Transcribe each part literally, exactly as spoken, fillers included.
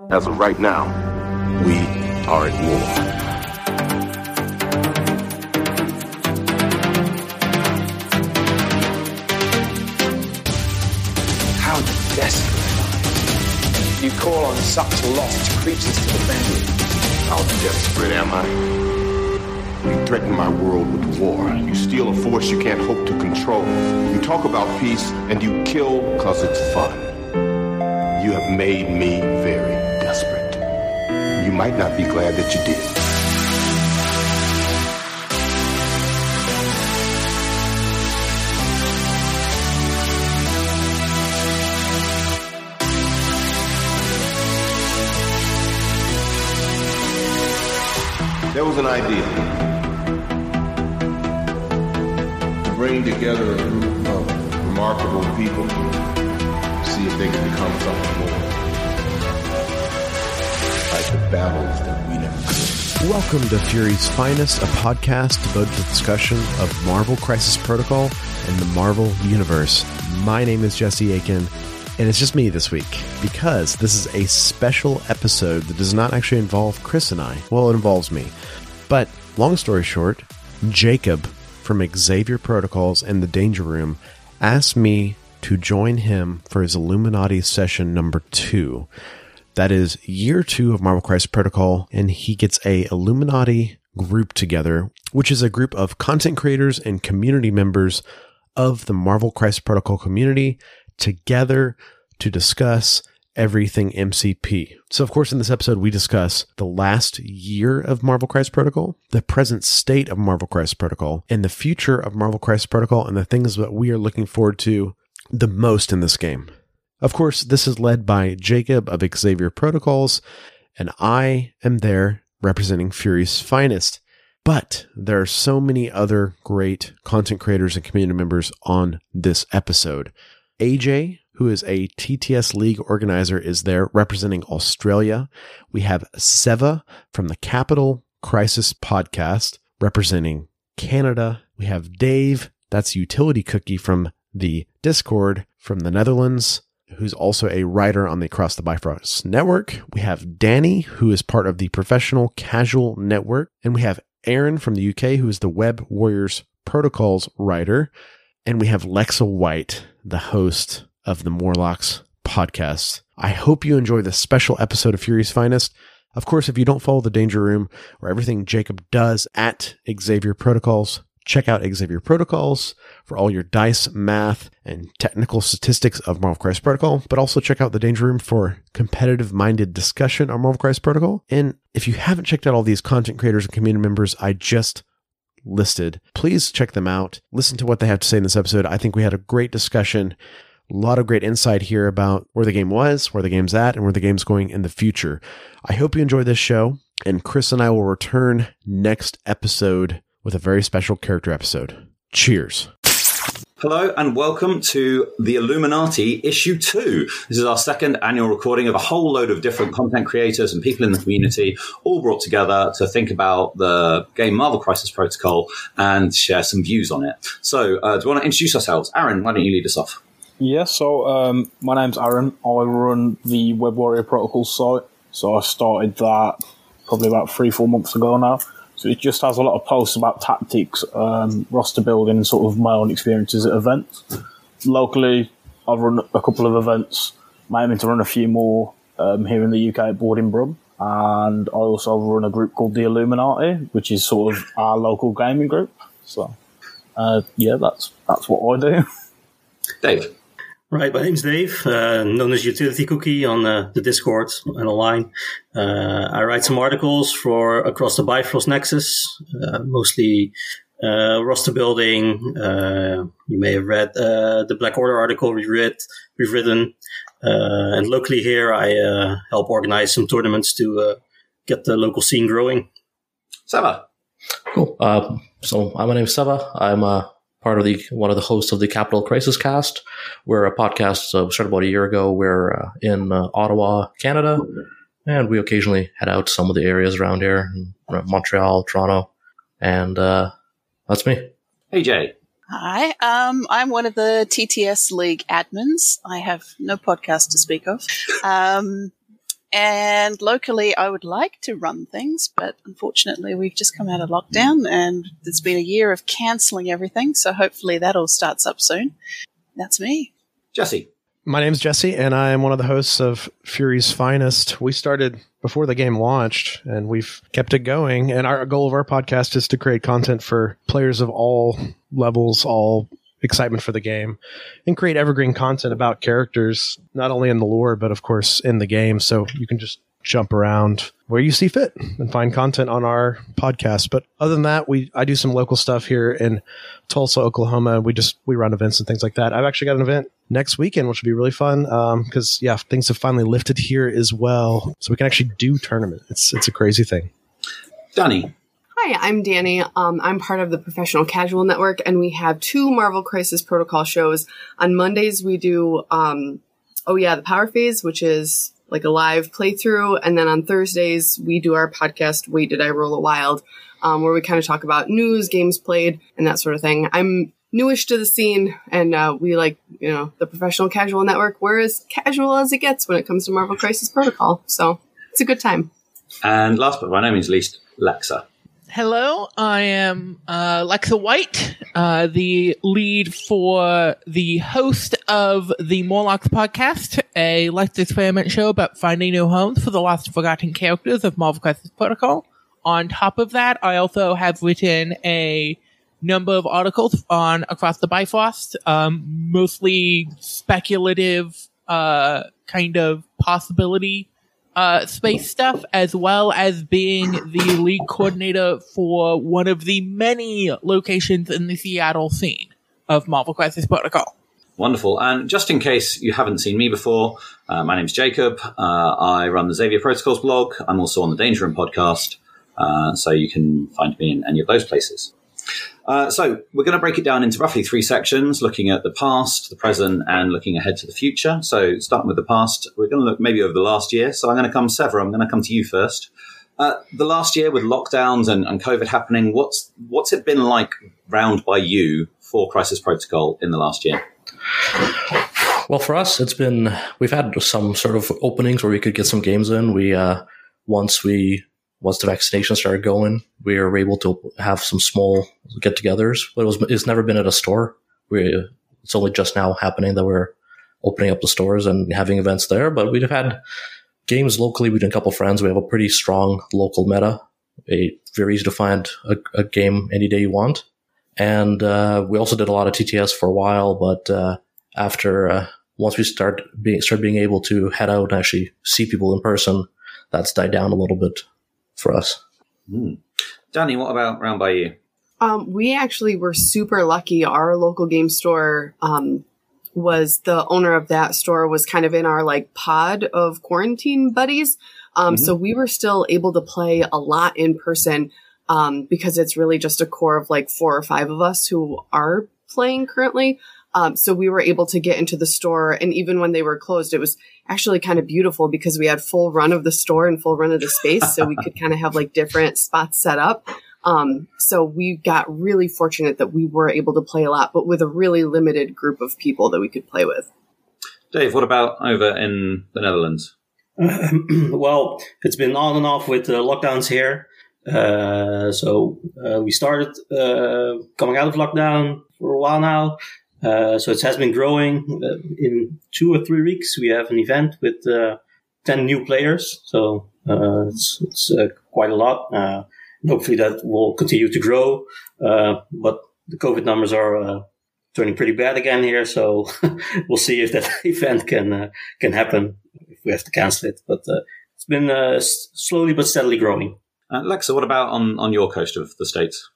As of right now, we are at war. How desperate. You call on such lost creatures to defend you. How desperate am I? You threaten my world with war. You steal a force you can't hope to control. You talk about peace, and you kill because it's fun. You have made me very desperate. You might not be glad that you did. There was an idea to bring together a group of remarkable people, see if they can become something more, like the battles that we never could. Welcome to Fury's Finest, a podcast devoted to the discussion of Marvel Crisis Protocol and the Marvel Universe. My name is Jesse Aiken, and it's just me this week, because this is a special episode that does not actually involve Chris and I. Well, it involves me. But, long story short, Jacob from Xavier Protocols and the Danger Room asked me to join him for his Illuminati session number two. That is year two of Marvel Crisis Protocol, and he gets a Illuminati group together, which is a group of content creators and community members of the Marvel Crisis Protocol community together to discuss everything M C P. So, of course, in this episode, we discuss the last year of Marvel Crisis Protocol, the present state of Marvel Crisis Protocol, and the future of Marvel Crisis Protocol, and the things that we are looking forward to the most in this game. Of course, this is led by Jacob of Xavier Protocols, and I am there representing Fury's Finest. But there are so many other great content creators and community members on this episode. A J, who is a T T S League organizer, is there representing Australia. We have Seva from the Capital Crisis Podcast representing Canada. We have Dave, that's Utility Cookie from the Discord from the Netherlands, who's also a writer on the Across the Bifrost Network. We have Danny, who is part of the Professional Casual Network. And we have Aaron from the U K, who is the Web Warriors Protocols writer. And we have Lexa White, the host of the Morlocks podcast. I hope you enjoy this special episode of Fury's Finest. Of course, if you don't follow the Danger Room or everything Jacob does at Xavier Protocols, check out Xavier Protocols for all your dice, math, and technical statistics of Marvel Crisis Protocol, but also check out the Danger Room for competitive-minded discussion on Marvel Crisis Protocol. And if you haven't checked out all these content creators and community members I just listed, please check them out. Listen to what they have to say in this episode. I think we had a great discussion. A lot of great insight here about where the game was, where the game's at, and where the game's going in the future. I hope you enjoy this show, and Chris and I will return next episode with a very special character episode. Cheers. Hello and welcome to the Illuminati Issue two. This is our second annual recording of a whole load of different content creators and people in the community, all brought together to think about the game Marvel Crisis Protocol and share some views on it. So, uh, do you want to introduce ourselves? Aaron, why don't you lead us off? Yeah, so um, my name's Aaron. I run the Web Warrior Protocol site. So I started that probably about three, four months ago now. So it just has a lot of posts about tactics, um, roster building, and sort of my own experiences at events. Locally, I've run a couple of events. I'm aiming to run a few more um, here in the U K at Board in Brum. And I also run a group called the Illuminati, which is sort of our local gaming group. So, uh, yeah, that's that's what I do. Dave. Right, my name's Dave, uh, known as Utility Cookie on uh, the Discord and online. Uh, I write some articles for Across the Bifrost Nexus, uh, mostly uh, roster building. Uh, you may have read uh, the Black Order article we've, read, we've written. Uh, and locally here, I uh, help organize some tournaments to uh, get the local scene growing. Seva. Cool. Uh, so my name is Seva. I'm a part of the one of the hosts of the Capital Crisis Cast. We're a podcast uh, started about a year ago. We're uh, in uh, Ottawa, Canada, and we occasionally head out to some of the areas around here, uh, Montreal, Toronto, and uh, that's me. Hey, Jay. Hi, um, I'm one of the T T S League admins. I have no podcast to speak of. Um, And locally, I would like to run things, but unfortunately, we've just come out of lockdown and there's been a year of cancelling everything. So hopefully that all starts up soon. That's me. Jesse. My name's Jesse, and I am one of the hosts of Fury's Finest. We started before the game launched, and we've kept it going. And our goal of our podcast is to create content for players of all levels, all excitement for the game, and create evergreen content about characters, not only in the lore, but of course in the game. So you can just jump around where you see fit and find content on our podcast. But other than that, we I do some local stuff here in Tulsa, Oklahoma. We just we run events and things like that. I've actually got an event next weekend, which will be really fun because, um, yeah, things have finally lifted here as well. So we can actually do tournament. It's it's a crazy thing. Danny. Hi, I'm Danny. Um, I'm part of the Professional Casual Network, and we have two Marvel Crisis Protocol shows. On Mondays, we do, um, oh yeah, the Power Phase, which is like a live playthrough. And then on Thursdays, we do our podcast, Wait, Did I Roll a Wild, um, where we kind of talk about news, games played, and that sort of thing. I'm newish to the scene, and uh, we like, you know, the Professional Casual Network. We're as casual as it gets when it comes to Marvel Crisis Protocol. So it's a good time. And last but by no means least, Lexa. Hello, I am uh, Lexa White, uh, the lead for the host of the Morlocks podcast, a Lex Experiment show about finding new homes for the lost and forgotten characters of Marvel Crisis Protocol. On top of that, I also have written a number of articles on Across the Bifrost, um, mostly speculative uh, kind of possibility Uh, space stuff, as well as being the lead coordinator for one of the many locations in the Seattle scene of Marvel Crisis Protocol. Wonderful. And just in case you haven't seen me before, uh, my name's Jacob. Uh, I run the Xavier Protocols blog. I'm also on the Danger Room podcast, uh, so you can find me in any of those places. Uh, so we're going to break it down into roughly three sections, looking at the past, the present, and looking ahead to the future. So starting with the past, we're going to look maybe over the last year. So I'm going to come, Sever, I'm going to come to you first. Uh, the last year with lockdowns and, and COVID happening, what's what's it been like round by you for Crisis Protocol in the last year? Well, for us, it's been, we've had some sort of openings where we could get some games in. We, uh, once we, once the vaccination started going, we were able to have some small get-togethers, but it was, it's never been at a store. We, it's only just now happening that we're opening up the stores and having events there, but we've had games locally. We did a couple friends. We have a pretty strong local meta, a very easy to find a, a game any day you want. And, uh, we also did a lot of T T S for a while, but, uh, after, uh, once we start being, start being able to head out and actually see people in person, that's died down a little bit for us. Mm. Danny, what about round by you? Um, we actually were super lucky. Our local game store, um, was the owner of that store was kind of in our like pod of quarantine buddies. Um, mm-hmm. So we were still able to play a lot in person, um, because it's really just a core of like four or five of us who are playing currently. Um, so we were able to get into the store, and even when they were closed, it was actually kind of beautiful because we had full run of the store and full run of the space. So we could kind of have like different spots set up. Um, so we got really fortunate that we were able to play a lot, but with a really limited group of people that we could play with. Dave, what about over in the Netherlands? Um, well, it's been on and off with uh, lockdowns here. Uh, so uh, we started uh, coming out of lockdown for a while now. Uh, so it has been growing. Uh, in two or three weeks, we have an event with uh, ten new players. So uh, it's, it's uh, quite a lot. Uh, hopefully that will continue to grow. Uh, but the COVID numbers are uh, turning pretty bad again here. So we'll see if that event can uh, can happen, if we have to cancel it. But uh, it's been uh, slowly but steadily growing. Uh, Lexa, what about on, on your coast of the States?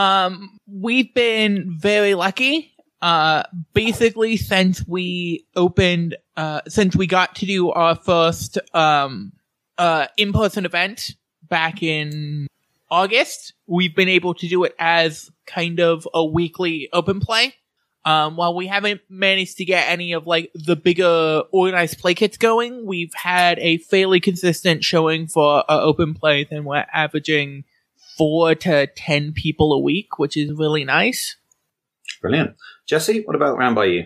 Um, we've been very lucky. Uh, basically, since we opened, uh, since we got to do our first, um, uh, in-person event back in August, we've been able to do it as kind of a weekly open play. Um, while we haven't managed to get any of like the bigger organized play kits going, we've had a fairly consistent showing for our open plays, and we're averaging four to ten people a week, which is really nice. Brilliant. Jesse, what about round by you?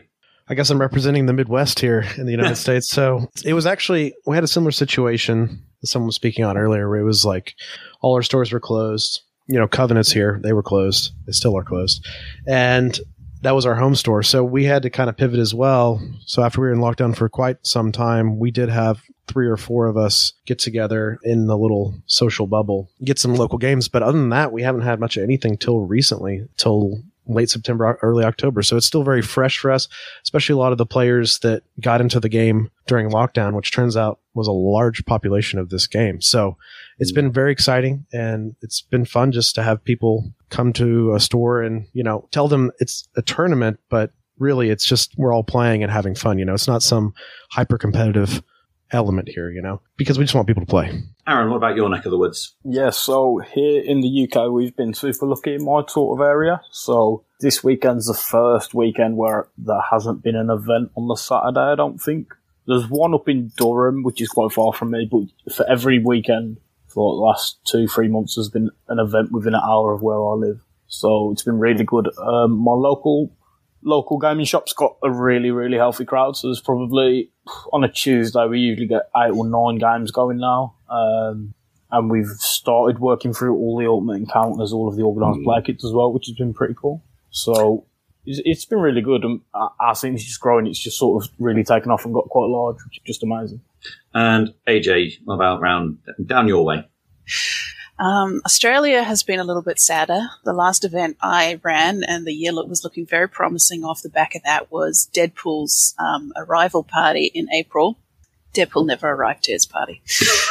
I guess I'm representing the Midwest here in the United States. So it was actually, we had a similar situation that someone was speaking on earlier, where it was like all our stores were closed. You know, Covenant's here, they were closed. They still are closed. And that was our home store. So we had to kind of pivot as well. So after we were in lockdown for quite some time, we did have three or four of us get together in the little social bubble, get some local games. But other than that, we haven't had much of anything till recently, till late September, early October. So it's still very fresh for us, especially a lot of the players that got into the game during lockdown, which turns out was a large population of this game. So it's been very exciting, and it's been fun just to have people come to a store and, you know, tell them it's a tournament, but really it's just we're all playing and having fun. You know, it's not some hyper competitive element here, you know, because we just want people to play. Aaron, what about your neck of the woods? Yeah, so here in the U K, we've been super lucky in my sort of area. So this weekend's the first weekend where there hasn't been an event on the Saturday, I don't think. There's one up in Durham, which is quite far from me, but for every weekend for the last two, three months, there's been an event within an hour of where I live. So it's been really good. Um, my local local gaming shop's got a really, really healthy crowd. So there's probably, on a Tuesday, we usually get eight or nine games going now. Um, and we've started working through all the Ultimate Encounters, all of the organised mm. play kits as well, which has been pretty cool. So it's, it's been really good. And our scene's just growing. It's just sort of really taken off and got quite large, which is just amazing. And A J, what about round down your way? Um, Australia has been a little bit sadder. The last event I ran, and the year was looking very promising off the back of that, was Deadpool's um, arrival party in April. Deadpool never arrived to his party.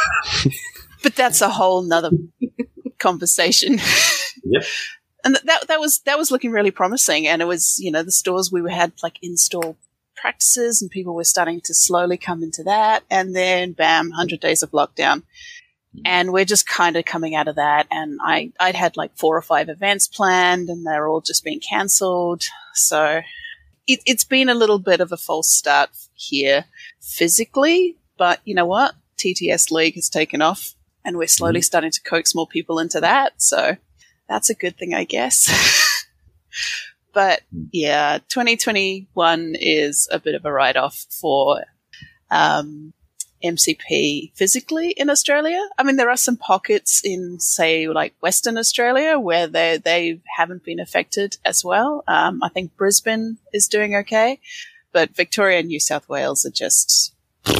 But that's a whole nother conversation. Yep. And that that was that was looking really promising, and it was, you know, the stores we had like in-store practices, and people were starting to slowly come into that, and then bam, one hundred days of lockdown. And we're just kind of coming out of that, and I, I'd had like four or five events planned, and they're all just being cancelled. So it, it's been a little bit of a false start here physically, but you know what? T T S League has taken off, and we're slowly mm. starting to coax more people into that. So that's a good thing, I guess. But yeah, twenty twenty-one is a bit of a write-off for um, M C P physically in Australia. I mean, there are some pockets in, say, like Western Australia where they they haven't been affected as well. Um, I think Brisbane is doing okay, but Victoria and New South Wales are just...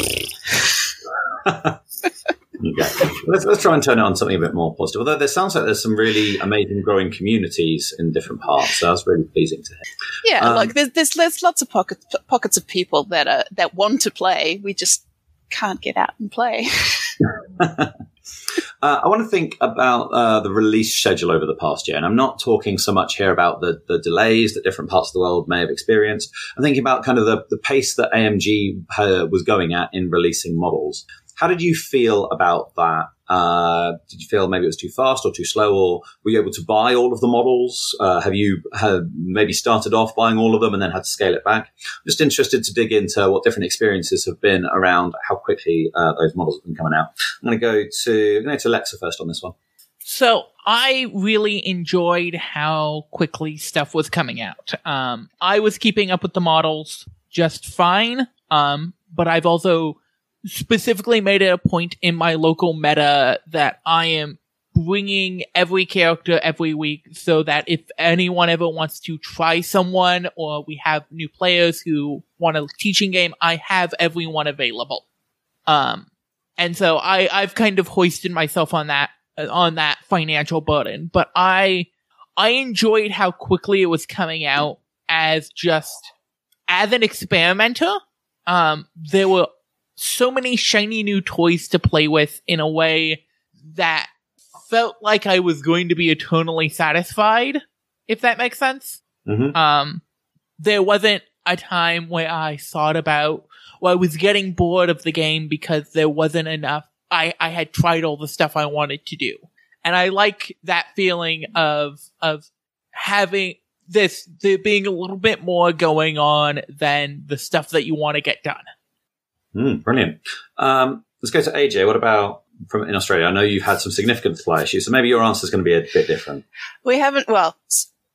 Okay. Let's, let's try and turn it on something a bit more positive. Although there sounds like there's some really amazing growing communities in different parts, so that's really pleasing to hear. Yeah, um, like there's, there's there's lots of pockets pockets of people that are that want to play. We just can't get out and play. uh, I want to think about uh, the release schedule over the past year, and I'm not talking so much here about the, the delays that different parts of the world may have experienced. I'm thinking about kind of the, the pace that A M G uh, was going at in releasing models. How did you feel about that? Uh, did you feel maybe it was too fast or too slow, or were you able to buy all of the models? Uh, have you had maybe started off buying all of them and then had to scale it back? I'm just interested to dig into what different experiences have been around how quickly uh, those models have been coming out. I'm going to go to I'm going to, to Alexa first on this one. So I really enjoyed how quickly stuff was coming out. Um, I was keeping up with the models just fine, um, but I've also specifically made it a point in my local meta that I am bringing every character every week so that if anyone ever wants to try someone, or we have new players who want a teaching game, I have everyone available. Um, and so I, I've kind of hoisted myself on that, on that financial burden, but I, I enjoyed how quickly it was coming out as just, as an experimenter. Um, there were so many shiny new toys to play with in a way that felt like I was going to be eternally satisfied, if that makes sense. Mm-hmm. Um, there wasn't a time where I thought about, well, I was getting bored of the game because there wasn't enough. I, I had tried all the stuff I wanted to do. And I like that feeling of, of having this, there being a little bit more going on than the stuff that you want to get done. Mm, brilliant. Um, let's go to A J. What about from in Australia? I know you've had some significant supply issues, so maybe your answer is going to be a bit different. We haven't, well,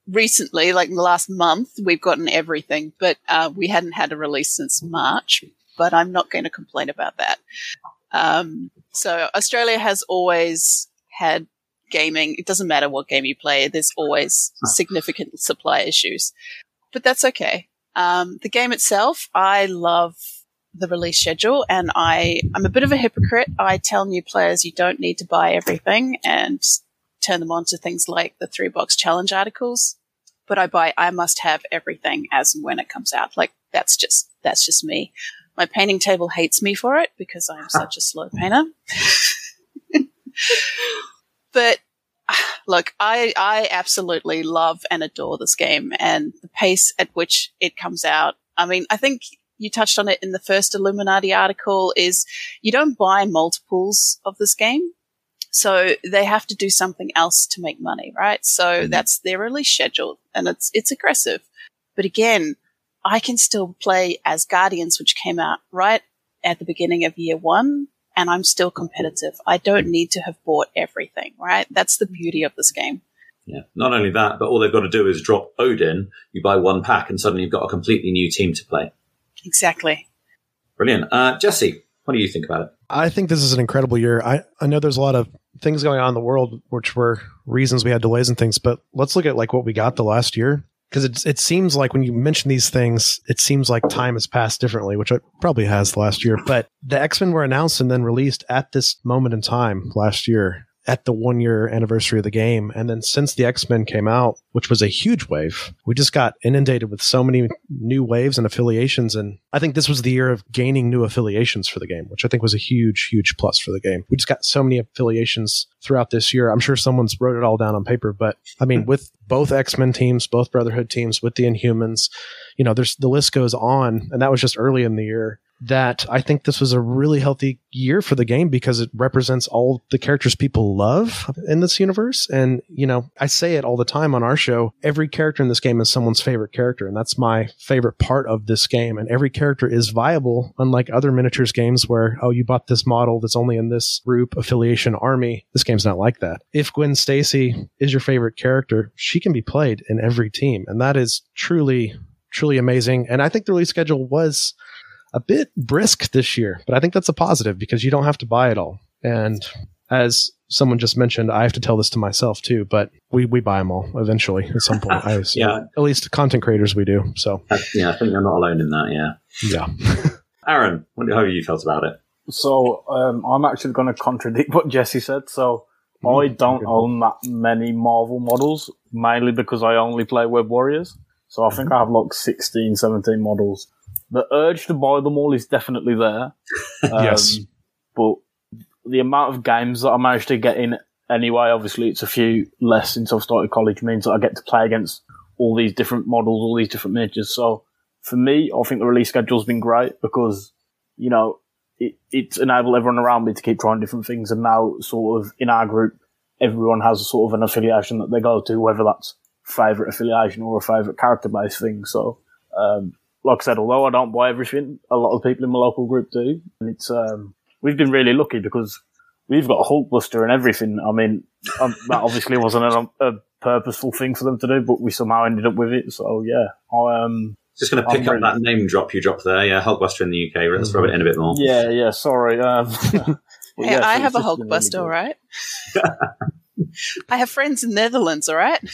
recently, like in the last month, we've gotten everything, but uh, we hadn't had a release since March. But I'm not going to complain about that. Um, so Australia has always had gaming. It doesn't matter what game you play. There's always significant supply issues, but that's okay. Um, the game itself, I love the release schedule, and I, I'm a bit of a hypocrite. I tell new players you don't need to buy everything and turn them on to things like the three box challenge articles, but I buy, I must have everything as and when it comes out. Like that's just, that's just me. My painting table hates me for it because I'm such a slow painter. But look, I, I absolutely love and adore this game, and the pace at which it comes out. I mean, I think you touched on it in the first Illuminati article, is you don't buy multiples of this game. So they have to do something else to make money, right? So mm-hmm. that's their release schedule, and it's, it's aggressive. But again, I can still play as Guardians, which came out right at the beginning of year one, and I'm still competitive. I don't need to have bought everything, right? That's the beauty of this game. Yeah. Not only that, but all they've got to do is drop Odin. You buy one pack, and suddenly you've got a completely new team to play. Exactly. Brilliant. Uh, Jesse, what do you think about it? I think this is an incredible year. I, I know there's a lot of things going on in the world, which were reasons we had delays and things, but let's look at like what we got the last year. Because it, it seems like when you mention these things, it seems like time has passed differently, which it probably has last year. But the X-Men were announced and then released at this moment in time last year, at the one-year anniversary of the game. And then since the X-Men came out, which was a huge wave, we just got inundated with so many new waves and affiliations. And I think this was the year of gaining new affiliations for the game, which I think was a huge, huge plus for the game. We just got so many affiliations throughout this year. I'm sure someone's wrote it all down on paper, but I mean, with both X-Men teams, both Brotherhood teams, with the Inhumans, you know, there's the list goes on. And that was just early in the year. That I think this was a really healthy year for the game because it represents all the characters people love in this universe. And, you know, I say it all the time on our show, every character in this game is someone's favorite character. And that's my favorite part of this game. And every character is viable, unlike other miniatures games where, oh, you bought this model that's only in this group affiliation army. This game's not like that. If Gwen Stacy is your favorite character, she can be played in every team. And that is truly, truly amazing. And I think the release schedule was a bit brisk this year, but I think that's a positive because you don't have to buy it all. And as someone just mentioned, I have to tell this to myself too, but we, we buy them all eventually at some point. I assume. Yeah. At least content creators we do. So uh, yeah, I think you're not alone in that. Yeah. Yeah. Aaron, what, how have you felt about it? So um, I'm actually going to contradict what Jesse said. So mm, I don't okay. own that many Marvel models, mainly because I only play Web Warriors. So I think I have like sixteen, seventeen models. The urge to buy them all is definitely there. Um, yes. But the amount of games that I managed to get in anyway, obviously it's a few less since I've started college, means that I get to play against all these different models, all these different miniatures. So for me, I think the release schedule's been great because, you know, it, it's enabled everyone around me to keep trying different things. And now sort of in our group, everyone has a sort of an affiliation that they go to, whether that's favourite affiliation or a favourite character-based thing. So, um, like I said, although I don't buy everything, a lot of people in my local group do. And it's, um, we've been really lucky because we've got a Hulkbuster and everything. I mean, um, that obviously wasn't a, a purposeful thing for them to do, but we somehow ended up with it. So yeah, I, um, just going to pick I'm up really... that name drop you dropped there. Yeah, Hulkbuster in the U K. Let's rub it in a bit more. Yeah, yeah, sorry. Um, hey, yeah, I so have a Hulkbuster, really all right? I have friends in the Netherlands, all right?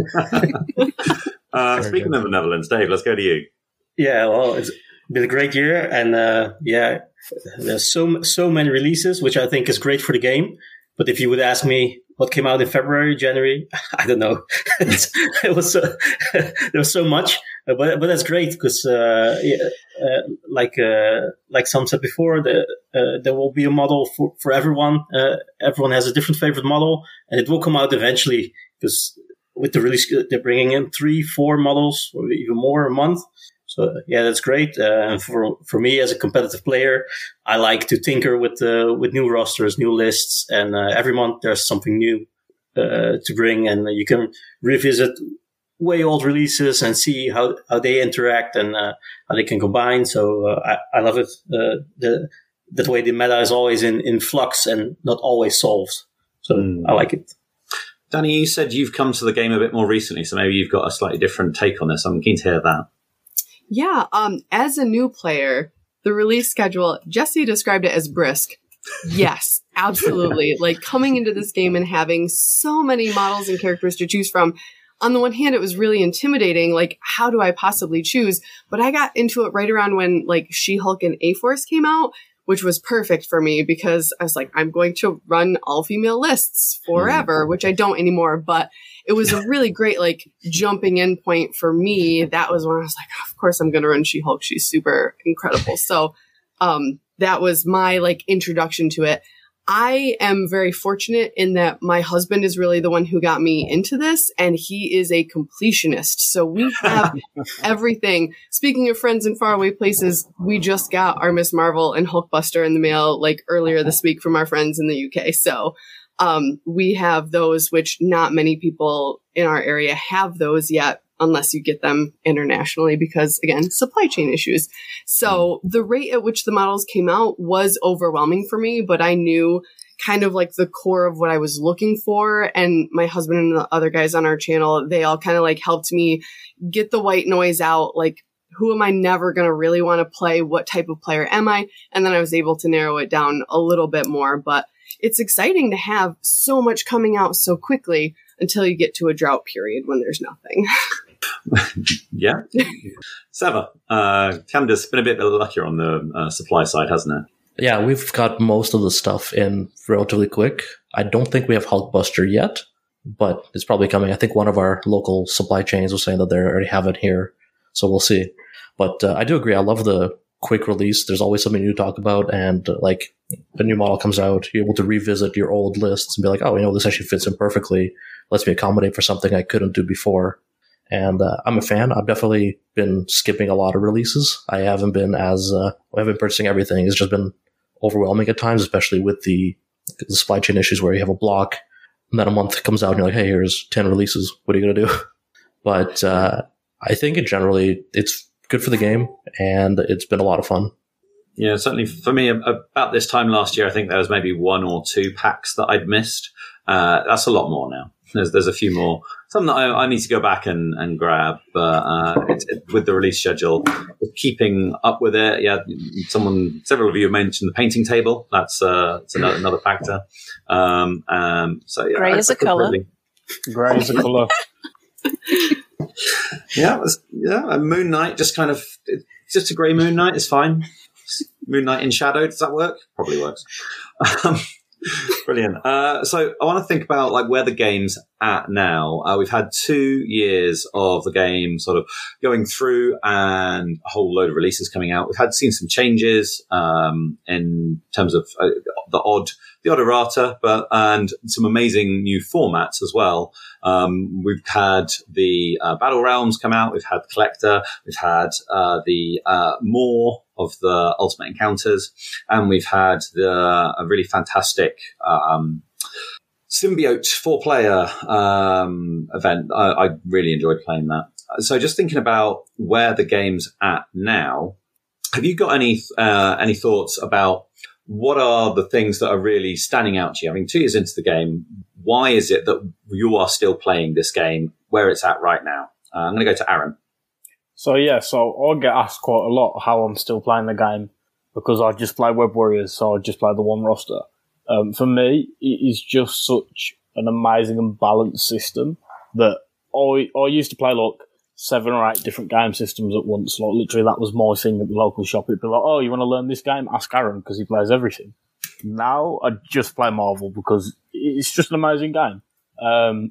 uh, speaking of the Netherlands, Dave, let's go to you. Yeah, well, it's been a great year, and uh, yeah, there's so so many releases, which I think is great for the game. But if you would ask me what came out in February, January, I don't know. it was so, there was so much, but but that's great because, uh, yeah, uh, like uh, like some said before, the, uh, there will be a model for for everyone. Uh, everyone has a different favorite model, and it will come out eventually because with the release, they're bringing in three, four models, or even more a month. So yeah, that's great. Uh, and for for me as a competitive player, I like to tinker with uh, with new rosters, new lists, and uh, every month there's something new uh, to bring, and you can revisit way old releases and see how, how they interact and uh, how they can combine. So uh, I I love it. Uh, the that way the meta is always in, in flux and not always solved. So mm. I like it. Danny, you said you've come to the game a bit more recently, so maybe you've got a slightly different take on this. I'm keen to hear that. Yeah, um, as a new player, the release schedule, Jesse described it as brisk. Yes, absolutely. Like coming into this game and having so many models and characters to choose from. On the one hand, it was really intimidating. Like, how do I possibly choose? But I got into it right around when like She-Hulk and A-Force came out, which was perfect for me because I was like, I'm going to run all female lists forever, mm. which I don't anymore. But it was a really great like jumping in point for me. That was when I was like, oh, of course I'm going to run She-Hulk. She's super incredible. So, um, that was my like introduction to it. I am very fortunate in that my husband is really the one who got me into this, and he is a completionist. So we have everything. Speaking of friends in faraway places, we just got our Miz Marvel and Hulkbuster in the mail like earlier this week from our friends in the U K. So um, we have those, which not many people in our area have those yet, unless you get them internationally because, again, supply chain issues. So the rate at which the models came out was overwhelming for me, but I knew kind of like the core of what I was looking for. And my husband and the other guys on our channel, they all kind of like helped me get the white noise out. Like, who am I never going to really want to play? What type of player am I? And then I was able to narrow it down a little bit more. But it's exciting to have so much coming out so quickly until you get to a drought period when there's nothing. Yeah. Seva, uh, Canada's been a bit luckier on the uh, supply side, hasn't it? Yeah, we've got most of the stuff in relatively quick. I don't think we have Hulkbuster yet, but it's probably coming. I think one of our local supply chains was saying that they already have it here, so we'll see. But uh, I do agree. I love the quick release. There's always something new to talk about, and uh, like a new model comes out, you're able to revisit your old lists and be like, oh, you know, this actually fits in perfectly. Lets me accommodate for something I couldn't do before. And uh, I'm a fan. I've definitely been skipping a lot of releases. I haven't been as uh, I haven't been purchasing everything. It's just been overwhelming at times, especially with the, the supply chain issues where you have a block and then a month comes out and you're like, hey, here's ten releases. What are you going to do? But uh, I think it generally it's good for the game and it's been a lot of fun. Yeah, certainly for me, about this time last year, I think there was maybe one or two packs that I'd missed. Uh, that's a lot more now. There's there's a few more. Some that I, I need to go back and, and grab, but uh, it's it, with the release schedule, keeping up with it. Yeah, someone, several of you have mentioned the painting table. That's uh, it's another, another factor. Um, um, so yeah, grey is a colour. Grey is a colour. Yeah, it was, yeah. A Moon Knight, just kind of it's just a grey Moon Knight is fine. Moon Knight in shadow, does that work? Probably works. Um, Brilliant. Uh, so I want to think about like where the game's at now. Uh, we've had two years of the game sort of going through and a whole load of releases coming out. We've had seen some changes um, in terms of uh, the odd, the odd errata, but and some amazing new formats as well. Um, we've had the uh, Battle Realms come out. We've had Collector. We've had uh, the uh, more of the Ultimate Encounters, and we've had the a really fantastic um, Symbiote four-player um, event. I, I really enjoyed playing that. So, just thinking about where the game's at now, have you got any uh, any thoughts about what are the things that are really standing out to you? I mean, two years into the game, why is it that you are still playing this game where it's at right now? Uh, I'm going to go to Aaron. So yeah, so I get asked quite a lot how I'm still playing the game because I just play Web Warriors, so I just play the one roster. Um, for me, it is just such an amazing and balanced system that I I used to play like seven or eight different game systems at once. Like literally, that was my thing at the local shop. It'd be like, oh, you want to learn this game? Ask Aaron because he plays everything. Now I just play Marvel because it's just an amazing game. Um,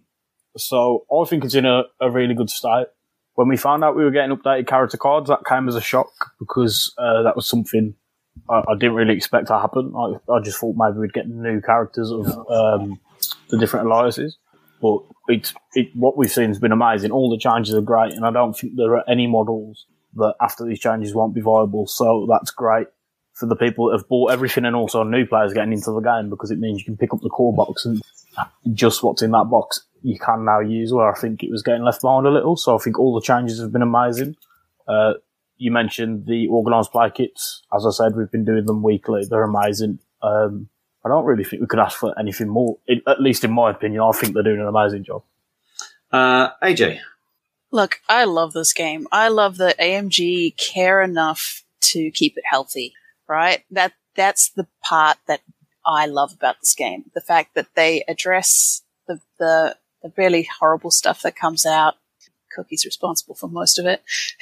so I think it's in a, a really good state. When we found out we were getting updated character cards, that came as a shock because uh, that was something I, I didn't really expect to happen. I, I just thought maybe we'd get new characters of um, the different alliances. But it's, it, what we've seen has been amazing. All the changes are great, and I don't think there are any models that after these changes won't be viable. So that's great for the people that have bought everything and also new players getting into the game because it means you can pick up the core box and just what's in that box you can now use, where I think it was getting left behind a little. So I think all the changes have been amazing. Uh, you mentioned the organised play kits. As I said, we've been doing them weekly. They're amazing. Um, I don't really think we could ask for anything more. It, at least in my opinion, I think they're doing an amazing job. Uh, A J. Look, I love this game. I love that A M G care enough to keep it healthy, right? That that's the part that I love about this game. The fact that they address the the, the really horrible stuff that comes out. Cookie's responsible for most of it.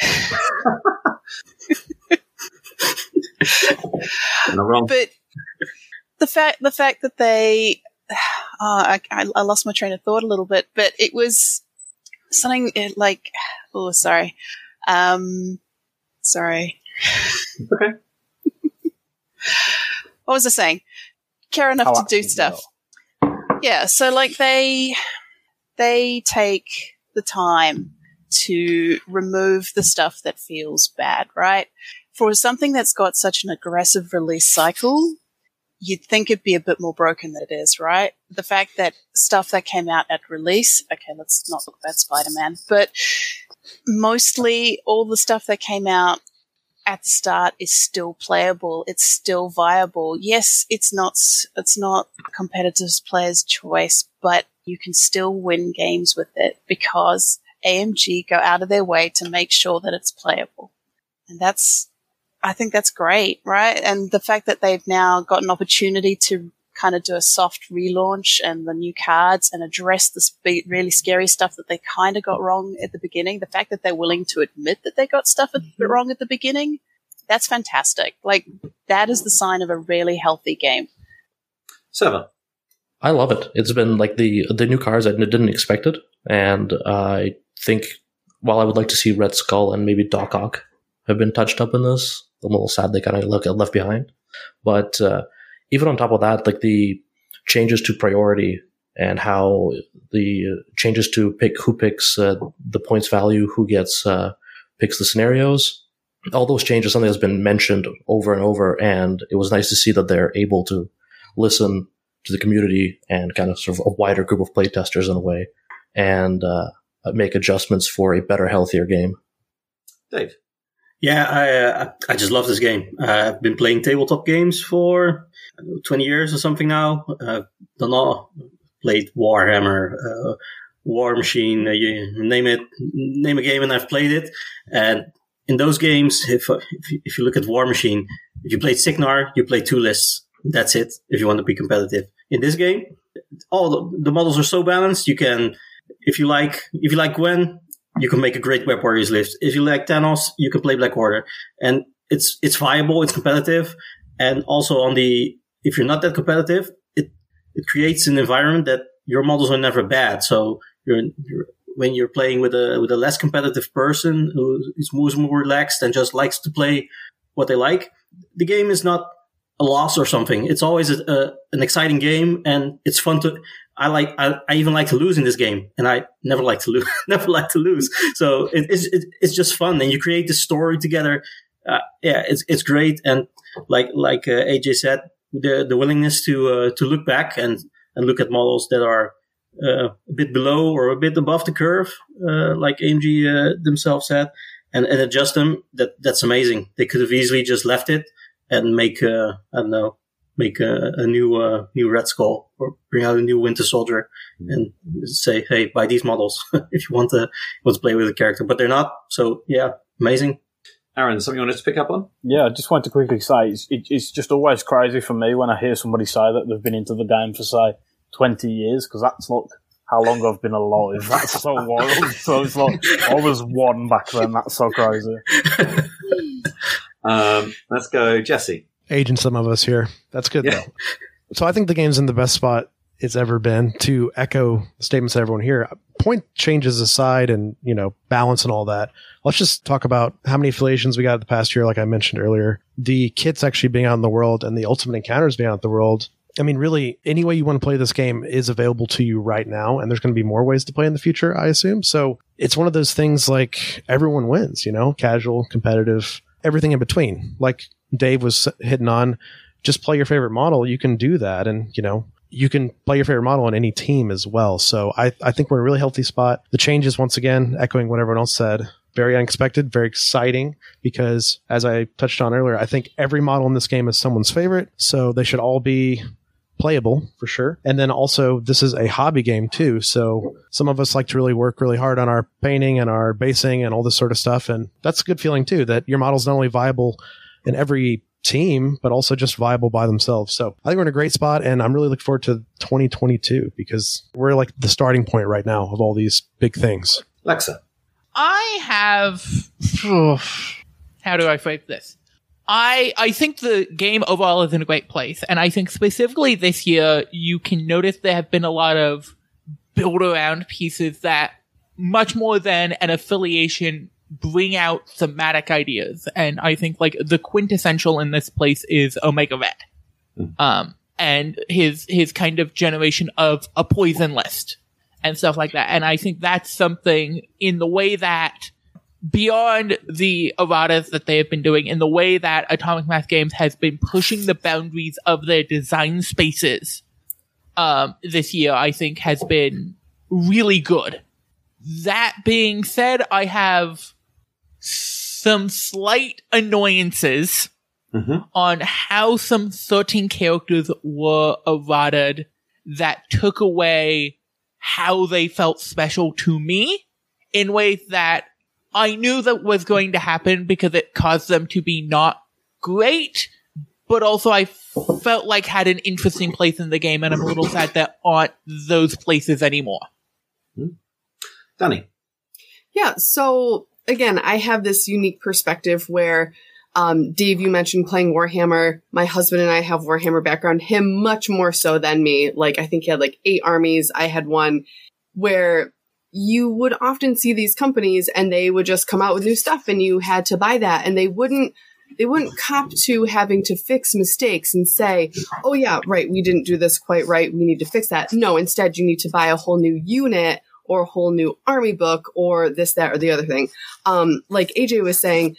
Not wrong. But the fact the fact that they oh, I, I lost my train of thought a little bit, but it was something like oh sorry. Um sorry. Okay. What was I saying? Care enough How to do stuff. Yeah, so like they they take the time to remove the stuff that feels bad, right? For something that's got such an aggressive release cycle, you'd think it'd be a bit more broken than it is, right? The fact that stuff that came out at release, okay, let's not talk about Spider-Man, but mostly all the stuff that came out at the start is still playable. It's still viable. Yes, it's not, it's not a competitive player's choice, but you can still win games with it because A M G go out of their way to make sure that it's playable. And that's, I think that's great, right? And the fact that they've now got an opportunity to kind of do a soft relaunch and the new cards and address this really scary stuff that they kind of got wrong at the beginning. The fact that they're willing to admit that they got stuff mm-hmm. wrong at the beginning, that's fantastic. Like, that is the sign of a really healthy game. Seven. I love it. It's been like the the new cards I didn't expect it. And I think while I would like to see Red Skull and maybe Doc Ock have been touched up in this, I'm a little sad they kind of look left behind. But uh, even on top of that, like the changes to priority and how the changes to pick who picks uh, the points value, who gets uh, picks the scenarios, all those changes, something that's been mentioned over and over. And it was nice to see that they're able to listen to the community and kind of sort of a wider group of playtesters in a way and uh, make adjustments for a better, healthier game. Dave. Yeah, I uh, I just love this game. Uh, I've been playing tabletop games for I don't know, twenty years or something now. Uh, done all, played Warhammer, uh, War Machine, uh, you name it, name a game, and I've played it. And in those games, if if you, if you look at War Machine, if you played Signar, you play two lists. That's it. If you want to be competitive in this game, all the, the models are so balanced. You can, if you like, if you like Gwen, you can make a great Web Warriors list. If you like Thanos, you can play Black Order. And it's it's viable, it's competitive. And also on the, if you're not that competitive, it it creates an environment that your models are never bad. So you're, you're when you're playing with a with a less competitive person who is more relaxed and just likes to play what they like, the game is not a loss or something. It's always a, a, an exciting game, and it's fun to. I like. I, I even like to lose in this game, and I never like to lose. never like to lose. So it, it's it, it's just fun, and you create this story together. Uh, yeah, it's it's great, and like like uh, A J said, the the willingness to uh, to look back and and look at models that are uh, a bit below or a bit above the curve, uh, like A M G uh, themselves said, and, and adjust them. That that's amazing. They could have easily just left it and make uh, I don't know. Make a, a new uh, new Red Skull or bring out a new Winter Soldier and say, hey, buy these models if you want to want to play with the character. But they're not. So, yeah, amazing. Aaron, something you wanted to pick up on? Yeah, I just wanted to quickly say, it's, it, it's just always crazy for me when I hear somebody say that they've been into the game for, say, twenty years, because that's not how long I've been alive. That's so wild. So it's like, I was one back then. That's so crazy. um, let's go, Jesse. Aging some of us here. That's good, yeah. though. So I think the game's in the best spot it's ever been. To echo the statements of everyone here, point changes aside and, you know, balance and all that, let's just talk about how many affiliations we got the past year, like I mentioned earlier. The kits actually being out in the world and the Ultimate Encounters being out in the world. I mean, really, any way you want to play this game is available to you right now, and there's going to be more ways to play in the future, I assume. So it's one of those things like everyone wins, you know, casual, competitive, everything in between. Like Dave was hitting on, just play your favorite model. You can do that. And, you know, you can play your favorite model on any team as well. So I, I think we're in a really healthy spot. The changes, once again, echoing what everyone else said, very unexpected, very exciting, because as I touched on earlier, I think every model in this game is someone's favorite. So they should all be playable for sure. And then also this is a hobby game too. So some of us like to really work really hard on our painting and our basing and all this sort of stuff. And that's a good feeling too, that your model's not only viable in every team, but also just viable by themselves. So I think we're in a great spot, and I'm really looking forward to twenty twenty-two because we're like the starting point right now of all these big things. Lexa. I have, oh, how do I phrase this? I I think the game overall is in a great place, and I think specifically this year you can notice there have been a lot of build around pieces that much more than an affiliation bring out thematic ideas. And I think like the quintessential in this place is Omega Red. Mm. Um, and his, his kind of generation of a poison list and stuff like that. And I think that's something in the way that beyond the erratas that they have been doing, in the way that Atomic Mass Games has been pushing the boundaries of their design spaces, um, this year, I think has been really good. That being said, I have some slight annoyances mm-hmm. on how some certain characters were errated that took away how they felt special to me in ways that I knew that was going to happen because it caused them to be not great, but also I felt like had an interesting place in the game, and I'm a little sad that aren't those places anymore. Mm-hmm. Danny. Yeah, so again, I have this unique perspective where, um, Dave, you mentioned playing Warhammer. My husband and I have Warhammer background, him much more so than me. Like, I think he had like eight armies. I had one, where you would often see these companies and they would just come out with new stuff and you had to buy that, and they wouldn't, they wouldn't cop to having to fix mistakes and say, oh yeah, right, we didn't do this quite right, we need to fix that. No, instead you need to buy a whole new unit or a whole new army book or this, that, or the other thing. Um, like A J was saying,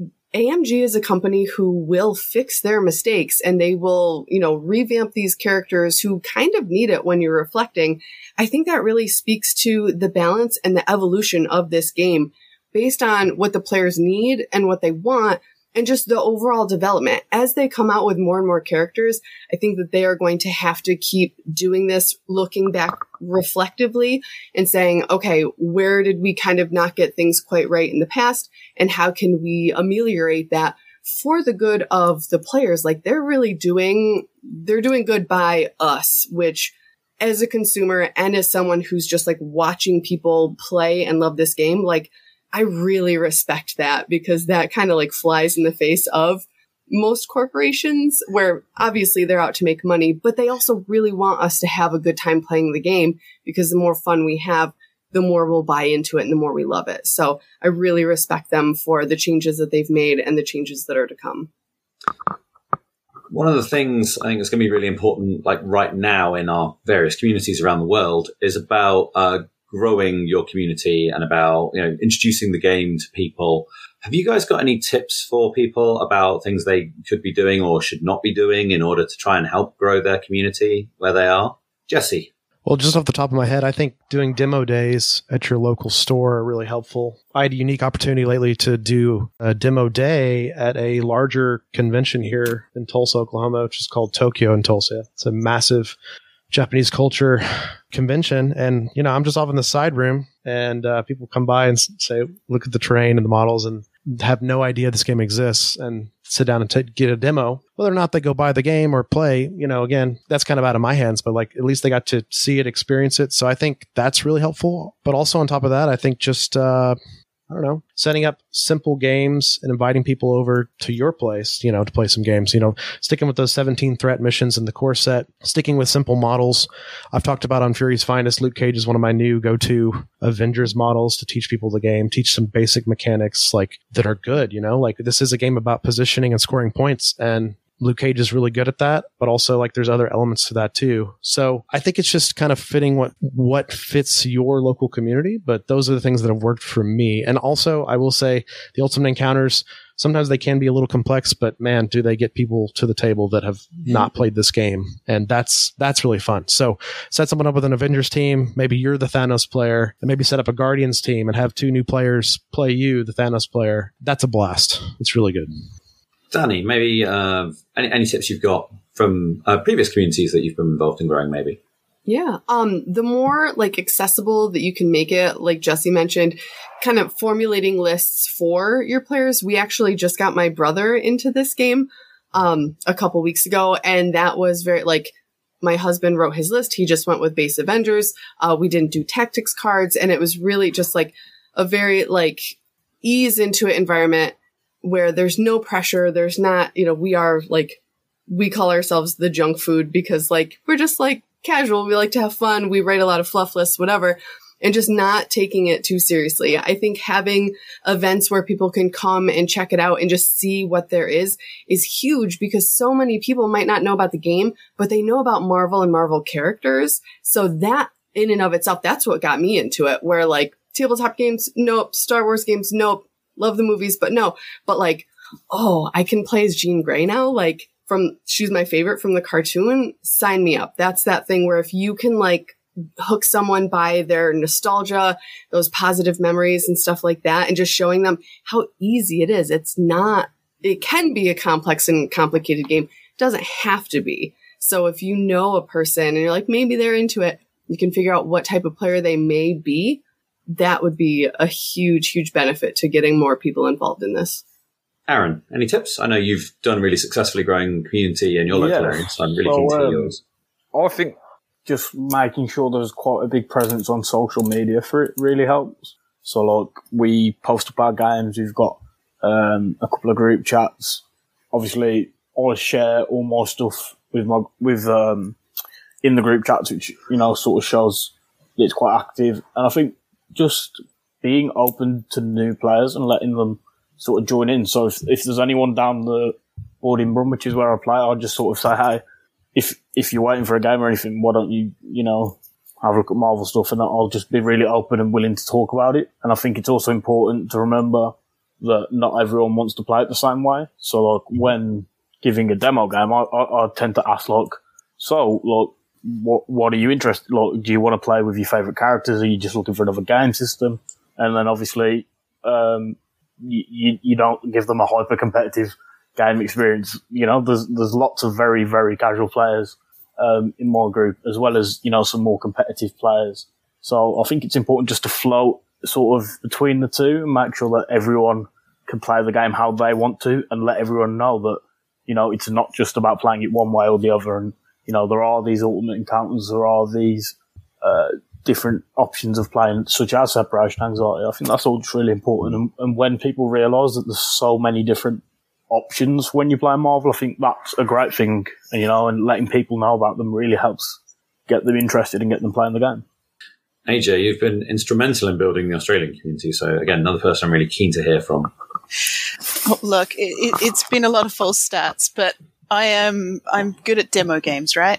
A M G is a company who will fix their mistakes, and they will, you know, revamp these characters who kind of need it when you're reflecting. I think that really speaks to the balance and the evolution of this game based on what the players need and what they want, and just the overall development. As they come out with more and more characters, I think that they are going to have to keep doing this, looking back reflectively and saying, okay, where did we kind of not get things quite right in the past? And how can we ameliorate that for the good of the players? Like, they're really doing, they're doing good by us, which as a consumer and as someone who's just like watching people play and love this game, like, I really respect that, because that kind of like flies in the face of most corporations, where obviously they're out to make money, but they also really want us to have a good time playing the game, because the more fun we have, the more we'll buy into it and the more we love it. So I really respect them for the changes that they've made and the changes that are to come. One of the things I think that's going to be really important, like right now in our various communities around the world, is about uh, growing your community and about, you know, introducing the game to people. Have you guys got any tips for people about things they could be doing or should not be doing in order to try and help grow their community where they are? Jesse? Well, just off the top of my head, I think doing demo days at your local store are really helpful. I had a unique opportunity lately to do a demo day at a larger convention here in Tulsa, Oklahoma, which is called Tokyo in Tulsa. It's a massive Japanese culture convention. And, you know, I'm just off in the side room, and uh, people come by and say, look at the terrain and the models, and have no idea this game exists, and sit down and t- get a demo. Whether or not they go buy the game or play, you know, again, that's kind of out of my hands, but like at least they got to see it, experience it. So I think that's really helpful. But also on top of that, I think just, uh, I don't know, setting up simple games and inviting people over to your place, you know, to play some games, you know, sticking with those seventeen threat missions in the core set, sticking with simple models. I've talked about on Fury's Finest, Luke Cage is one of my new go-to Avengers models to teach people the game, teach some basic mechanics like that are good, you know, like this is a game about positioning and scoring points, and Luke Cage is really good at that, but also like there's other elements to that too. So I think it's just kind of fitting what, what fits your local community, but those are the things that have worked for me. And also I will say the Ultimate Encounters, sometimes they can be a little complex, but man, do they get people to the table that have not played this game. And that's, that's really fun. So set someone up with an Avengers team. Maybe you're the Thanos player, and maybe set up a Guardians team and have two new players play you, the Thanos player. That's a blast. It's really good. Danny, maybe uh, any, any tips you've got from uh, previous communities that you've been involved in growing, maybe? Yeah. Um, the more like accessible that you can make it, like Jesse mentioned, kind of formulating lists for your players. We actually just got my brother into this game, um, a couple weeks ago. And that was very like, my husband wrote his list. He just went with base Avengers. Uh, we didn't do tactics cards. And it was really just like a very like ease into it environment where there's no pressure. There's not, you know, we are like, we call ourselves the junk food because like, we're just like, casual. We like to have fun. We write a lot of fluff lists, whatever, and just not taking it too seriously. I think having events where people can come and check it out and just see what there is is huge because so many people might not know about the game, but they know about Marvel and Marvel characters. So that in and of itself, that's what got me into it, where like tabletop games, nope. Star Wars games, nope. Love the movies, but no. But like, oh, I can play as Jean Grey now. Like, From she's my favorite from the cartoon, sign me up. That's that thing where if you can like hook someone by their nostalgia, those positive memories and stuff like that, and just showing them how easy it is. It's not, it can be a complex and complicated game. It doesn't have to be. So if you know a person and you're like, maybe they're into it, you can figure out what type of player they may be. That would be a huge, huge benefit to getting more people involved in this. Aaron, any tips? I know you've done really successfully growing community in your local Yeah. area, so I'm really So, keen to hear um, yours. I think just making sure there's quite a big presence on social media for it really helps. So like we post up our games, we've got um, a couple of group chats. Obviously I share all my stuff with my, with, um, in the group chats, which, you know, sort of shows that it's quite active. And I think just being open to new players and letting them sort of join in. So if, if there's anyone down the board in Brum, which is where I play, I'll just sort of say, hey, if if you're waiting for a game or anything, why don't you, you know, have a look at Marvel stuff, and I'll just be really open and willing to talk about it. And I think it's also important to remember that not everyone wants to play it the same way. So like when giving a demo game, I, I, I tend to ask like, so like, what what are you interested? Like, do you want to play with your favorite characters? Are you just looking for another game system? And then obviously, um, you, you, you don't give them a hyper competitive game experience. You know, there's, there's lots of very, very casual players, um, in my group, as well as, you know, some more competitive players. So I think it's important just to float sort of between the two and make sure that everyone can play the game how they want to, and let everyone know that, you know, it's not just about playing it one way or the other. And, you know, there are these ultimate encounters, there are these, uh, different options of playing, such as separation anxiety. I think that's all just really important. And, and when people realise that there's so many different options when you play Marvel, I think that's a great thing. And, you know, and letting people know about them really helps get them interested and get them playing the game. A J, you've been instrumental in building the Australian community. So again, another person I'm really keen to hear from. Oh, look, it, it, it's been a lot of false starts, but I am I'm good at demo games, right?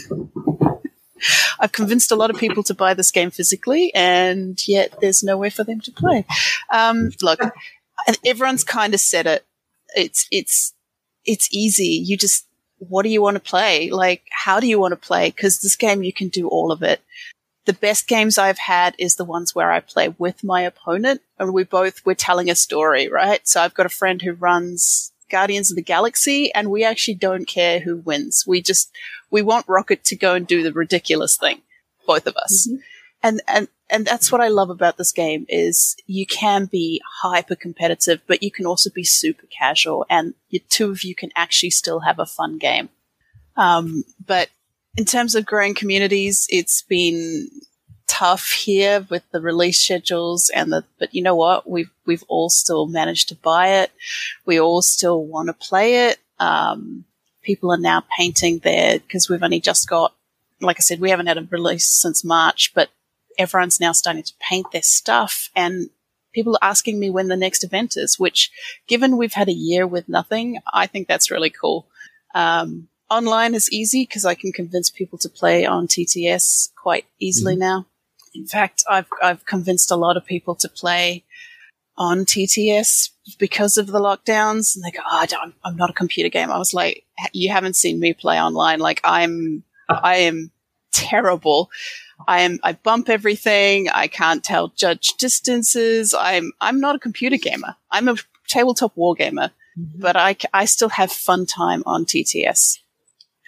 I've convinced a lot of people to buy this game physically, and yet there's nowhere for them to play. Um, look, everyone's kind of said it. It's it's it's easy. You just, what do you want to play? Like, how do you want to play? Because this game, you can do all of it. The best games I've had is the ones where I play with my opponent, and we both we're telling a story, right? So I've got a friend who runs Guardians of the Galaxy, and we actually don't care who wins. We just we want Rocket to go and do the ridiculous thing, both of us. Mm-hmm. And and and that's what I love about this game is you can be hyper competitive, but you can also be super casual, and the two of you can actually still have a fun game. Um, but in terms of growing communities, it's been tough here with the release schedules and the, but you know what? We've, we've all still managed to buy it. We all still want to play it. Um, people are now painting their, cause we've only just got, like I said, we haven't had a release since March, but everyone's now starting to paint their stuff, and people are asking me when the next event is, which given we've had a year with nothing, I think that's really cool. Um, Online is easy because I can convince people to play on T T S quite easily mm-hmm. now. In fact, I've I've convinced a lot of people to play on T T S because of the lockdowns, and they go, "Oh, I'm I'm not a computer game." I was like, "You haven't seen me play online. Like I'm I am terrible. I am I bump everything. I can't tell judge distances. I'm I'm not a computer gamer. I'm a tabletop war gamer, mm-hmm. but I I still have fun time on T T S."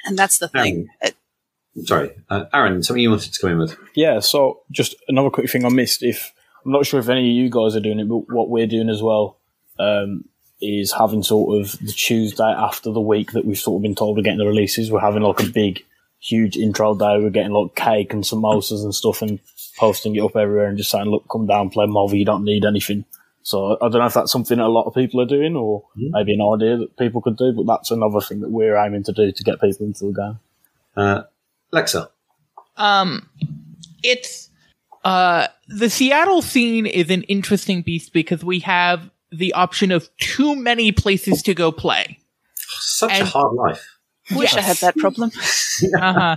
And that's the thing. Um, sorry, uh, Aaron, something you wanted to come in with? Yeah, so just another quick thing I missed. If I'm not sure if any of you guys are doing it, but what we're doing as well um, is having sort of the Tuesday after the week that we've sort of been told we're getting the releases. We're having like a big, huge intro day. We're getting like cake and samosas and stuff and posting it up everywhere and just saying, look, come down, play Marvel, you don't need anything. So I don't know if that's something that a lot of people are doing or mm-hmm. maybe an idea that people could do, but that's another thing that we're aiming to do to get people into the game. Uh, Lexa? Um, it's, uh, the Seattle scene is an interesting beast because we have the option of too many places to go play. Such and, a hard life. Wish yes. I had that problem. uh-huh.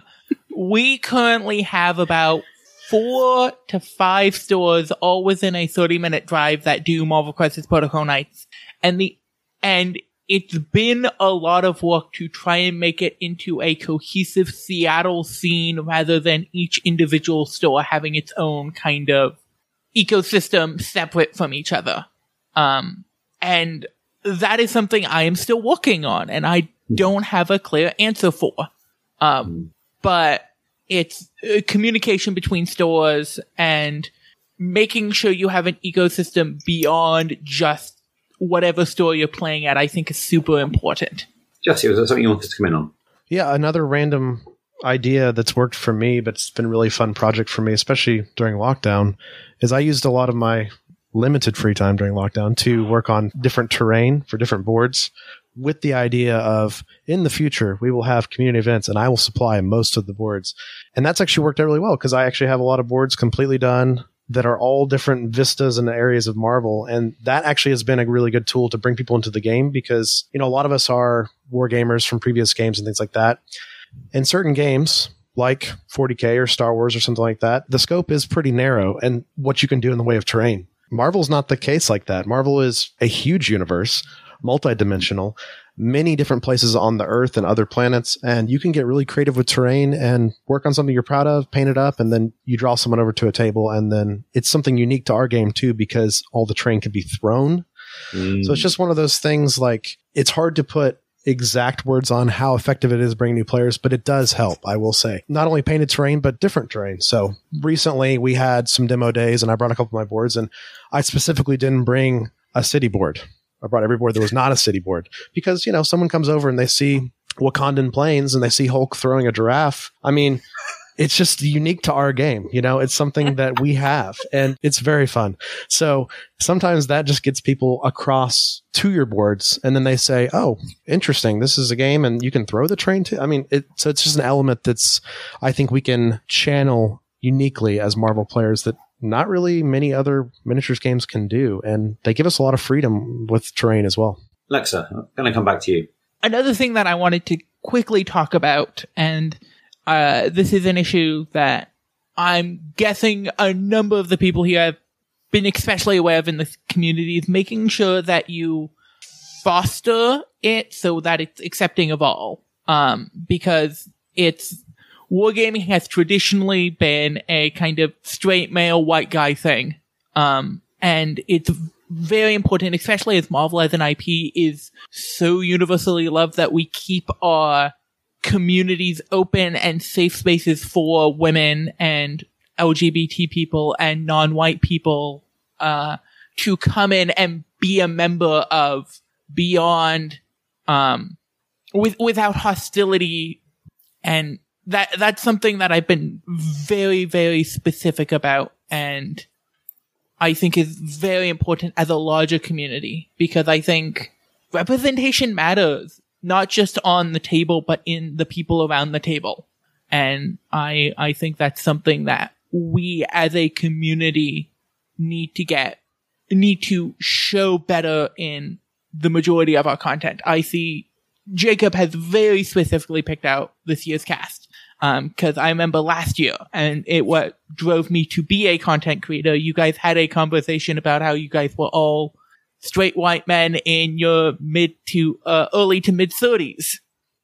We currently have about four to five stores all within a thirty minute drive that do Marvel Crisis Protocol nights. And the, and it's been a lot of work to try and make it into a cohesive Seattle scene rather than each individual store having its own kind of ecosystem separate from each other. Um, and that is something I am still working on and I don't have a clear answer for. Um, but it's uh, communication between stores and making sure you have an ecosystem beyond just whatever store you're playing at, I think is super important. Jesse, was there something you wanted to come in on? Yeah, another random idea that's worked for me, but it's been a really fun project for me, especially during lockdown, is I used a lot of my limited free time during lockdown to work on different terrain for different boards with the idea of in the future, we will have community events and I will supply most of the boards. And that's actually worked out really well because I actually have a lot of boards completely done that are all different vistas and areas of Marvel. And that actually has been a really good tool to bring people into the game because, you know, a lot of us are war gamers from previous games and things like that. In certain games, like forty K or Star Wars or something like that, the scope is pretty narrow and what you can do in the way of terrain. Marvel's not the case like that. Marvel is a huge universe, multi-dimensional, many different places on the Earth and other planets, and you can get really creative with terrain and work on something you're proud of, paint it up, and then you draw someone over to a table, and then it's something unique to our game too because all the terrain can be thrown. Mm. So it's just one of those things like it's hard to put exact words on how effective it is bringing new players, but it does help, I will say. Not only painted terrain, but different terrain. So recently we had some demo days and I brought a couple of my boards and I specifically didn't bring a city board. I brought every board that was not a city board because, you know, someone comes over and they see Wakandan plains and they see Hulk throwing a giraffe. I mean, it's just unique to our game. You know, it's something that we have and it's very fun. So sometimes that just gets people across to your boards and then they say, oh, interesting. This is a game and you can throw the train too. I mean, it, so it's just an element that's, I think we can channel uniquely as Marvel players that not really many other miniatures games can do. And they give us a lot of freedom with terrain as well. Lexa, I'm going to come back to you. Another thing that I wanted to quickly talk about, and uh, this is an issue that I'm guessing a number of the people here have been especially aware of in the community, is making sure that you foster it so that it's accepting of all. Um, because it's, wargaming has traditionally been a kind of straight male white guy thing. Um, and it's very important, especially as Marvel as an I P is so universally loved, that we keep our communities open and safe spaces for women and L G B T people and non-white people, uh, to come in and be a member of beyond, um, with, without hostility. And that, that's something that I've been very, very specific about. And I think is very important as a larger community because I think representation matters. Not just on the table, but in the people around the table. And I, I think that's something that we as a community need to get, need to show better in the majority of our content. I see Jacob has very specifically picked out this year's cast. Um, cause I remember last year and it what drove me to be a content creator. You guys had a conversation about how you guys were all straight white men in your mid to uh, early to mid thirties.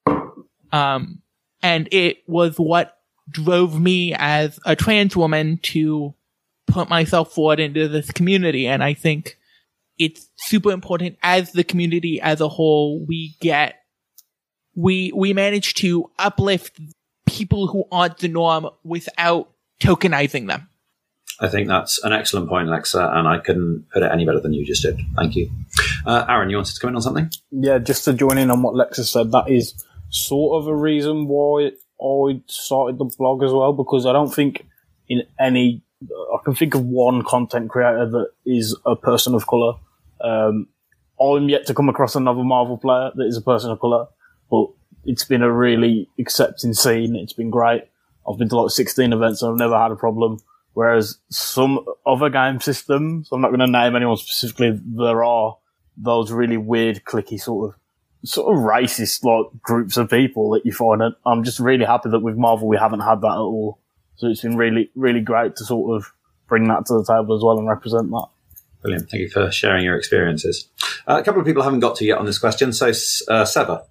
Um, and it was what drove me as a trans woman to put myself forward into this community. And I think it's super important as the community as a whole, we get we we manage to uplift people who aren't the norm without tokenizing them. I think that's an excellent point, Lexa, and I couldn't put it any better than you just did. Thank you. Uh, Aaron, you wanted to comment on something? Yeah, just to join in on what Lexa said, that is sort of a reason why I started the blog as well, because I don't think in any, I can think of one content creator that is a person of colour. Um, I'm yet to come across another Marvel player that is a person of colour, but it's been a really accepting scene. It's been great. I've been to like sixteen events and I've never had a problem. Whereas some other game systems, I'm not going to name anyone specifically, there are those really weird, clicky sort of, sort of racist like groups of people that you find. And I'm just really happy that with Marvel we haven't had that at all. So it's been really, really great to sort of bring that to the table as well and represent that. Brilliant. Thank you for sharing your experiences. Uh, a couple of people haven't got to yet on this question. So, uh, Seva.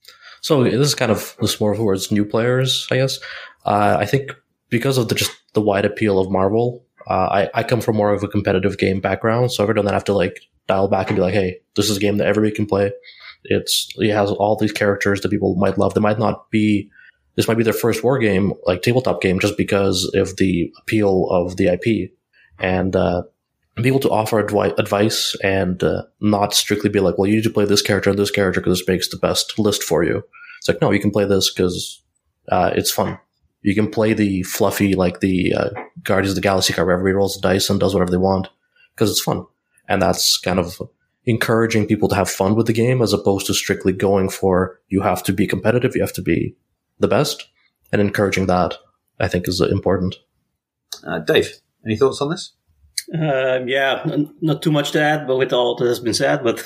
So this is kind of this more towards new players, I guess. Uh, I think because of the just the wide appeal of Marvel, uh, I, I come from more of a competitive game background. So every time I have to like dial back and be like, hey, this is a game that everybody can play. It's it has all these characters that people might love. They might not be. This might be their first war game, like tabletop game, just because of the appeal of the I P, and uh, be able to offer advi- advice and uh, not strictly be like, well, you need to play this character and this character because this makes the best list for you. It's like, no, you can play this because uh, it's fun. You can play the fluffy, like the uh, Guardians of the Galaxy card where everybody rolls the dice and does whatever they want because it's fun. And that's kind of encouraging people to have fun with the game as opposed to strictly going for, you have to be competitive, you have to be the best. And encouraging that, I think, is important. Uh, Dave, any thoughts on this? Um, yeah, n- not too much to add, but with all that has been said. But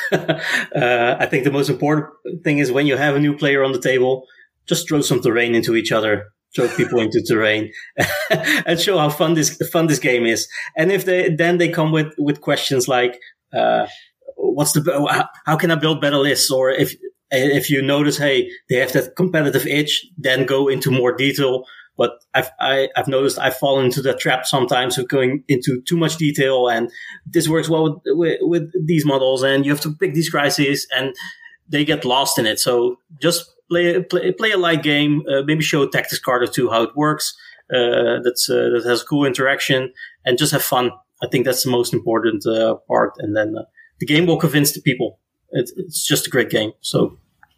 uh, I think the most important thing is when you have a new player on the table, just throw some terrain into each other, throw people into terrain, and show how fun this fun this game is. And if they then they come with, with questions like, uh, "What's the how, how can I build better lists?" Or if if you notice, hey, they have that competitive itch, then go into more detail. But I've, I, I've noticed I've fallen into the trap sometimes of going into too much detail, and this works well with, with, with these models, and you have to pick these crises, and they get lost in it. So just play play, play a light game, uh, maybe show a tactics card or two how it works. Uh, that's uh, that has a cool interaction, and just have fun. I think that's the most important uh, part, and then uh, the game will convince the people. It, it's just a great game. So,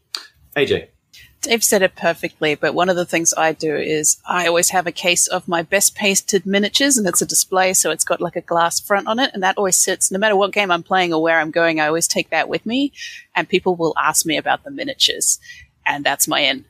A J. Dave said it perfectly, but one of the things I do is I always have a case of my best pasted miniatures, and it's a display, so it's got like a glass front on it, and that always sits, no matter what game I'm playing or where I'm going, I always take that with me, and people will ask me about the miniatures, and that's my in.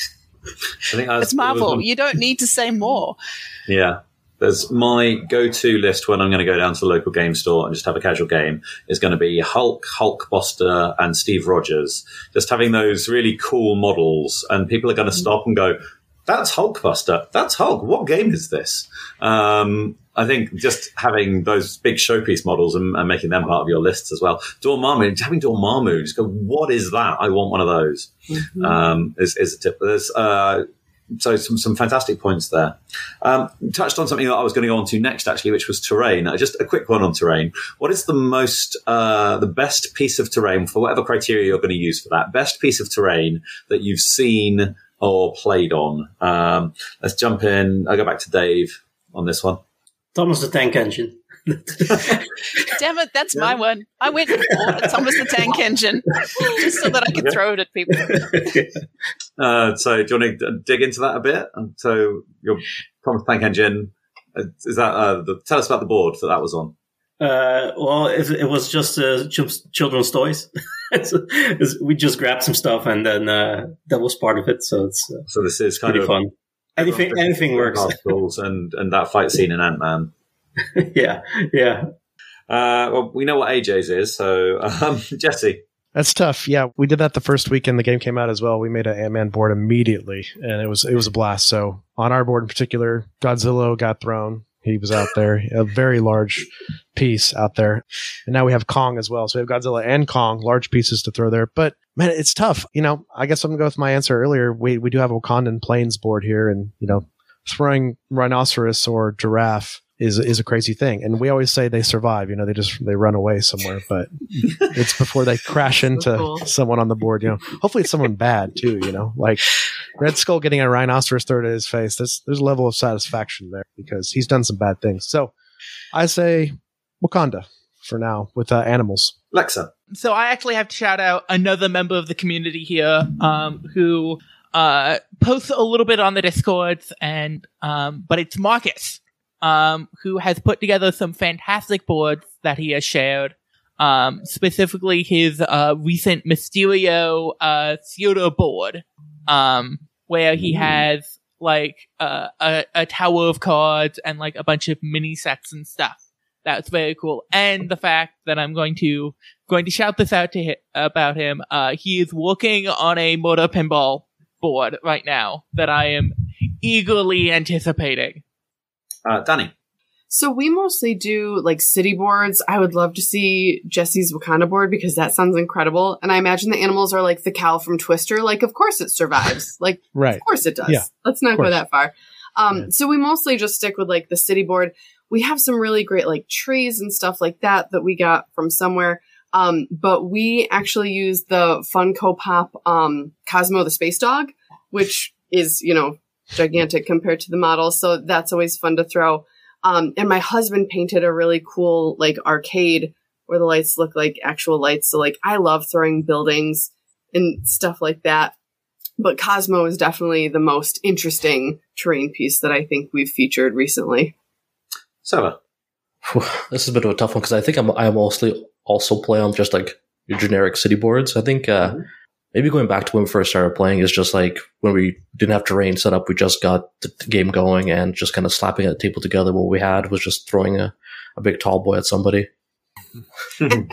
I think it's Marvel. You don't need to say more. Yeah. There's my go-to list when I'm going to go down to the local game store and just have a casual game is going to be Hulk, Hulkbuster, and Steve Rogers. Just having those really cool models, and people are going to stop and go, "That's Hulkbuster. That's Hulk. What game is this?" Um, I think just having those big showpiece models and, and making them part of your lists as well. Dormammu, having Dormammu, just go, "What is that? I want one of those." Mm-hmm. Um, is, is a tip. There's uh, So some, some fantastic points there. Um, touched on something that I was going to go on to next, actually, which was terrain. Uh, just a quick one on terrain. What is the most, uh, the best piece of terrain, for whatever criteria you're going to use for that, best piece of terrain that you've seen or played on? Um, let's jump in. I'll go back to Dave on this one. Thomas the Tank Engine. Damn it, that's my one. I went for Thomas the Tank Engine just so that I could throw it at people. Uh, so do you want to dig into that a bit? And so your Thomas the Tank Engine, uh, is that, uh, the, tell us about the board that that was on. Uh, well, it, it was just uh, ch- children's toys. it's, it's, we just grabbed some stuff, and then uh, that was part of it. So it's uh, so this is kind pretty of fun. Anything, anything works. and and that fight scene in Ant-Man. yeah, yeah. Uh, well, we know what A J's is, so um, Jesse. That's tough. Yeah, we did that the first weekend the game came out as well. We made an Ant-Man board immediately, and it was it was a blast. So on our board in particular, Godzilla got thrown. He was out there, a very large piece out there. And now we have Kong as well. So we have Godzilla and Kong, large pieces to throw there. But man, it's tough. You know, I guess I'm going to go with my answer earlier. We we do have a Wakandan Plains board here, and, you know, throwing rhinoceros or giraffe is is a crazy thing. And we always say they survive. You know, they just they run away somewhere, but it's before they crash into So cool. someone on the board. You know, hopefully it's someone bad too. You know, like Red Skull getting a rhinoceros thrown at his face. There's there's a level of satisfaction there because he's done some bad things. So I say Wakanda for now with uh, animals. Lexa. So I actually have to shout out another member of the community here, um, who uh posts a little bit on the Discords, and um, but it's Marcus, um, who has put together some fantastic boards that he has shared. Um, specifically his uh recent Mysterio uh theater board, um, where he has like uh, a a tower of cards and like a bunch of mini sets and stuff. That's very cool. And the fact that I'm going to going to shout this out to him, about him, uh, he is working on a Motor Pinball board right now that I am eagerly anticipating. Uh, Danny. So we mostly do like city boards. I would love to see Jesse's Wakanda board because that sounds incredible. And I imagine the animals are like the cow from Twister. Like, of course it survives. Like, Right. of course it does. Yeah, Let's not go course. that far. Um, Yeah. So we mostly just stick with like the city board. We have some really great like trees and stuff like that that we got from somewhere. Um, but we actually use the Funko Pop um, Cosmo the Space Dog, which is, you know, gigantic compared to the model. So that's always fun to throw. Um, and my husband painted a really cool like arcade where the lights look like actual lights. So like I love throwing buildings and stuff like that. But Cosmo is definitely the most interesting terrain piece that I think we've featured recently. Sarah. This is a bit of a tough one because I think I'm I mostly also play on just like your generic city boards. I think uh, mm-hmm. maybe going back to when we first started playing is just like when we didn't have terrain set up, we just got the game going and just kind of slapping a table together. What we had was just throwing a, a big tall boy at somebody. Aaron.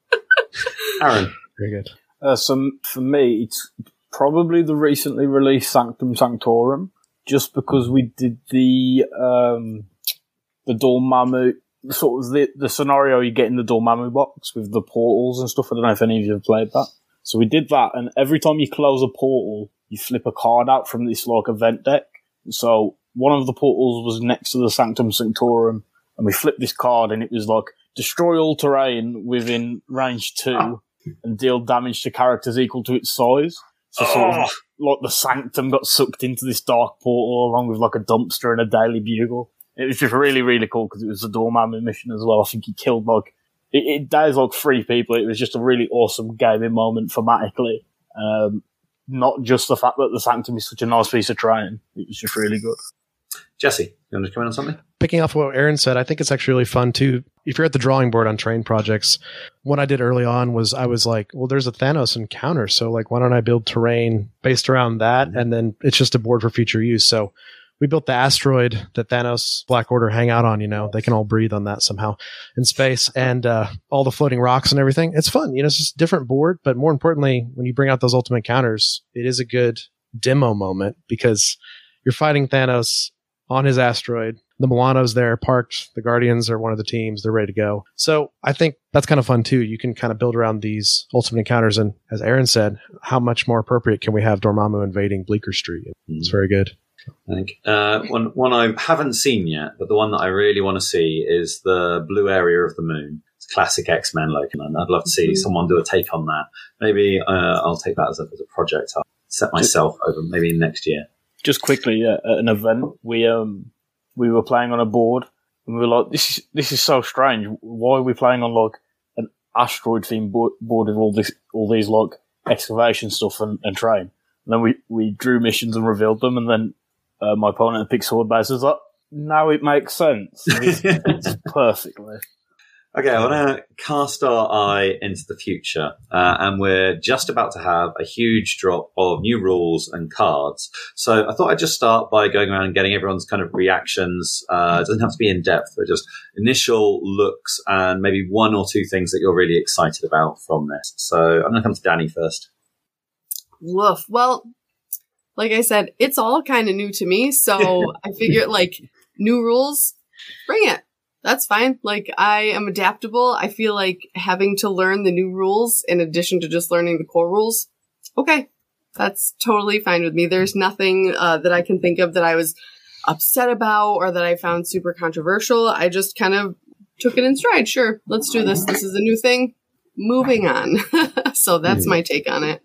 Very good. Uh, so for me, it's probably the recently released Sanctum Sanctorum, just because we did the um, the Dormammu, sort of the, the scenario you get in the Dormammu box with the portals and stuff. I don't know if any of you have played that. So we did that, and every time you close a portal, you flip a card out from this like event deck. So one of the portals was next to the Sanctum Sanctorum, and we flipped this card, and it was like destroy all terrain within range two and deal damage to characters equal to its size. So sort of like the Sanctum got sucked into this dark portal along with like a dumpster and a Daily Bugle. It was just really, really cool because it was a Dormammu mission as well. I think he killed like, it, it dies like three people. It was just a really awesome gaming moment thematically. Um, not just the fact that the Sanctum is such a nice piece of terrain. It was just really good. Jesse, you want to come in on something? Picking off what Aaron said, I think it's actually really fun too. If you're at the drawing board on terrain projects, what I did early on was I was like, well, there's a Thanos encounter. So like, why don't I build terrain based around that? And then it's just a board for future use. So we built the asteroid that Thanos Black Order hang out on, you know, they can all breathe on that somehow in space, and uh, all the floating rocks and everything. It's fun. You know, it's just a different board. But more importantly, when you bring out those ultimate counters, it is a good demo moment because you're fighting Thanos on his asteroid. The Milano's there parked. The Guardians are one of the teams. They're ready to go. So I think that's kind of fun too. You can kind of build around these ultimate encounters. And as Aaron said, how much more appropriate can we have Dormammu invading Bleecker Street? It's very good. I think uh, one one I haven't seen yet, but the one that I really want to see is the blue area of the moon. It's classic X-Men like, and I'd love to see someone do a take on that. Maybe uh, I'll take that as a, as a project. I'll set myself over maybe next year. Just quickly, yeah, at an event, we um we were playing on a board, and we were like, "This is this is so strange. Why are we playing on like an asteroid themed board, board with all this all these like excavation stuff and, and terrain?" And then we we drew missions and revealed them, and then uh, my opponent picked sword base was like, "Now it makes sense. It's, it's perfectly." Okay, I want to cast our eye into the future, uh, and we're just about to have a huge drop of new rules and cards. So I thought I'd just start by going around and getting everyone's kind of reactions. Uh, it doesn't have to be in depth, but just initial looks and maybe one or two things that you're really excited about from this. So I'm going to come to Danny first. Woof. Well, like I said, it's all kind of new to me, so I figured like new rules, bring it. That's fine. Like, I am adaptable. I feel like having to learn the new rules in addition to just learning the core rules, okay, that's totally fine with me. There's nothing uh, that I can think of that I was upset about or that I found super controversial. I just kind of took it in stride. Sure, let's do this. This is a new thing. Moving on. So that's my take on it.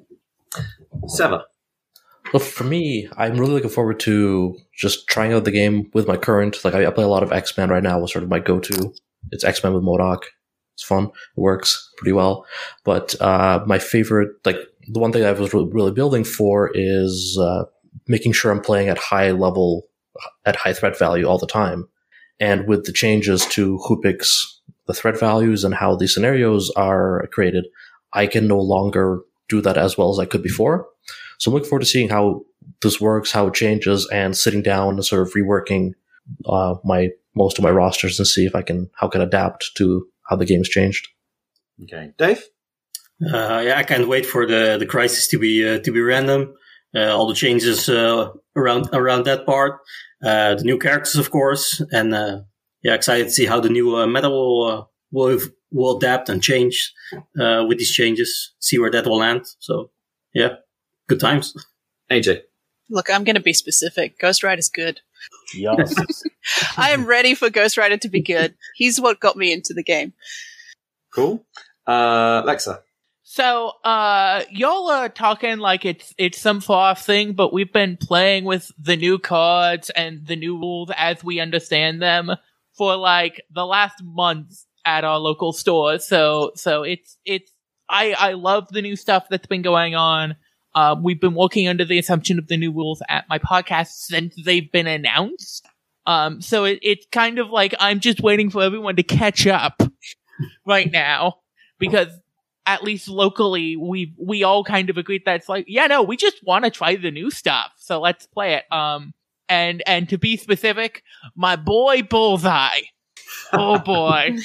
Seva. Well, for me, I'm really looking forward to just trying out the game with my current. Like, I, I play a lot of X-Men right now. Was sort of my go-to. It's X-Men with MODOK. It's fun. It works pretty well. But uh, my favorite, like, the one thing I was re- really building for is uh, making sure I'm playing at high level, at high threat value all the time. And with the changes to who picks the threat values and how these scenarios are created, I can no longer do that as well as I could before. So I'm looking forward to seeing how this works, how it changes, and sitting down and sort of reworking uh, my most of my rosters and see if I can how I can adapt to how the game's changed. Okay, Dave. Uh, yeah, I can't wait for the, the crisis to be uh, to be random. Uh, all the changes uh, around around that part, uh, the new characters, of course, and uh, yeah, excited to see how the new uh, meta will uh, will will adapt and change uh, with these changes. See where that will land. So yeah. Good times. A J. Look, I'm going to be specific. Ghost Rider's good. Yes. I am ready for Ghost Rider to be good. He's what got me into the game. Cool. Uh, Lexa. So, uh, y'all are talking like it's, it's some far off thing, but we've been playing with the new cards and the new rules as we understand them for like the last month at our local store. So, so it's, it's, I, I love the new stuff that's been going on. Uh, we've been working under the assumption of the new rules at my podcast since they've been announced. Um, so it, it's kind of like I'm just waiting for everyone to catch up right now, because at least locally, we we all kind of agreed that it's like, yeah, no, we just want to try the new stuff, so let's play it. Um, and and to be specific, my boy Bullseye, oh boy.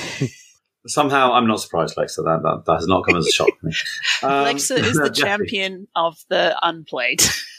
Somehow, I'm not surprised, Lexa. That, that that has not come as a shock to me. Um, Lexa is the champion of the unplayed.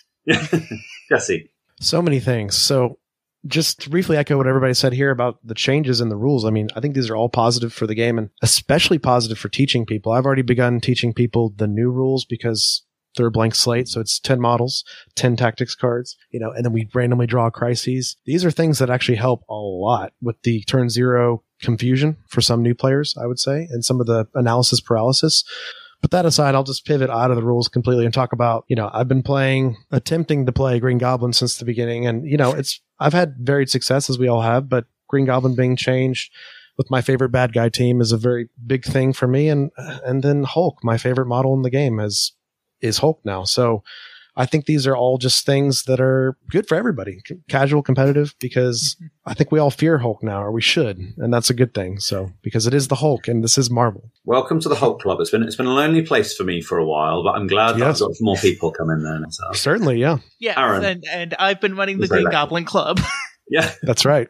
Jesse. So many things. So just to briefly echo what everybody said here about the changes in the rules. I mean, I think these are all positive for the game and especially positive for teaching people. I've already begun teaching people the new rules because they're a blank slate. So it's ten models, ten tactics cards, you know, and then we randomly draw crises. These are things that actually help a lot with the turn zero confusion for some new players, I would say, and some of the analysis paralysis. But that aside, I'll just pivot out of the rules completely and talk about, you know, I've been playing, attempting to play Green Goblin since the beginning. And, you know, it's, I've had varied success as we all have, but Green Goblin being changed with my favorite bad guy team is a very big thing for me. And, and then Hulk, my favorite model in the game is, is Hulk now. So I think these are all just things that are good for everybody, C- casual, competitive, because I think we all fear Hulk now, or we should, and that's a good thing. So because it is the Hulk, and this is Marvel. Welcome to the Hulk Club. It's been it's been a lonely place for me for a while, but I'm glad Yes. that I've got more people come in there. So. Certainly, yeah, Yeah, Aaron. and and I've been running the Was very Green lucky. Goblin Club. Yeah, that's right.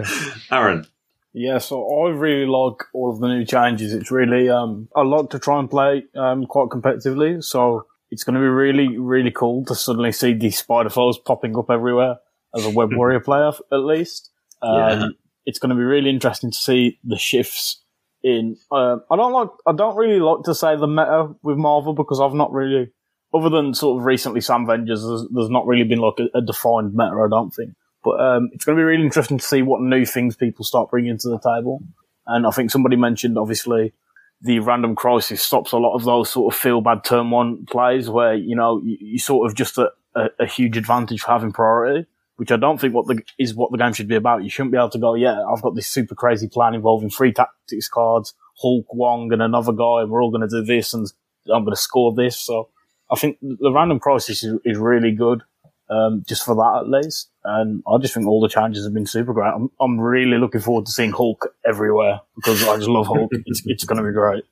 Aaron. Yeah, so I really like all of the new changes. It's really, um, I like to try and play um, quite competitively, so it's going to be really, really cool to suddenly see these spider foes popping up everywhere as a Web Warrior player, at least. Um, Yeah. It's going to be really interesting to see the shifts in. Uh, I don't like. I don't really like to say the meta with Marvel because I've not really, other than sort of recently Sam Avengers, there's, there's not really been like a, a defined meta. I don't think. But um, it's going to be really interesting to see what new things people start bringing to the table. And I think somebody mentioned, obviously, the random crisis stops a lot of those sort of feel-bad turn one plays where, you know, you, you sort of just a, a, a huge advantage for having priority, which I don't think what the, is what the game should be about. You shouldn't be able to go, yeah, I've got this super crazy plan involving three tactics cards, Hulk, Wong, and another guy, and we're all going to do this, and I'm going to score this. So I think the random crisis is, is really good. Um, just for that at least. And I just think all the changes have been super great. I'm, I'm really looking forward to seeing Hulk everywhere because I just love Hulk. It's, it's going to be great.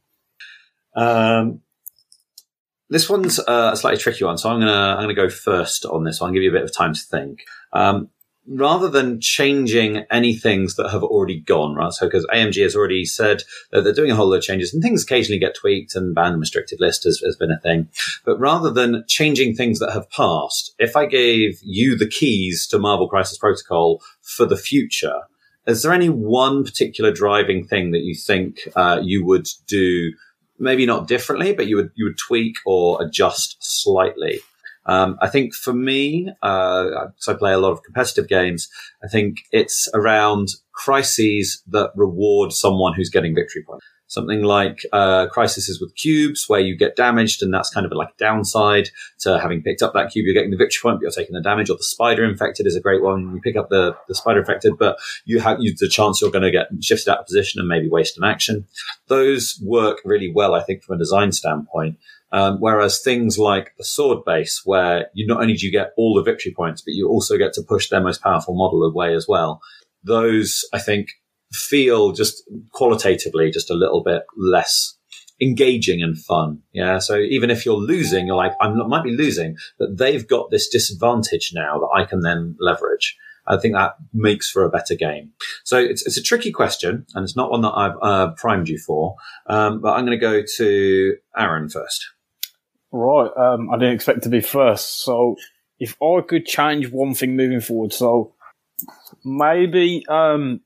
Um, this one's uh, a slightly tricky one, so I'm gonna I'm gonna go first on this one. I'll give you a bit of time to think. Um, rather than changing any things that have already gone, right? So because A M G has already said that they're doing a whole load of changes, and things occasionally get tweaked, and banned and restricted list has, has been a thing. But rather than changing things that have passed, if I gave you the keys to Marvel Crisis Protocol for the future, is there any one particular driving thing that you think uh, you would do? Maybe not differently, but you would you would tweak or adjust slightly. Um, I think for me, uh, so I play a lot of competitive games. I think it's around crises that reward someone who's getting victory points. Something like uh, crises with cubes, where you get damaged, and that's kind of like a downside to having picked up that cube. You're getting the victory point, but you're taking the damage. Or the spider infected is a great one. You pick up the, the spider infected, but you have you, the chance you're going to get shifted out of position and maybe waste an action. Those work really well, I think, from a design standpoint. Um, whereas things like the sword base, where you not only do you get all the victory points, but you also get to push their most powerful model away as well. Those, I think, feel just qualitatively just a little bit less engaging and fun. Yeah. So even if you're losing, you're like, I might be losing, but they've got this disadvantage now that I can then leverage. I think that makes for a better game. So it's, it's a tricky question, and it's not one that I've uh, primed you for. Um, but I'm going to go to Aaron first. Right. Um, I didn't expect to be first. So if I could change one thing moving forward, so maybe, um,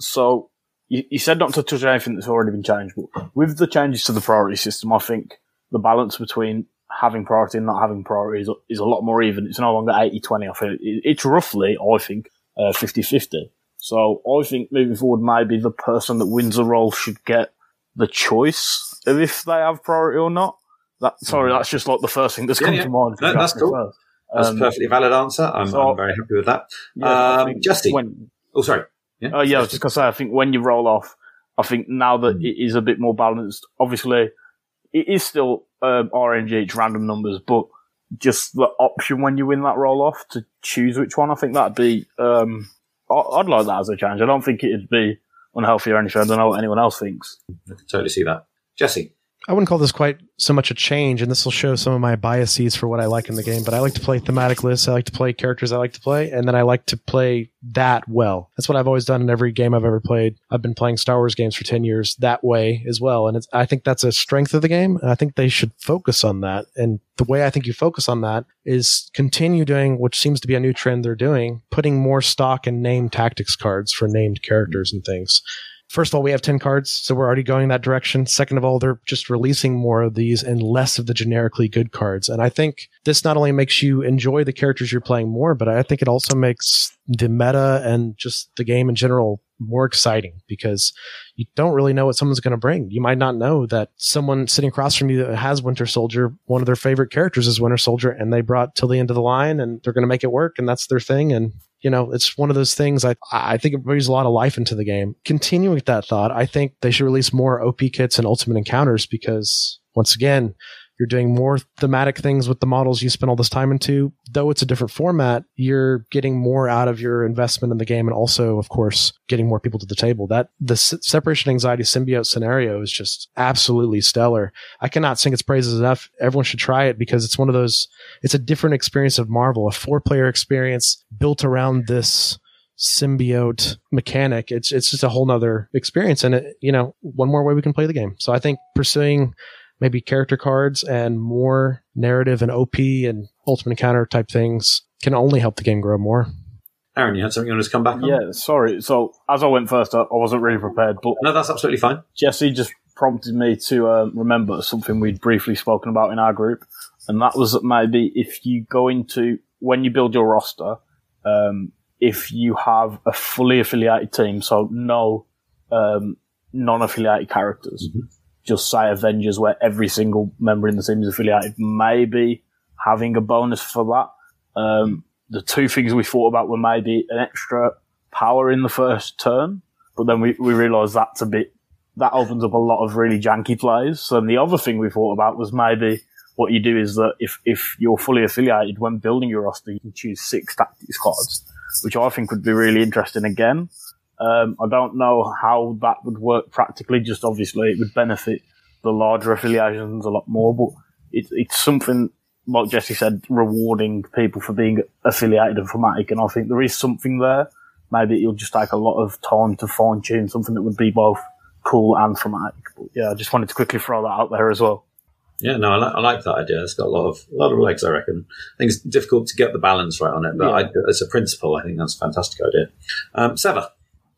So you, you said not to touch anything that's already been changed, but with the changes to the priority system, I think the balance between having priority and not having priority is, is a lot more even. It's no longer eighty twenty. I think it's roughly, I think, uh, fifty fifty. So I think moving forward, maybe the person that wins the role should get the choice of if they have priority or not. That, sorry, that's just like the first thing that's yeah, come yeah. to mind. No, that's cool. Um, That's a perfectly valid answer. I'm, so, I'm very happy with that. Yeah, um, Jesse. When, oh, sorry. Yeah, uh, yeah, I was just going to say, I think when you roll off, I think now that mm. it is a bit more balanced, obviously, it is still um, R N G, it's random numbers, but just the option when you win that roll off to choose which one, I think that'd be, um, I'd like that as a change. I don't think it'd be unhealthy or anything. I don't know what anyone else thinks. I can totally see that. Jesse. I wouldn't call this quite so much a change, and this will show some of my biases for what I like in the game, but I like to play thematic lists, I like to play characters I like to play, and then I like to play that well. That's what I've always done in every game I've ever played. I've been playing Star Wars games for ten years that way as well, and it's, I think that's a strength of the game, and I think they should focus on that. And the way I think you focus on that is continue doing, which seems to be a new trend they're doing, putting more stock in named tactics cards for named characters and things. First of all, we have ten cards, so we're already going that direction. Second of all, they're just releasing more of these and less of the generically good cards. And I think this not only makes you enjoy the characters you're playing more, but I think it also makes the meta and just the game in general more exciting, because you don't really know what someone's going to bring. You might not know that someone sitting across from you that has Winter Soldier, one of their favorite characters is Winter Soldier, and they brought till the end of the line, and they're going to make it work, and that's their thing. And you know, it's one of those things. I I think it brings a lot of life into the game. Continuing with that thought, I think they should release more O P kits and Ultimate Encounters, because once again, you're doing more thematic things with the models you spend all this time into. Though it's a different format, you're getting more out of your investment in the game, and also, of course, getting more people to the table. That the s- separation anxiety symbiote scenario is just absolutely stellar. I cannot sing its praises enough. Everyone should try it, because it's one of those. It's a different experience of Marvel, a four-player experience built around this symbiote mechanic. It's it's just a whole nother experience, and it, you know, one more way we can play the game. So I think pursuing maybe character cards and more narrative and O P and Ultimate Encounter type things can only help the game grow more. Aaron, you had something you wanted to come back on? Yeah, sorry. So as I went first, I wasn't really prepared, but no, that's absolutely fine. Jesse just prompted me to uh, remember something we'd briefly spoken about in our group, and that was that maybe if you go into, when you build your roster, um, if you have a fully affiliated team, so no um, non-affiliated characters, mm-hmm. just say Avengers, where every single member in the team is affiliated, maybe having a bonus for that. Um, the two things we thought about were maybe an extra power in the first turn, but then we, we realised that's a bit, that opens up a lot of really janky plays. So the other thing we thought about was maybe what you do is that if, if you're fully affiliated, when building your roster, you can choose six tactics cards, which I think would be really interesting again. Um, I don't know how that would work practically. Just obviously it would benefit the larger affiliations a lot more, but it, it's something, like Jesse said, rewarding people for being affiliated and thematic. And I think there is something there. Maybe it'll just take a lot of time to fine tune something that would be both cool and thematic. But yeah, I just wanted to quickly throw that out there as well. Yeah, no, I like, I like that idea. It's got a lot of a lot of legs, I reckon. I think it's difficult to get the balance right on it, but yeah. I, as a principle, I think that's a fantastic idea. Um, Seva.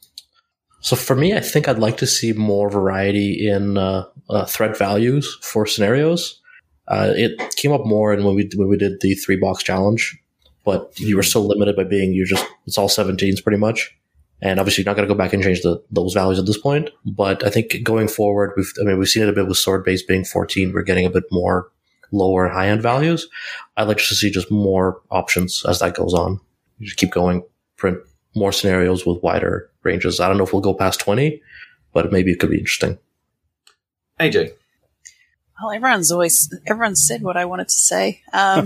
So for me, I think I'd like to see more variety in uh, uh, threat values for scenarios. Uh, it came up more in when we when we did the three box challenge, but you were so limited by being you just it's all seventeens pretty much, and obviously you're not going to go back and change the those values at this point. But I think going forward, we've I mean we've seen it a bit with sword base being fourteen. We're getting a bit more lower and high end values. I'd like to see just more options as that goes on. You just keep going, print more scenarios with wider ranges. I don't know if we'll go past twenty, but maybe it could be interesting. A J. Well, everyone's always everyone's said what I wanted to say. Um,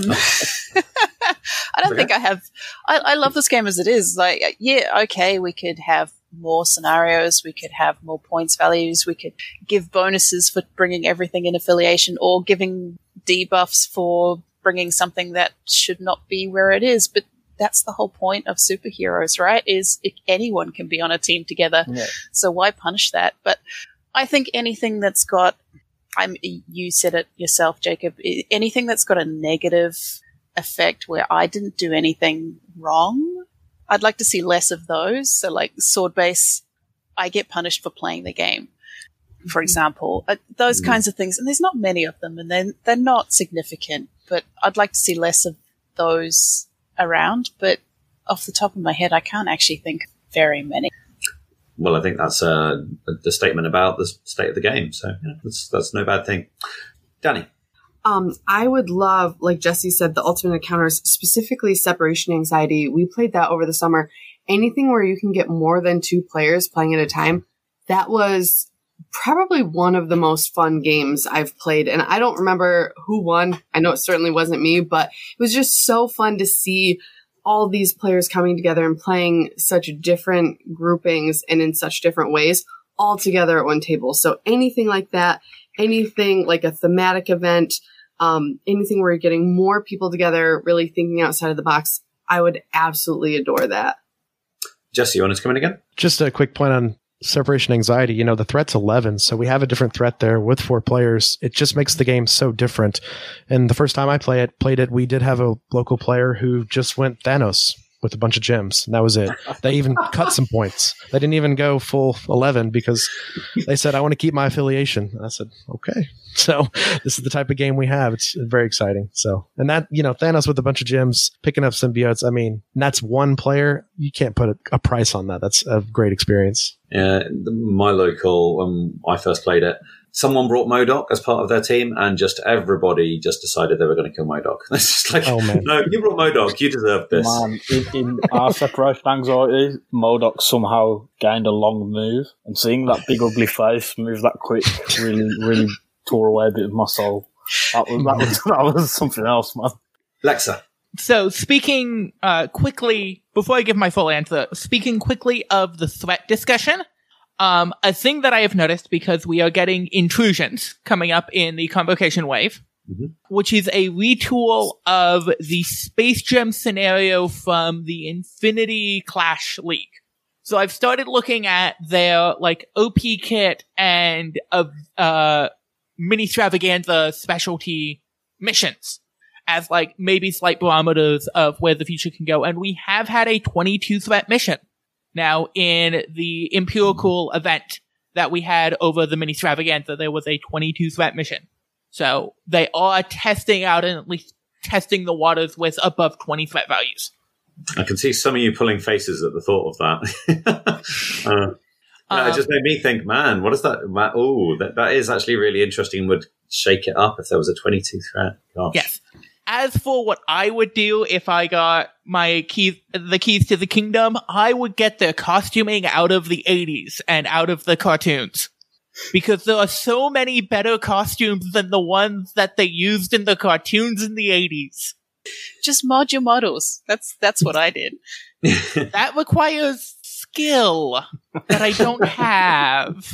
I don't Okay. think I have. I, I love this game as it is. Like, yeah, okay, we could have more scenarios, we could have more points values, we could give bonuses for bringing everything in affiliation, or giving debuffs for bringing something that should not be where it is. But that's the whole point of superheroes, right? Is if anyone can be on a team together. Yeah. So why punish that? But I think anything that's got, I'm, you said it yourself, Jacob, i- anything that's got a negative effect where I didn't do anything wrong, I'd like to see less of those. So like sword base, I get punished for playing the game, for example, uh, those Mm. kinds of things. And there's not many of them, and they're, they're not significant, but I'd like to see less of those around. But off the top of my head, I can't actually think of very many. Well, I think that's uh, the statement about the state of the game. So yeah, that's that's no bad thing. Danny. Um, I would love, like Jesse said, the ultimate encounters, specifically separation anxiety. We played that over the summer. Anything where you can get more than two players playing at a time, that was probably one of the most fun games I've played. And I don't remember who won. I know it certainly wasn't me, but it was just so fun to see all these players coming together and playing such different groupings and in such different ways all together at one table. So anything like that, anything like a thematic event, um, anything where you're getting more people together, really thinking outside of the box, I would absolutely adore that. Jesse, you want to come in again? Just a quick point on separation anxiety. You know, the threat's eleven, so we have a different threat there with four players. It just makes the game so different. And the first time I play it, played it, we did have a local player who just went Thanos with a bunch of gems, and that was it. They even cut some points. They didn't even go full eleven because they said, I want to keep my affiliation. And I said, okay. So this is the type of game we have. It's very exciting. So, and that, you know, Thanos with a bunch of gems, picking up symbiotes. I mean, that's one player. You can't put a, a price on that. That's a great experience. Yeah, the- my local, when I first played it, someone brought MODOK as part of their team, and just everybody just decided they were going to kill MODOK. It's just like, Oh, man. no, you brought MODOK, you deserve this. Man, in, in our separation anxiety, MODOK somehow gained a long move, and seeing that big ugly face move that quick really, really tore away a bit of my soul. That was, that was, that was something else, man. Lexa. So, speaking uh, quickly, before I give my full answer, speaking quickly of the threat discussion, um, a thing that I have noticed, because we are getting intrusions coming up in the Convocation Wave, Mhm. which is a retool of the Space Gem scenario from the Infinity Clash League. So I've started looking at their, like, O P kit and uh, uh, mini extravaganza specialty missions as, like, maybe slight barometers of where the future can go. And we have had a twenty-two threat mission now in the empirical event that we had over the mini extravaganza. There was a twenty-two threat mission. So they are testing out and at least testing the waters with above twenty threat values. I can see some of you pulling faces at the thought of that. uh, yeah, it just made me think, man, what is that? Oh, that, that is actually really interesting. Would shake it up if there was a twenty-two threat. Gosh. Yes. As for what I would do if I got my keys, the keys to the kingdom, I would get the costuming out of the eighties and out of the cartoons. Because there are so many better costumes than the ones that they used in the cartoons in the eighties. Just mod your models. That's that's what I did. That requires skill that I don't have.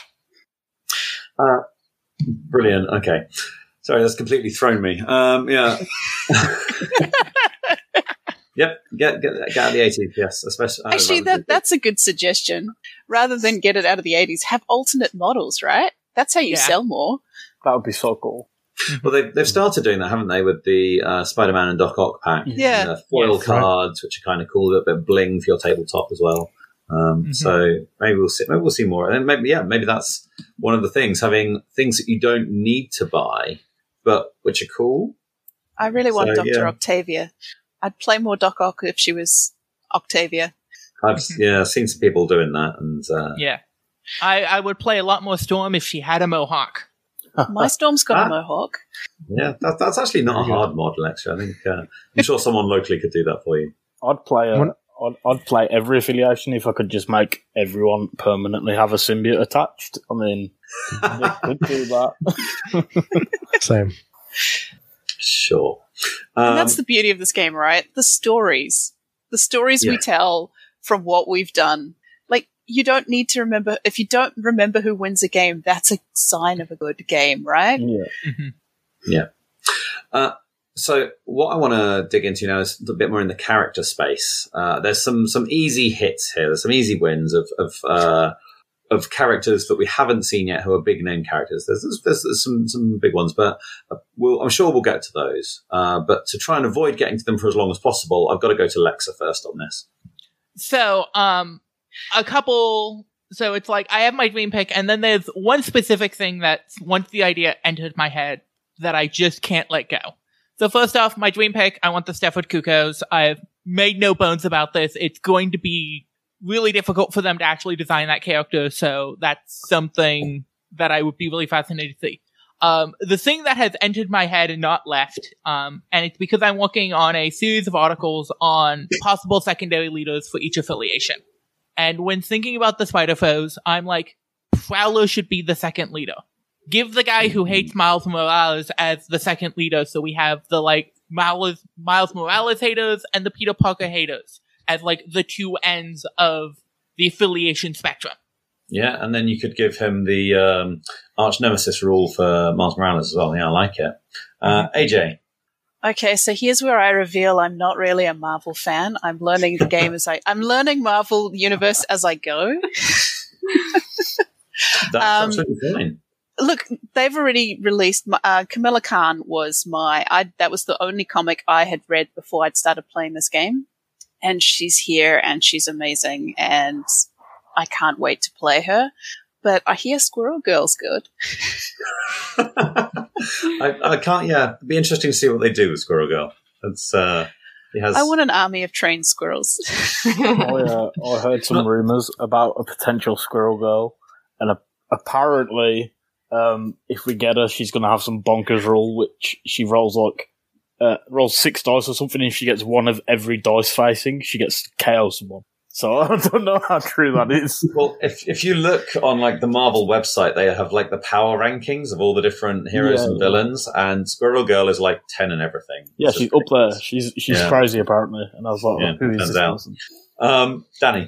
Uh, brilliant. Okay. Sorry, that's completely thrown me. Um, yeah. Yep. Get, get, get out of the eighties, yes. Especially, Actually, that that's a good suggestion. Rather than get it out of the eighties, have alternate models, right? That's how you Yeah. sell more. That would be so cool. Well, they've, they've started doing that, haven't they, with the uh, Spider-Man and Doc Ock pack? Yeah. And the foil Yes. cards, which are kind of cool, a little bit of bling for your tabletop as well. Um, Mhm. So maybe we'll see. Maybe we'll see more. And maybe, yeah, maybe that's one of the things: having things that you don't need to buy but which are cool. I really want So, Doctor yeah. Octavia. I'd play more Doc Ock if she was Octavia. I've yeah seen some people doing that, and uh, Yeah. I, I would play a lot more Storm if she had a mohawk. My Storm's got Ah. a mohawk. yeah, that, that's actually not a hard mod, Alexa. I think uh, I'm sure someone locally could do that for you. I'd play a, What- I'd, I'd play every affiliation if I could just make everyone permanently have a symbiote attached. I mean, they could do that. Same. Sure. And Um, that's the beauty of this game, right? The stories. The stories we Yeah. tell from what we've done. Like, you don't need to remember, if you don't remember who wins a game, that's a sign of a good game, right? Yeah. Yeah. Uh, so what I want to dig into now is a bit more in the character space. Uh, there's some some easy hits here. There's some easy wins of of uh, of characters that we haven't seen yet who are big name characters. There's there's, there's some some big ones, but uh, we'll, I'm sure we'll get to those. Uh, but to try and avoid getting to them for as long as possible, I've got to go to Lexa first on this. So, um, a couple. So it's like I have my dream pick, and then there's one specific thing that once the idea entered my head that I just can't let go. So first off, my dream pick, I want the Stefford Kukos. I've made no bones about this. It's going to be really difficult for them to actually design that character, so that's something that I would be really fascinated to see. Um, the thing that has entered my head and not left, um, and it's because I'm working on a series of articles on possible secondary leaders for each affiliation. And when thinking about the Spider Foes, I'm like, Prowler should be the second leader. Give the guy who hates Miles Morales as the second leader, so we have the, like, Miles, Miles Morales haters and the Peter Parker haters as, like, the two ends of the affiliation spectrum. Yeah, and then you could give him the um, arch nemesis rule for Miles Morales as well. Yeah, I like it. Uh, A J. Okay, so here's where I reveal I'm not really a Marvel fan. I'm learning the game as I, I'm learning Marvel Universe as I go. That's Um, absolutely fine. Look, they've already released. my- Uh, Camilla Khan was my. I, that was the only comic I had read before I'd started playing this game, and she's here and she's amazing, and I can't wait to play her. But I hear Squirrel Girl's good. I, I can't. Yeah, it'd be interesting to see what they do with Squirrel Girl. It's uh, he has. I want an army of trained squirrels. I, uh, I heard some rumours about a potential Squirrel Girl, and a, apparently, um, if we get her, she's going to have some bonkers rule, which she rolls like uh, rolls six dice or something. And if she gets one of every dice facing, she gets chaos one. So I don't know how true that is. Well, if if you look on like the Marvel website, they have like the power rankings of all the different heroes Yeah. and villains, and Squirrel Girl is like ten and everything. Yeah, It's she's just up there. She's she's Yeah. crazy apparently, and I was like, Yeah, who is turns this out. person? Um, Danny.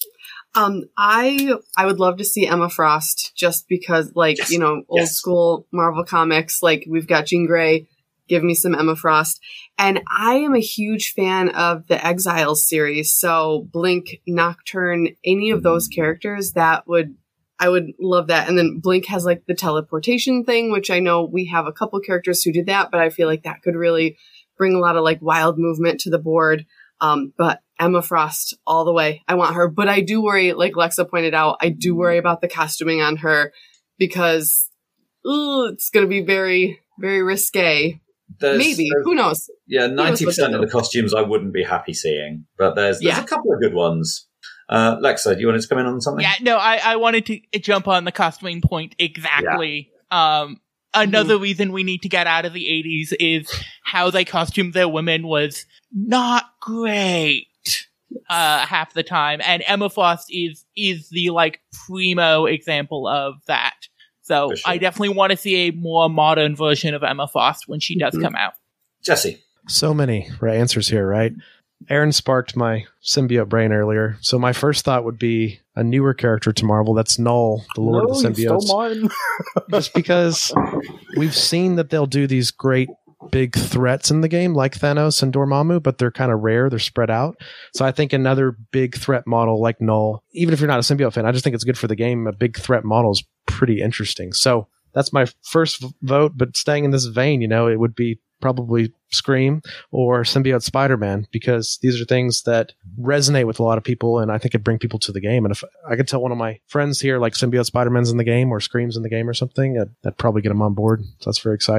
Um, I I would love to see Emma Frost just because, like, Yes. you know, old Yes. school Marvel comics. Like, we've got Jean Grey. Give me some Emma Frost. And I am a huge fan of the Exiles series. So Blink, Nocturne, any of those characters, that would, I would love that. And then Blink has like the teleportation thing, which I know we have a couple characters who did that, but I feel like that could really bring a lot of like wild movement to the board. Um, but Emma Frost all the way. I want her, but I do worry, like Lexa pointed out, I do worry about the costuming on her because ooh, it's going to be very, very risque. There's, Maybe. there's- Who knows? Yeah, knows ninety what percent to of the do. costumes I wouldn't be happy seeing, but there's there's Yeah. a couple of good ones. Uh, Lexa, do you want to come in on something? Yeah, no, I, I wanted to jump on the costuming point exactly. Um, another reason we need to get out of the eighties is how they costumed their women was not great uh, half the time, and Emma Frost is is the like primo example of that. So For sure. I definitely want to see a more modern version of Emma Frost when she does Mhm. come out. Jesse. So many right answers here, right? Aaron sparked my symbiote brain earlier. So my first thought would be a newer character to Marvel. That's Null, the Lord No, of the you stole Symbiotes. mine. Just because we've seen that they'll do these great big threats in the game like Thanos and Dormammu, but they're kind of rare. They're spread out. So I think another big threat model like Null, even if you're not a symbiote fan, I just think it's good for the game. A big threat model is pretty interesting. So that's my first v- vote, but staying in this vein, you know, it would be probably Scream or Symbiote Spider-Man, because these are things that resonate with a lot of people, and I think it bring people to the game. And if I could tell one of my friends here, like Symbiote Spider-Man's in the game or Scream's in the game or something, I'd, I'd probably get them on board. So that's very exciting.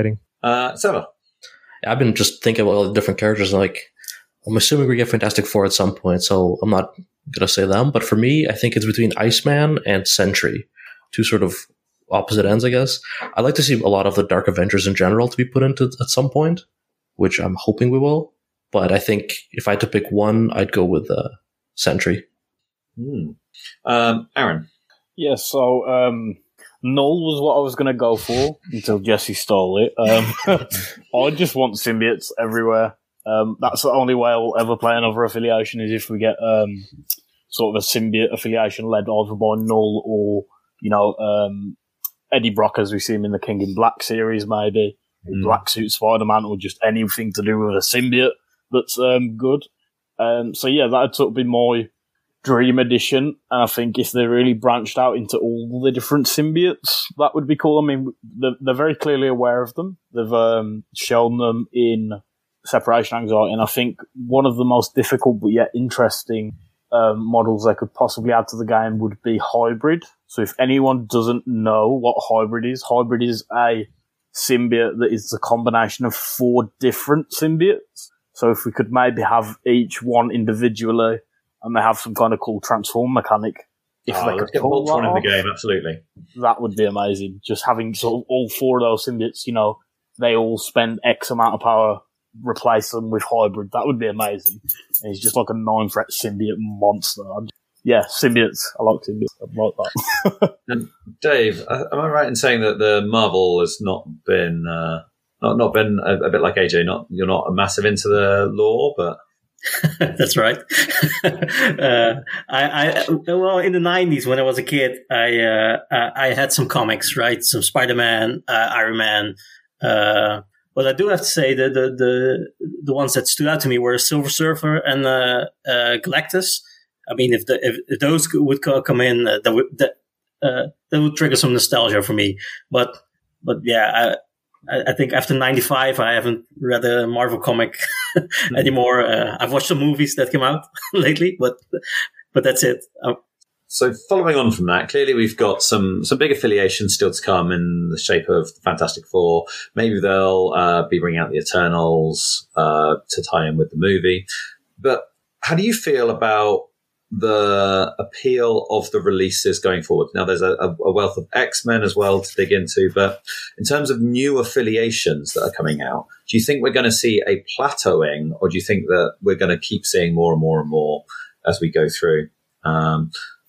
Uh, Sarah? I've been just thinking about all the different characters. Like, I'm assuming we get Fantastic Four at some point, so I'm not going to say them. But for me, I think it's between Iceman and Sentry, two sort of opposite ends, I guess. I'd like to see a lot of the Dark Avengers in general to be put into at some point, which I'm hoping we will. But I think if I had to pick one, I'd go with uh, Sentry. Hmm. Um, Aaron? Yeah, so um, Null was what I was going to go for until Jesse stole it. Um, I just want symbiotes everywhere. Um, that's the only way I'll ever play another affiliation is if we get um, sort of a symbiote affiliation led either by Null or, you know, um, Eddie Brock as we see him in the King in Black series, maybe. Mm. Black Suit Spider-Man, or just anything to do with a symbiote that's um, good. Um, so yeah, that'd sort of be my dream edition. And I think if they really branched out into all the different symbiotes, that would be cool. I mean, they're, they're very clearly aware of them. They've um, shown them in Separation Anxiety, and I think one of the most difficult but yet interesting um, models they could possibly add to the game would be Hybrid. So if anyone doesn't know what Hybrid is, Hybrid is a symbiote that is the combination of four different symbiotes. So if we could maybe have each one individually and they have some kind of cool transform mechanic, if oh, they let's could get pull that one in the off, game, absolutely. that would be amazing. Just having sort of all four of those symbiotes, you know, they all spend X amount of power, replace them with Hybrid. That would be amazing. And he's just like a nine-threat symbiote monster. I'm just, yeah, symbiotes. I like symbiotes. I like that. And Dave, am I right in saying that the Marvel has not been uh, not not been a, a bit like A J? Not you're not a massive into the lore, but that's right. uh, I, I well in the nineties when I was a kid, I uh, I had some comics, right? Some Spider-Man, uh, Iron Man. Uh, But I do have to say that the, the the ones that stood out to me were Silver Surfer and uh, uh, Galactus. I mean, if the if, if those would come in, uh, that would that uh, that would trigger some nostalgia for me. But but yeah, I I think after ninety-five, I haven't read a Marvel comic anymore. Uh, I've watched some movies that came out lately, but but that's it. Um, So following on from that, clearly we've got some, some big affiliations still to come in the shape of the Fantastic Four. Maybe they'll uh, be bringing out the Eternals uh, to tie in with the movie. But how do you feel about the appeal of the releases going forward? Now, there's a, a wealth of X-Men as well to dig into. But in terms of new affiliations that are coming out, do you think we're going to see a plateauing, or do you think that we're going to keep seeing more and more and more as we go through? Um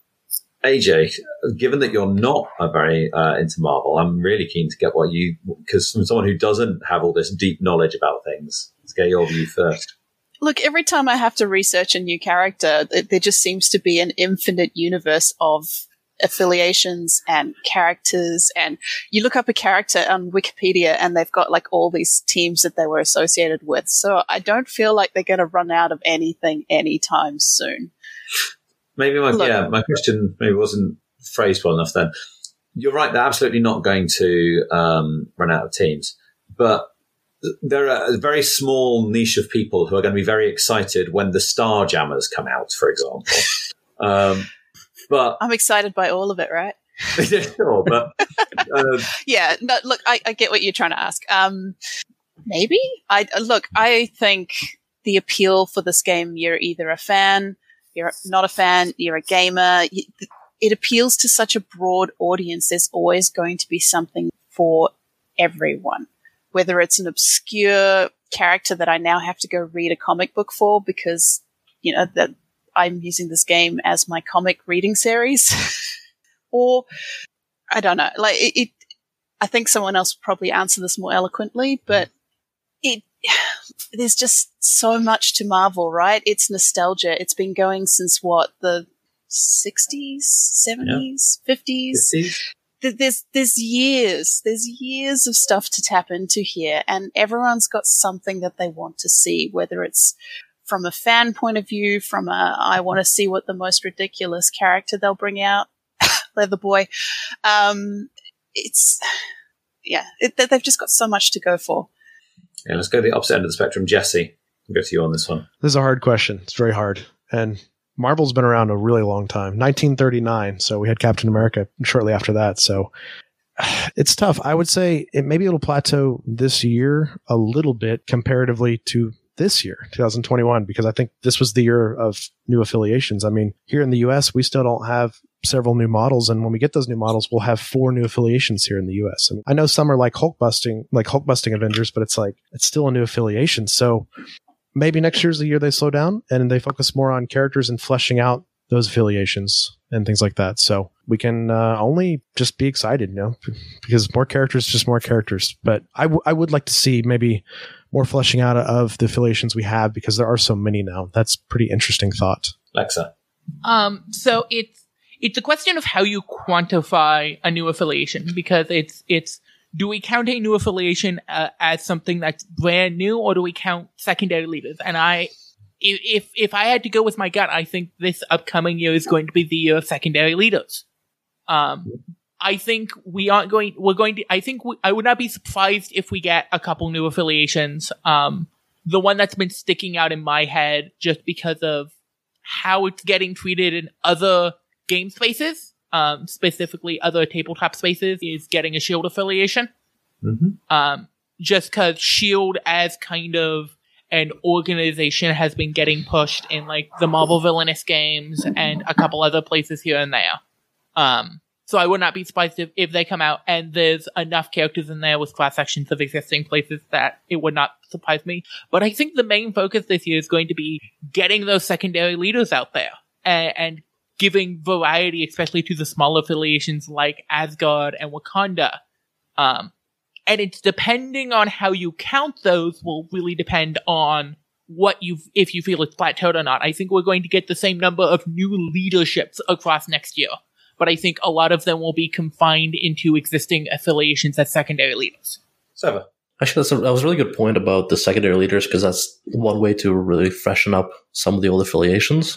A J, given that you're not a very uh, into Marvel, I'm really keen to get what you, because from someone who doesn't have all this deep knowledge about things, let's get your view first. Look, every time I have to research a new character, th- there just seems to be an infinite universe of affiliations and characters. And you look up a character on Wikipedia and they've got like all these teams that they were associated with. So I don't feel like they're going to run out of anything anytime soon. Maybe my Look. yeah, my question maybe wasn't phrased well enough then. You're right, they're absolutely not going to um, run out of teams. But there are a very small niche of people who are going to be very excited when the Starjammers come out, for example. um, but I'm excited by all of it, right? yeah, sure, but uh, yeah, no, look, I, I get what you're trying to ask. Um, maybe? I Look, I think the appeal for this game, you're either a fan, you're not a fan, you're a gamer. It appeals to such a broad audience. There's always going to be something for everyone, whether it's an obscure character that I now have to go read a comic book for because, you know, that I'm using this game as my comic reading series, or I don't know. Like it, it, I think someone else would probably answer this more eloquently, but it. There's just so much to Marvel, right? It's nostalgia. It's been going since what, the sixties, seventies, yeah. fifties? fifties? There's, there's years, there's years of stuff to tap into here, and everyone's got something that they want to see, whether it's from a fan point of view, from a, I want to see what the most ridiculous character they'll bring out, Leatherboy. Um, it's, yeah, it, they've just got so much to go for. Yeah, let's go to the opposite end of the spectrum. Jesse, I'll go to you on this one. This is a hard question. It's very hard. And Marvel's been around a really long time. nineteen thirty-nine, so we had Captain America shortly after that. So it's tough. I would say it maybe it'll plateau this year a little bit comparatively to this year, twenty twenty-one, because I think this was the year of new affiliations. I mean, here in the U S, we still don't have several new models, and when we get those new models, we'll have four new affiliations here in the U S. I mean, I know some are like Hulk busting, like Hulk busting Avengers, but it's like it's still a new affiliation. So maybe next year's the year they slow down and they focus more on characters and fleshing out those affiliations and things like that. So we can uh, only just be excited, you know, because more characters, just more characters. But I, w- I would like to see maybe more fleshing out of the affiliations we have, because there are so many now. That's pretty interesting thought. Lexa. Um, so it's it's a question of how you quantify a new affiliation, because it's it's do we count a new affiliation uh, as something that's brand new, or do we count secondary leaders? And I, if if I had to go with my gut, I think this upcoming year is going to be the year of secondary leaders. Um, I think we aren't going. We're going to. I think we, I would not be surprised if we get a couple new affiliations. Um, the one that's been sticking out in my head just because of how it's getting treated in other game spaces, um, specifically other tabletop spaces, is getting a Shield affiliation. Mm-hmm. Um, just because Shield as kind of an organization has been getting pushed in like the Marvel Villainous games and a couple other places here and there. Um, so I would not be surprised if, if they come out and there's enough characters in there with class sections of existing places that it would not surprise me. But I think the main focus this year is going to be getting those secondary leaders out there and, and giving variety, especially to the small affiliations like Asgard and Wakanda. Um, and it's depending on how you count those will really depend on what you if you feel it's plateaued or not. I think we're going to get the same number of new leaderships across next year, but I think a lot of them will be confined into existing affiliations as secondary leaders. Sever. Actually, that's a, that was a really good point about the secondary leaders, because that's one way to really freshen up some of the old affiliations.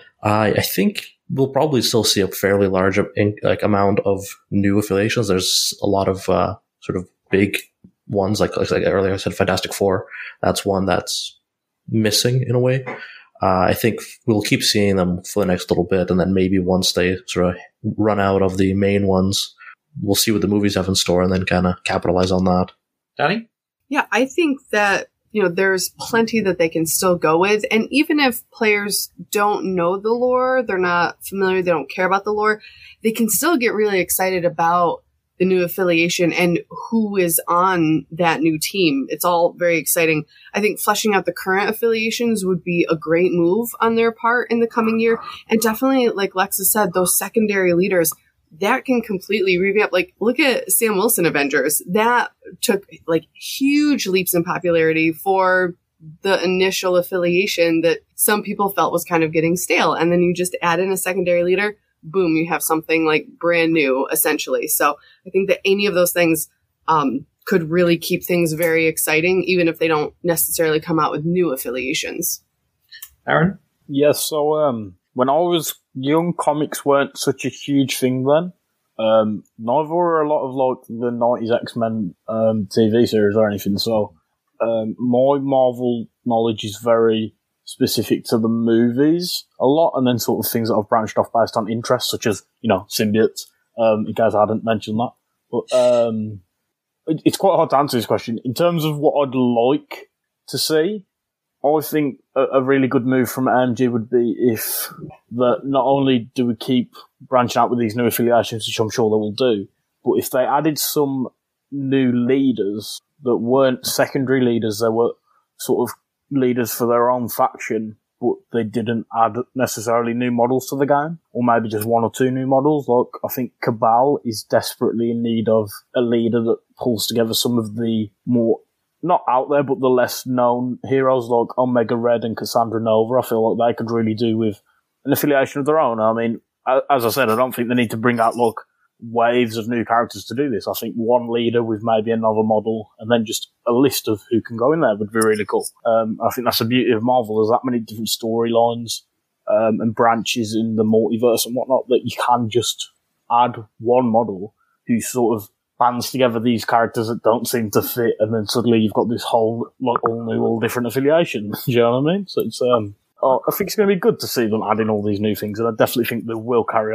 I I think we'll probably still see a fairly large in, like amount of new affiliations. There's a lot of uh, sort of big ones, like, like earlier I said, Fantastic Four. That's one that's missing in a way. Uh, I think we'll keep seeing them for the next little bit, and then maybe once they sort of run out of the main ones, we'll see what the movies have in store and then kind of capitalize on that. Danny? Yeah, I think that, you know, there's plenty that they can still go with. And even if players don't know the lore, they're not familiar, they don't care about the lore, they can still get really excited about the new affiliation and who is on that new team. It's all very exciting. I think fleshing out the current affiliations would be a great move on their part in the coming year. And definitely, like Lexa said, those secondary leaders, that can completely revamp. Like, look at Sam Wilson Avengers. That took like huge leaps in popularity for the initial affiliation that some people felt was kind of getting stale. And then you just add in a secondary leader, boom, you have something like brand new, essentially. So I think that any of those things um, could really keep things very exciting, even if they don't necessarily come out with new affiliations. Aaron? Yes, so um, when I was young, comics weren't such a huge thing then. Um, neither were a lot of like the nineties X-Men um, T V series or anything. So um, my Marvel knowledge is very specific to the movies a lot, and then sort of things that I've branched off based on interests, such as, you know, symbiotes. Um, in case I hadn't mentioned that. But um, it, it's quite hard to answer this question. In terms of what I'd like to see, I think a, a really good move from A M G would be if that not only do we keep branching out with these new affiliations, which I'm sure they will do, but if they added some new leaders that weren't secondary leaders, they were sort of leaders for their own faction, but they didn't add necessarily new models to the game, or maybe just one or two new models. Like, I think Cabal is desperately in need of a leader that pulls together some of the more, not out there, but the less known heroes like Omega Red and Cassandra Nova. I feel like they could really do with an affiliation of their own. I mean, as I said, I don't think they need to bring out, like, waves of new characters to do this. I think one leader with maybe another model and then just a list of who can go in there would be really cool. Um, I think that's the beauty of Marvel. There's that many different storylines um, and branches in the multiverse and whatnot that you can just add one model who sort of bands together these characters that don't seem to fit, and then suddenly you've got this whole, like, all new, all different affiliation. Do you know what I mean? So it's, um, oh, I think it's going to be good to see them adding all these new things, and I definitely think they will carry on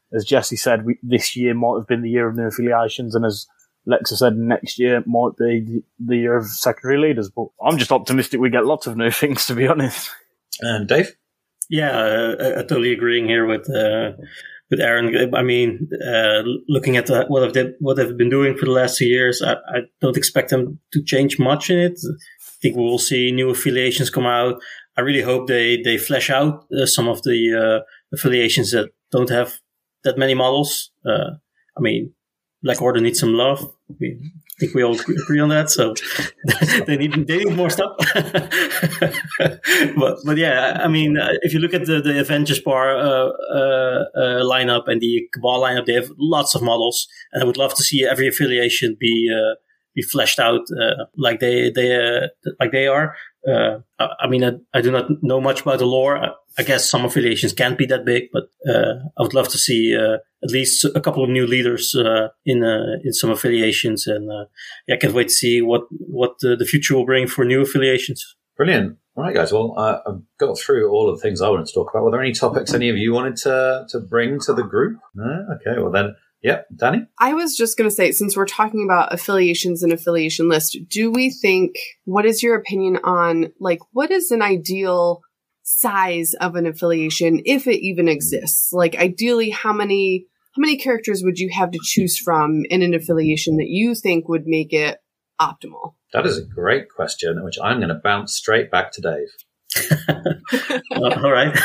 as Jesse said, we, this year might have been the year of new affiliations, and as Lexa said, next year might be the year of secondary leaders. But I'm just optimistic we get lots of new things, to be honest. And Dave? Yeah, uh, I, I totally agreeing here with uh, with Aaron. I mean, uh, looking at the, what they've what they've been doing for the last two years, I, I don't expect them to change much in it. I think we will see new affiliations come out. I really hope they they flesh out uh, some of the uh, affiliations that don't have that many models. Uh, I mean, Black Order needs some love. We, I think we all agree on that. So they need they need more stuff. but but yeah, I mean, uh, if you look at the the Avengers bar uh, uh, uh, lineup and the Cabal lineup, they have lots of models, and I would love to see every affiliation be uh, be fleshed out uh, like they they uh, like they are. Uh, I, I mean, I, I do not know much about the lore. I, I guess some affiliations can't be that big, but uh, I would love to see uh, at least a couple of new leaders uh, in uh, in some affiliations, and uh, yeah, I can't wait to see what what uh, the future will bring for new affiliations. Brilliant. All right, guys. Well, uh, I've got through all of the things I wanted to talk about. Were there any topics any of you wanted to to bring to the group? No? Okay. Well, then. Yep, Danny? I was just going to say, since we're talking about affiliations and affiliation list, do we think, what is your opinion on, like, what is an ideal size of an affiliation, if it even exists? Like, ideally, how many, how many characters would you have to choose from in an affiliation that you think would make it optimal? That is a great question, which I'm going to bounce straight back to Dave. uh, all right.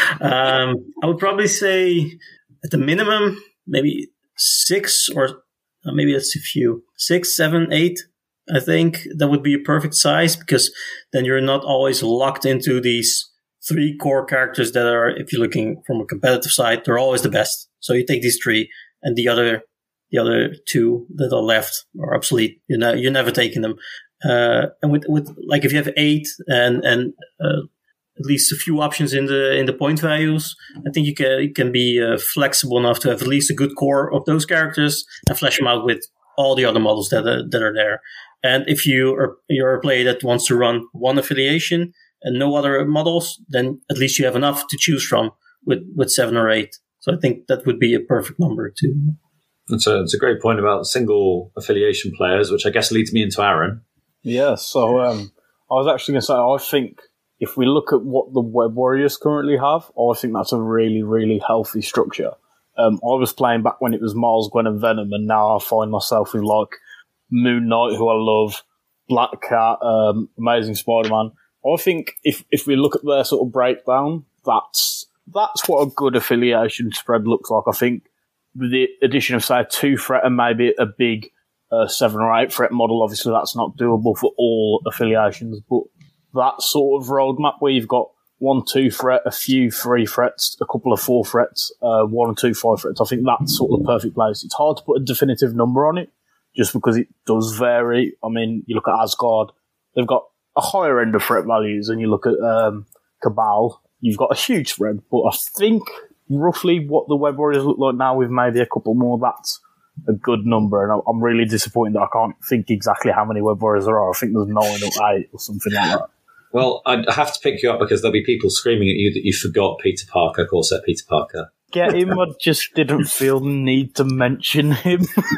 um, I would probably say, at the minimum, maybe six, or uh, maybe that's a few, six, seven, eight. I think that would be a perfect size, because then you're not always locked into these three core characters that are, if you're looking from a competitive side, they're always the best. So you take these three, and the other, the other two that are left are obsolete. You know, you're never taking them. Uh, and with, with, like, if you have eight and, and, uh, at least a few options in the in the point values, I think you can you can be uh, flexible enough to have at least a good core of those characters and flesh them out with all the other models that are, that are there. And if you are you're a player that wants to run one affiliation and no other models, then at least you have enough to choose from with, with seven or eight. So I think that would be a perfect number too. It's a, it's a great point about single affiliation players, which I guess leads me into Aaron. Yeah, so um, I was actually going to say, I think if we look at what the Web Warriors currently have, I think that's a really, really healthy structure. Um, I was playing back when it was Miles, Gwen, and Venom, and now I find myself with, like, Moon Knight, who I love, Black Cat, um, Amazing Spider-Man. I think if if we look at their sort of breakdown, that's that's what a good affiliation spread looks like. I think with the addition of, say, a two threat and maybe a big uh, seven or eight threat model, obviously that's not doable for all affiliations, but that sort of roadmap where you've got one two threat, a few three threats, a couple of four threats, uh, one or two five threats, I think that's sort of the perfect place. It's hard to put a definitive number on it just because it does vary. I mean, you look at Asgard, they've got a higher end of threat values, and you look at um, Cabal, you've got a huge spread. But I think roughly what the Web Warriors look like now with maybe a couple more, that's a good number. And I'm really disappointed that I can't think exactly how many Web Warriors there are. I think there's nine or eight or something like that. Well, I have to pick you up because there'll be people screaming at you that you forgot Peter Parker, Corset Peter Parker. Get him, I just didn't feel the need to mention him.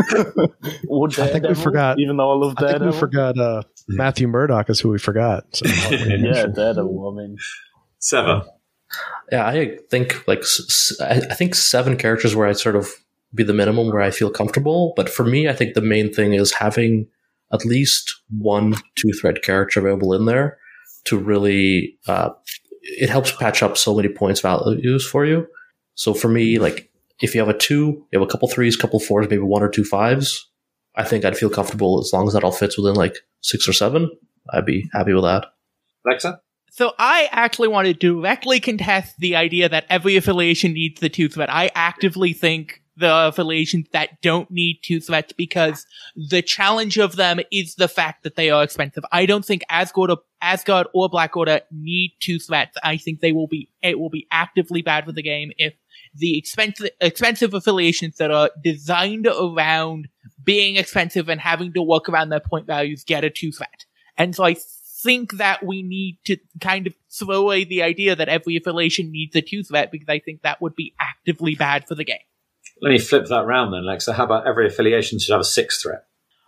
Or I think we forgot. Even though I love Daredevil. I think we forgot uh, Matthew Murdock is who we forgot. So yeah, Daredevil, I mean. Seven. Yeah, I think like I think seven characters where I'd sort of be the minimum where I feel comfortable. But for me, I think the main thing is having at least one two-thread character available in there to really, uh, it helps patch up so many points values for you. So for me, like if you have a two, you have a couple threes, couple fours, maybe one or two fives, I think I'd feel comfortable as long as that all fits within like six or seven. I'd be happy with that. Alexa? So I actually want to directly contest the idea that every affiliation needs the two threat. I actively think the affiliations that don't need two threats because the challenge of them is the fact that they are expensive. I don't think Asgard or, Asgard or Black Order need two threats. I think they will be, it will be actively bad for the game if the expensive, expensive affiliations that are designed around being expensive and having to work around their point values get a two threat. And so I think that we need to kind of throw away the idea that every affiliation needs a two threat because I think that would be actively bad for the game. Let me flip that round then, Lexa. How about every affiliation should have a sixth threat?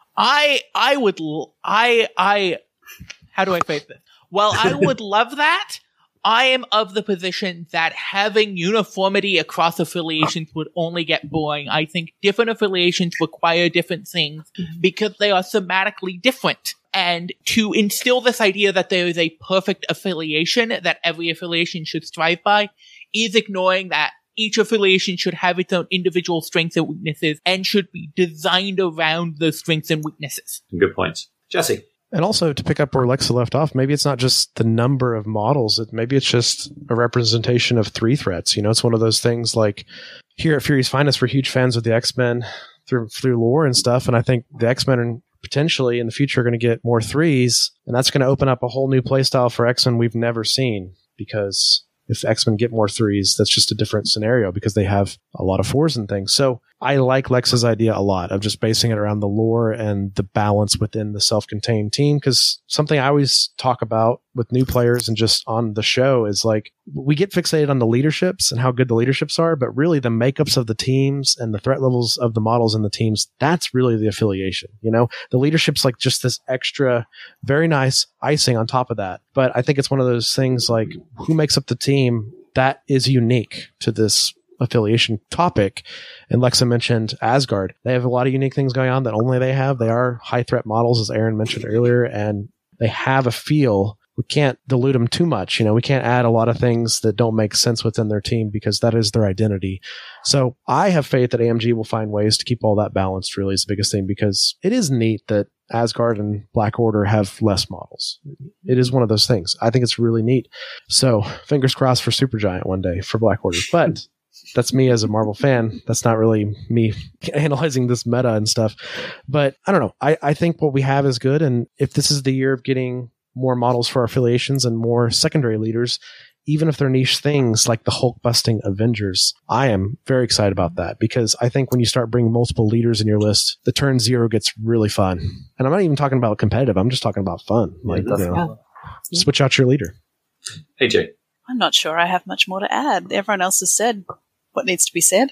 I I would l- I I how do I phrase this? Well, I would love that. I am of the position that having uniformity across affiliations would only get boring. I think different affiliations require different things because they are thematically different. And to instill this idea that there is a perfect affiliation that every affiliation should strive by is ignoring that each affiliation should have its own individual strengths and weaknesses and should be designed around those strengths and weaknesses. Good points. Jesse. And also, to pick up where Lexa left off, maybe it's not just the number of models. It, maybe it's just a representation of three threats. You know, it's one of those things like here at Fury's Finest, we're huge fans of the X-Men through through lore and stuff. And I think the X-Men are potentially in the future are going to get more threes. And that's going to open up a whole new playstyle for X-Men we've never seen. Because if X-Men get more threes, that's just a different scenario because they have a lot of fours and things. So I like Lex's idea a lot of just basing it around the lore and the balance within the self-contained team. Because something I always talk about with new players and just on the show is like, we get fixated on the leaderships and how good the leaderships are, but really the makeups of the teams and the threat levels of the models in the teams, that's really the affiliation. You know, the leadership's like just this extra, very nice icing on top of that. But I think it's one of those things like who makes up the team that is unique to this affiliation topic. And Lexa mentioned Asgard. They have a lot of unique things going on that only they have. They are high threat models, as Aaron mentioned earlier, and they have a feel. We can't dilute them too much. You know, we can't add a lot of things that don't make sense within their team because that is their identity. So I have faith that A M G will find ways to keep all that balanced, really is the biggest thing, because it is neat that Asgard and Black Order have less models. It is one of those things. I think it's really neat. So fingers crossed for Supergiant one day for Black Order. But that's me as a Marvel fan. That's not really me analyzing this meta and stuff. But I don't know. I, I think what we have is good. And if this is the year of getting more models for our affiliations and more secondary leaders, even if they're niche things like the Hulk busting Avengers, I am very excited about that because I think when you start bringing multiple leaders in your list, the turn zero gets really fun. And I'm not even talking about competitive. I'm just talking about fun. Like, you know, switch out your leader. A J. I'm not sure I have much more to add. Everyone else has said what needs to be said.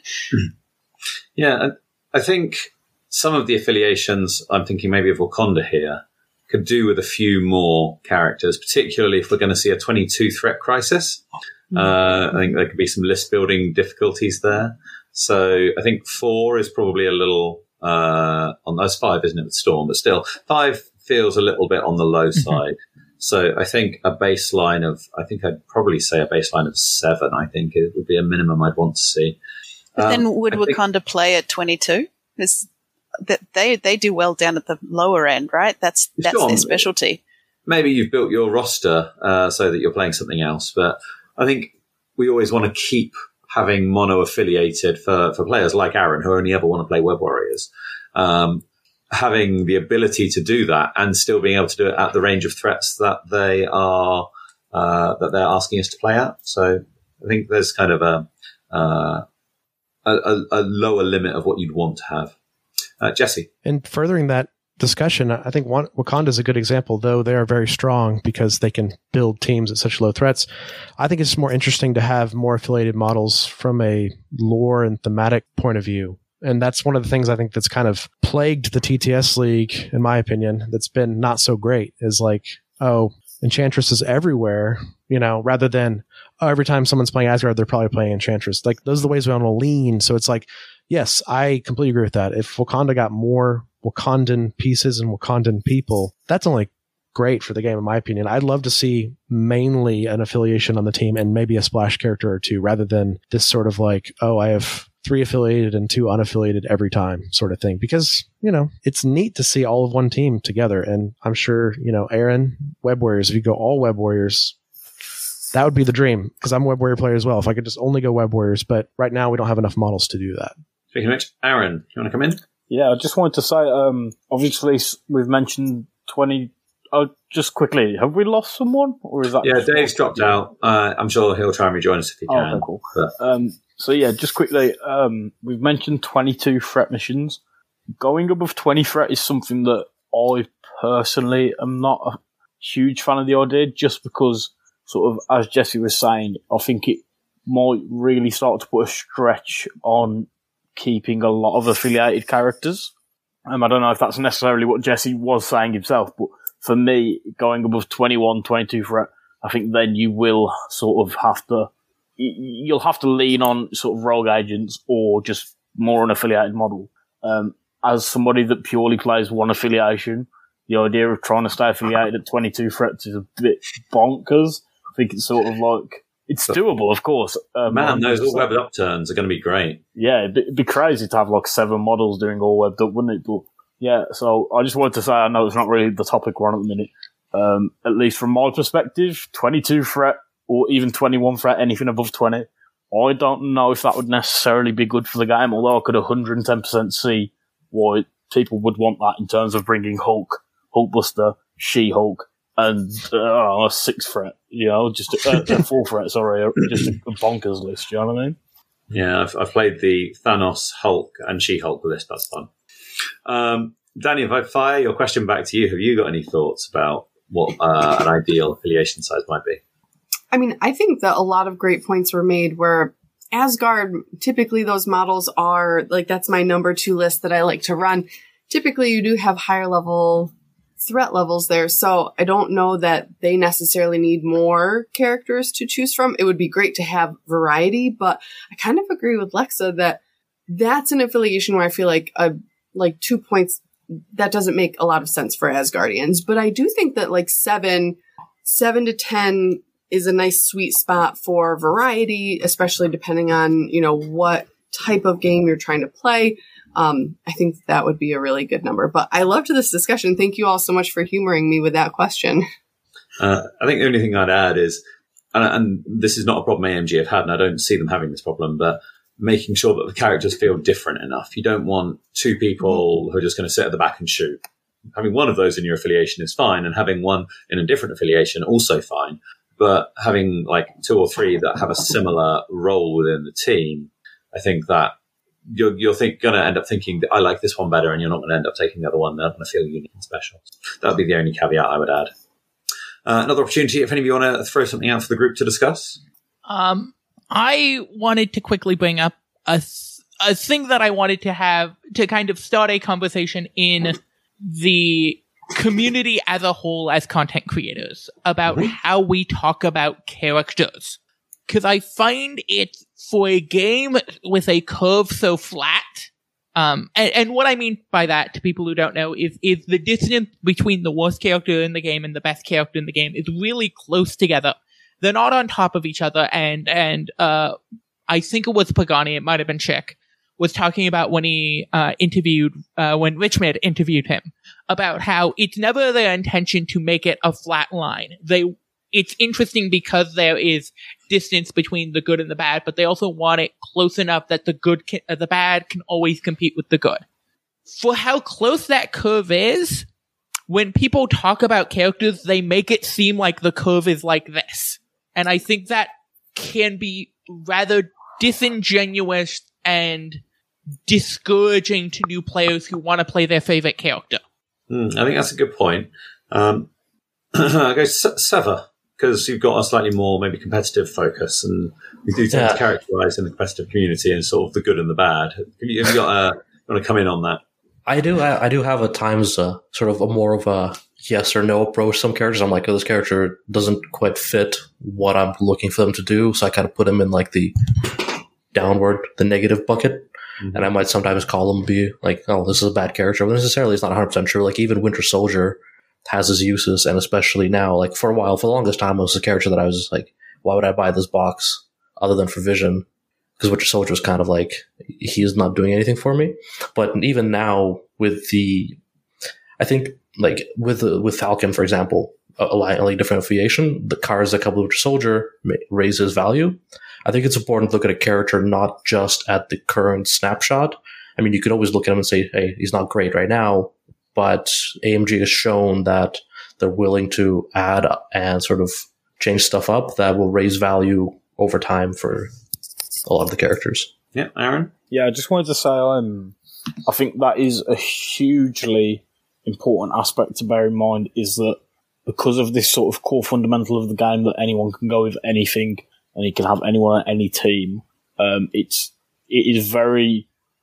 Yeah, I think some of the affiliations, I'm thinking maybe of Wakanda here, could do with a few more characters, particularly if we're going to see a twenty-two threat crisis. Mm-hmm. Uh, I think there could be some list building difficulties there. So I think four is probably a little uh, on those five, isn't it, with Storm? But still, five feels a little bit on the low mm-hmm. side. So I think a baseline of, I think I'd probably say a baseline of seven, I think it would be a minimum I'd want to see. But um, then would I Wakanda think, play at twenty-two? Because that they they do well down at the lower end, right? That's that's sure, their specialty. Maybe you've built your roster uh, so that you're playing something else, but I think we always want to keep having mono affiliated for, for players like Aaron who only ever want to play Web Warriors. Um, having the ability to do that and still being able to do it at the range of threats that they are uh, that they're asking us to play at. So I think there's kind of a uh, a, a lower limit of what you'd want to have. Uh, Jesse. And furthering that discussion, I think Wakanda is a good example, though they are very strong because they can build teams at such low threats. I think it's more interesting to have more affiliated models from a lore and thematic point of view. And that's one of the things I think that's kind of plagued the T T S League, in my opinion, that's been not so great, is like, oh, Enchantress is everywhere, you know, rather than oh, every time someone's playing Asgard, they're probably playing Enchantress. Like, those are the ways we want to lean. So it's like, yes, I completely agree with that. If Wakanda got more Wakandan pieces and Wakandan people, that's only great for the game, in my opinion. I'd love to see mainly an affiliation on the team and maybe a splash character or two, rather than this sort of like, oh, I have three affiliated and two unaffiliated every time sort of thing. Because, you know, it's neat to see all of one team together. And I'm sure, you know, Aaron, Web Warriors, if you go all Web Warriors, that would be the dream, because I'm a Web Warrior player as well. If I could just only go Web Warriors, but right now we don't have enough models to do that. Speaking of which, Aaron, you want to come in? Yeah, I just wanted to say, um, obviously we've mentioned twenty. Oh, just quickly, have we lost someone, or is that? Yeah, Dave's dropped out. Uh, I'm sure he'll try and rejoin us if he can. Oh, okay, cool. But, um, so yeah, just quickly, um, we've mentioned twenty-two threat missions. Going above twenty threat is something that I personally am not a huge fan of the idea, just because, sort of, as Jesse was saying, I think it might really start to put a stretch on keeping a lot of affiliated characters. Um, I don't know if that's necessarily what Jesse was saying himself, but for me, going above twenty-one, twenty-two threat, I think then you will sort of have to, you'll have to lean on sort of rogue agents or just more an affiliated model. Um, as somebody that purely plays one affiliation, the idea of trying to stay affiliated at twenty-two threats is a bit bonkers. I think it's sort of like, it's doable, of course. Um, Man, those all webbed up turns are going to be great. Yeah, it'd be, it'd be crazy to have like seven models doing all webbed up, wouldn't it? But yeah, so I just wanted to say, I know it's not really the topic we're on at the minute. Um, at least from my perspective, twenty-two threat or even twenty-one threat, anything above twenty, I don't know if that would necessarily be good for the game, although I could one hundred ten percent see why people would want that in terms of bringing Hulk, Hulkbuster, She-Hulk, and uh, a six threat, you know, just a, a four threat, sorry, just a, a bonkers list, you know what I mean? Yeah, I've, I've played the Thanos, Hulk, and She-Hulk list. That's fun. Um, Danny, if I fire your question back to you, have you got any thoughts about what uh, an ideal affiliation size might be? I mean, I think that a lot of great points were made where Asgard, typically those models are, like, that's my number two list that I like to run. Typically, you do have higher level threat levels there, so I don't know that they necessarily need more characters to choose from. It would be great to have variety, but I kind of agree with Lexa that that's an affiliation where I feel like a, like two points, that doesn't make a lot of sense for Asgardians. But I do think that like seven, seven to ten is a nice sweet spot for variety, especially depending on, you know, what type of game you're trying to play. Um, I think that would be a really good number. But I loved this discussion. Thank you all so much for humoring me with that question. Uh, I think the only thing I'd add is, and, and this is not a problem A M G have had, and I don't see them having this problem, but making sure that the characters feel different enough. You don't want two people who are just going to sit at the back and shoot. Having one of those in your affiliation is fine, and having one in a different affiliation also fine. But having like two or three that have a similar role within the team, I think that you're, you're think, going to end up thinking that I like this one better, and you're not going to end up taking the other one. They're not going to feel unique and special. That would be the only caveat I would add. Uh, another opportunity, if any of you want to throw something out for the group to discuss. Um, I wanted to quickly bring up a, th- a thing that I wanted to have to kind of start a conversation in the community as a whole as content creators about mm-hmm. how we talk about characters. Because I find it, for a game with a curve so flat, um, and, and what I mean by that, to people who don't know, is, is the distance between the worst character in the game and the best character in the game is really close together. They're not on top of each other, and, and, uh, I think it was Pagani, it might have been Chick, was talking about when he, uh, interviewed, uh, when Richmond interviewed him, about how it's never their intention to make it a flat line. They, it's interesting because there is distance between the good and the bad, but they also want it close enough that the good can, uh, the bad can always compete with the good. For how close that curve is, when people talk about characters, they make it seem like the curve is like this. And I think that can be rather disingenuous and discouraging to new players who want to play their favorite character. Mm, I think that's a good point. Um, I go Sever, because you've got a slightly more maybe competitive focus, and we do tend yeah. to characterize in the competitive community and sort of the good and the bad. Have you, have you got uh, want to come in on that? I do. I, I do have at times uh, sort of a more of a yes or no approach. Some characters, I'm like, oh, this character doesn't quite fit what I'm looking for them to do, so I kind of put them in like the downward, the negative bucket. Mm-hmm. And I might sometimes call them be like, oh, this is a bad character, but necessarily it's not one hundred percent true. Like even Winter Soldier has his uses, and especially now, like for a while, for the longest time, it was a character that I was like, why would I buy this box other than for Vision? Because Winter Soldier was kind of like, he's not doing anything for me. But even now with the, I think like with uh, with Falcon, for example, a, a like different affiliation, the cards that come with Winter Soldier raise his value. I think it's important to look at a character not just at the current snapshot. I mean, you could always look at him and say, hey, he's not great right now, but A M G has shown that they're willing to add and sort of change stuff up that will raise value over time for a lot of the characters. Yeah, Aaron? Yeah, I just wanted to say um, I think that is a hugely important aspect to bear in mind, is that because of this sort of core fundamental of the game that anyone can go with anything and you can have anyone on any team, um, it's, it is very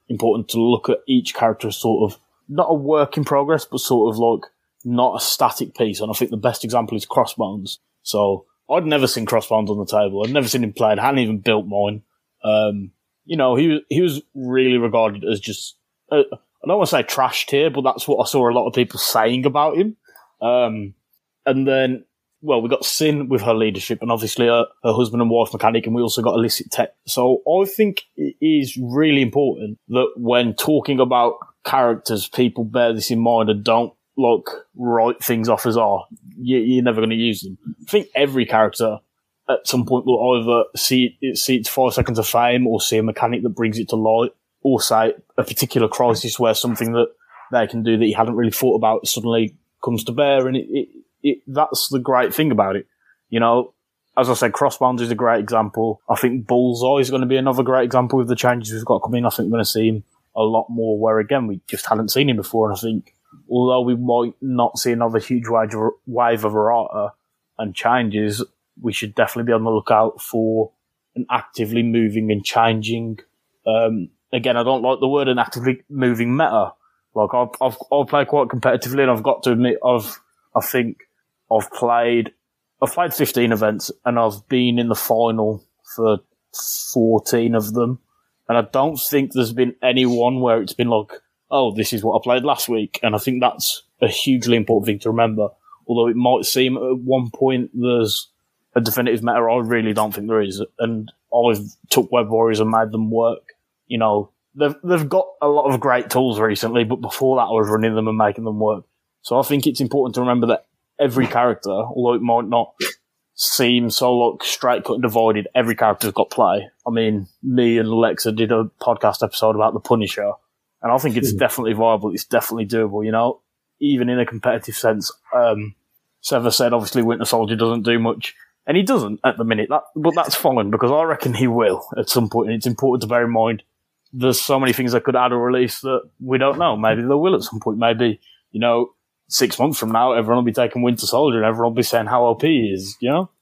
important to look at each character as sort of not a work in progress, but sort of like not a static piece. And I think the best example is Crossbones. So I'd never seen Crossbones on the table. I'd never seen him played. I hadn't even built mine. Um, you know, he was, he was really regarded as just, uh, I don't want to say trash tier, but that's what I saw a lot of people saying about him. Um, and then, well, we got Sin with her leadership and obviously her, her husband and wife mechanic, and we also got Illicit Tech. So I think it is really important that when talking about characters, people bear this in mind and don't, like, write things off as, oh, you, you're never going to use them. I think every character at some point will either see it, see its five seconds of fame or see a mechanic that brings it to light, or say a particular crisis where something that they can do that you hadn't really thought about suddenly comes to bear, and it, it, it that's the great thing about it. You know, as I said, Crossbones is a great example. I think Bullseye is going to be another great example with the changes we've got coming. I think we're going to see him a lot more, where again, we just hadn't seen him before, and I think although we might not see another huge wave of, wave of errata and changes, we should definitely be on the lookout for an actively moving and changing, um, again, I don't like the word an actively moving meta. Like, I've, I've, I've played quite competitively, and I've got to admit, I've, I think I've played, I've played fifteen events, and I've been in the final for fourteen of them. And I don't think there's been any one where it's been like, oh, this is what I played last week. And I think that's a hugely important thing to remember. Although it might seem at one point there's a definitive meta, I really don't think there is. And I've took Web Warriors and made them work. You know, they've, they've got a lot of great tools recently, but before that I was running them and making them work. So I think it's important to remember that every character, although it might not seem so like straight cut and divided, every character's got play. I mean, me and Alexa did a podcast episode about the Punisher, and I think it's definitely viable. It's definitely doable, you know, even in a competitive sense. Um, Sever said obviously Winter Soldier doesn't do much, and he doesn't at the minute, that, but that's fine because I reckon he will at some point, and it's important to bear in mind there's so many things that could add or release that we don't know. Maybe they will at some point. Maybe, you know, six months from now, everyone will be taking Winter Soldier and everyone will be saying how O P he is, you know?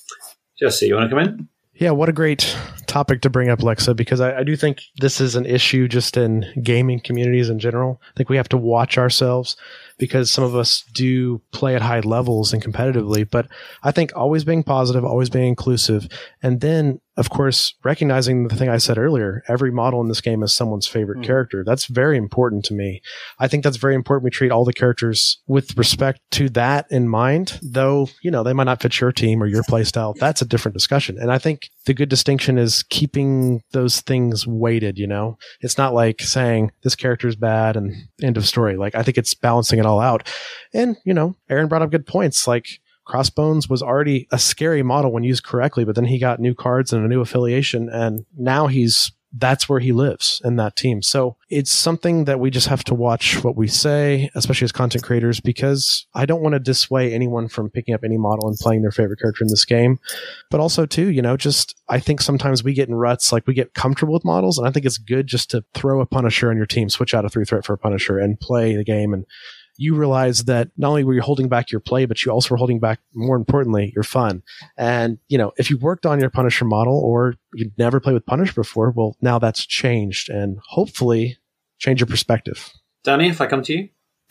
Jesse, you want to come in? Yeah, what a great topic to bring up, Lexa, because I, I do think this is an issue just in gaming communities in general. I think we have to watch ourselves because some of us do play at high levels and competitively, but I think always being positive, always being inclusive, and then, of course, recognizing the thing I said earlier, every model in this game is someone's favorite mm. character. That's very important to me. I think that's very important. We treat all the characters with respect to that in mind, though, you know, they might not fit your team or your play style. That's a different discussion. And I think the good distinction is keeping those things weighted, you know? It's not like saying this character is bad and end of story. Like, I think it's balancing it all out. And, you know, Aaron brought up good points. Like, Crossbones was already a scary model when used correctly, but then he got new cards and a new affiliation, and now he's that's where he lives in that team. So it's something that we just have to watch what we say, especially as content creators, because I don't want to dissuade anyone from picking up any model and playing their favorite character in this game. But also, too, you know, just I think sometimes we get in ruts, like we get comfortable with models, and I think it's good just to throw a Punisher on your team, switch out a three threat for a Punisher, and play the game. And you realize that not only were you holding back your play, but you also were holding back, more importantly, your fun. And, you know, if you worked on your Punisher model or you'd never played with Punisher before, well, now that's changed and hopefully change your perspective. Danny, if I come to you?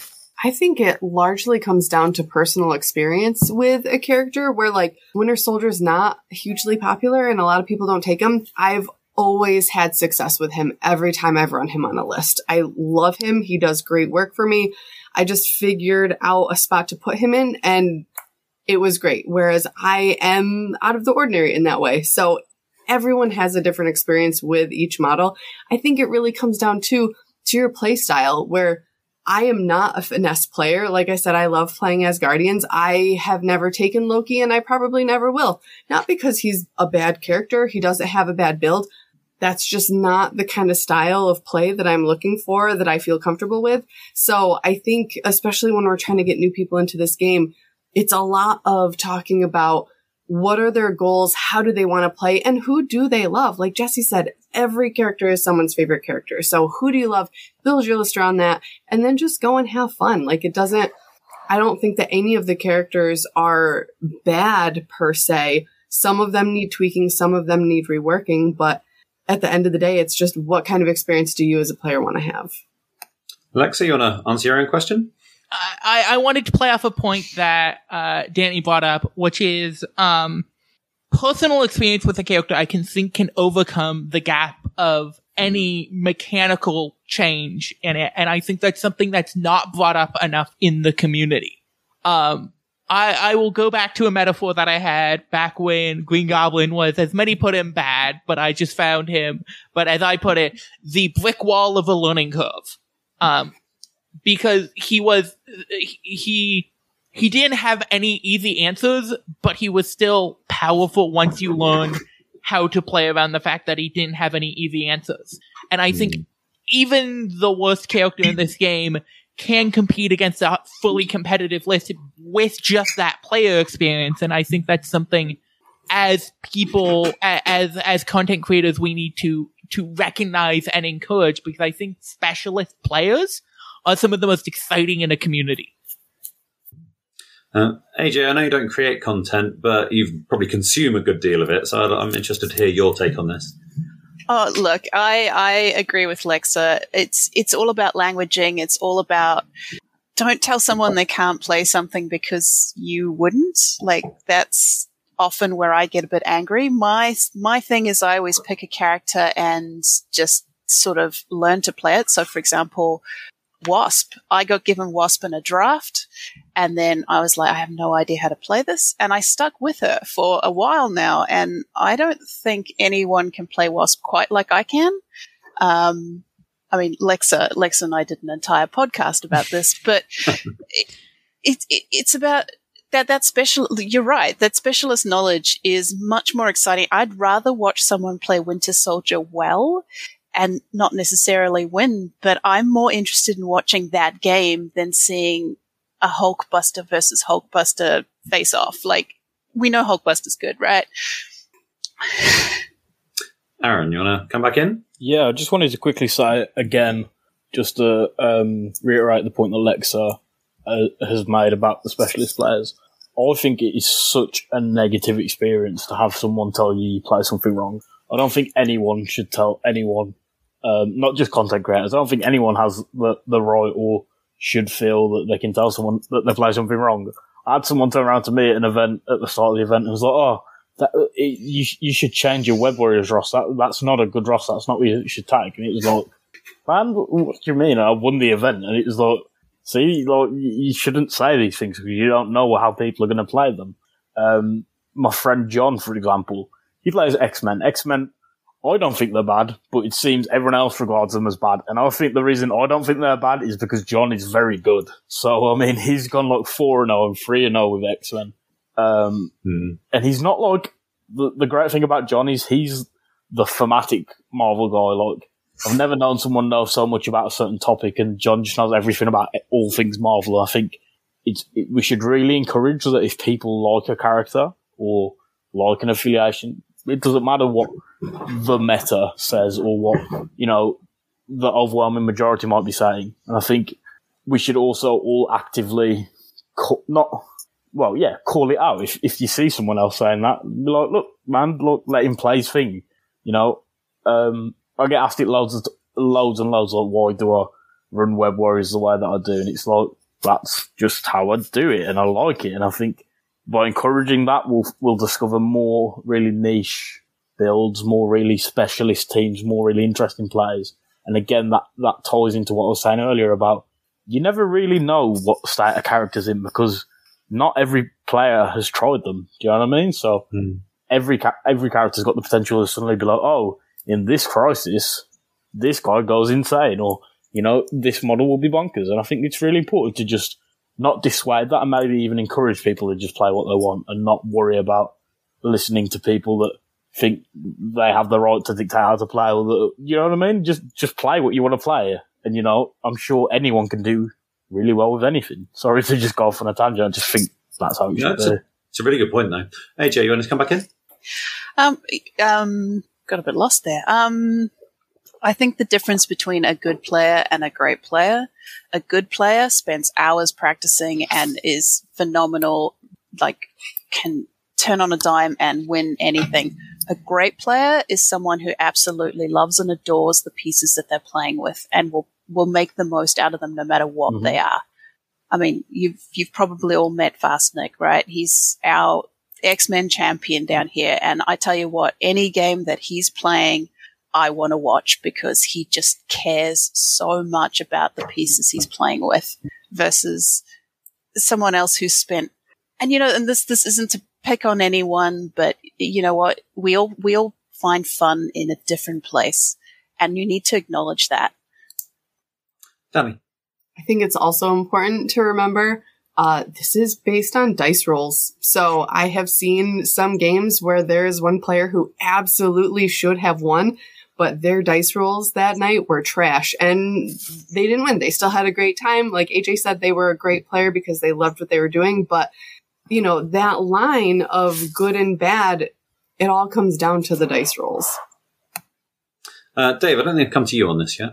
I think it largely comes down to personal experience with a character where, like, Winter Soldier's not hugely popular and a lot of people don't take him. I've always had success with him every time I've run him on a list. I love him. He does great work for me. I just figured out a spot to put him in and it was great. Whereas I am out of the ordinary in that way. So everyone has a different experience with each model. I think it really comes down to, to your play style, where I am not a finesse player. Like I said, I love playing as Guardians. I have never taken Loki and I probably never will. Not because he's a bad character. He doesn't have a bad build. That's just not the kind of style of play that I'm looking for, that I feel comfortable with. So I think, especially when we're trying to get new people into this game, it's a lot of talking about what are their goals, how do they want to play, and who do they love? Like Jesse said, every character is someone's favorite character. So who do you love? Build your list around that, and then just go and have fun. Like, it doesn't, I don't think that any of the characters are bad per se. Some of them need tweaking, some of them need reworking, but at the end of the day, it's just what kind of experience do you as a player want to have? Alexa, you want to answer your own question? I, I wanted to play off a point that uh, Danny brought up, which is um, personal experience with a character I can think can overcome the gap of any mechanical change in it. And I think that's something that's not brought up enough in the community. Um, I, I will go back to a metaphor that I had back when Green Goblin was, as many put him, bad, but I just found him, but as I put it, the brick wall of a learning curve. Um, because he was, he, he didn't have any easy answers, but he was still powerful once you learned how to play around the fact that he didn't have any easy answers. And I think even the worst character in this game can compete against a fully competitive list with just that player experience. And I think that's something as people, as, as content creators, we need to, to recognize and encourage, because I think specialist players are some of the most exciting in a community. Uh, A J, I know you don't create content, but you probably consume a good deal of it, so I'm interested to hear your take on this. Oh, look, I, I agree with Lexa. It's it's all about languaging. It's all about, don't tell someone they can't play something because you wouldn't. Like, that's often where I get a bit angry. My my thing is I always pick a character and just sort of learn to play it. So, for example, Wasp. I got given Wasp in a draft, and then I was like, I have no idea how to play this, and I stuck with her for a while now, and I don't think anyone can play Wasp quite like I can. Um, I mean, Lexa, Lexa and I did an entire podcast about this, but it, it, it, it's about that, that special, you're right, that specialist knowledge is much more exciting. I'd rather watch someone play Winter Soldier well and not necessarily win, but I'm more interested in watching that game than seeing a Hulkbuster versus Hulkbuster face off. Like, we know Hulkbuster's good, right? Aaron, you want to come back in? Yeah, I just wanted to quickly say again, just to um, reiterate the point that Lexa uh, has made about the specialist players. I think it is such a negative experience to have someone tell you you play something wrong. I don't think anyone should tell anyone, um, not just content creators, I don't think anyone has the, the right or should feel that they can tell someone that they play something wrong. I had someone turn around to me at an event, at the start of the event, and was like, oh, that, it, you, you should change your Web Warriors roster. That, that's not a good roster. That's not what you should take. And it was like, man, what do you mean? I won the event. And it was like, see, like, you shouldn't say these things because you don't know how people are going to play them. Um, my friend John, for example, he plays X-Men. X-Men, I don't think they're bad, but it seems everyone else regards them as bad. And I think the reason I don't think they're bad is because John is very good. So, I mean, he's gone like four and oh and three and oh with X-Men. Um, mm. And he's not like, the, the great thing about John is he's the thematic Marvel guy. Like, I've never known someone know so much about a certain topic, and John just knows everything about all things Marvel. I think it's, it, we should really encourage that if people like a character or like an affiliation, it doesn't matter what the meta says or what, you know, the overwhelming majority might be saying. And I think we should also all actively co- not, well, yeah, call it out. If if you see someone else saying that, be like, look, man, look, let him play his thing. You know, um, I get asked it loads, of, loads and loads, like, why do I run Web Warriors the way that I do? And it's like, that's just how I do it, and I like it. And I think by encouraging that, we'll we'll discover more really niche builds, more really specialist teams, more really interesting players. And again, that, that ties into what I was saying earlier about you never really know what state a character's in because not every player has tried them. Do you know what I mean? So mm. every ca- every character's got the potential to suddenly be like, oh, in this crisis, this guy goes insane, or, you know, this model will be bonkers. And I think it's really important to just not dissuade that and maybe even encourage people to just play what they want and not worry about listening to people that think they have the right to dictate how to play. Or that, you know what I mean? Just just play what you want to play. And, you know, I'm sure anyone can do really well with anything. Sorry to just go off on a tangent. I just think that's how it yeah, should it's be. A, it's a really good point, though. A J, you want to come back in? Um, um, got a bit lost there. Um, I think the difference between a good player and a great player, a good player spends hours practicing and is phenomenal, like can turn on a dime and win anything. A great player is someone who absolutely loves and adores the pieces that they're playing with and will, will make the most out of them no matter what mm-hmm. they are. I mean, you've you've probably all met Fastnick, right? He's our X-Men champion down here, and I tell you what, any game that he's playing, I want to watch because he just cares so much about the pieces he's playing with versus someone else who's spent. And you know, and this this isn't to pick on anyone, but you know what? We all we all find fun in a different place, and you need to acknowledge that. Tammy. I think it's also important to remember uh, this is based on dice rolls. So I have seen some games where there's one player who absolutely should have won, but their dice rolls that night were trash and they didn't win. They still had a great time. Like A J said, they were a great player because they loved what they were doing. But, you know, that line of good and bad, it all comes down to the dice rolls. Uh, Dave, I don't think I've come to you on this yet.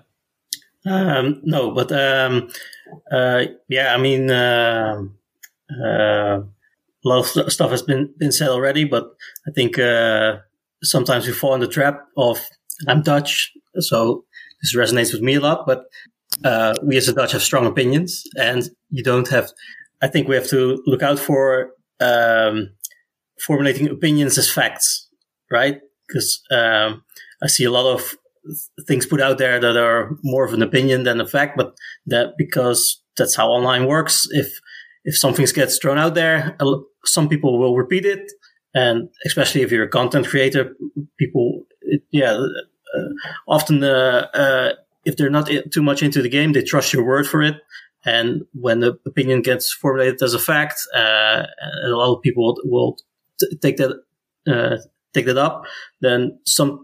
Um, no, but um, uh, yeah, I mean, uh, uh, a lot of st- stuff has been, been said already, but I think uh, sometimes we fall in the trap of, I'm Dutch, so this resonates with me a lot, but uh, we as a Dutch have strong opinions, and you don't have, I think we have to look out for um, formulating opinions as facts, right? Because um, I see a lot of things put out there that are more of an opinion than a fact, but that because that's how online works. If if something gets thrown out there, some people will repeat it, and especially if you're a content creator, people, it, yeah, uh, often uh, uh, if they're not too much into the game, they trust your word for it. And when the opinion gets formulated as a fact, uh, and a lot of people will t- take that uh, take that up, then some.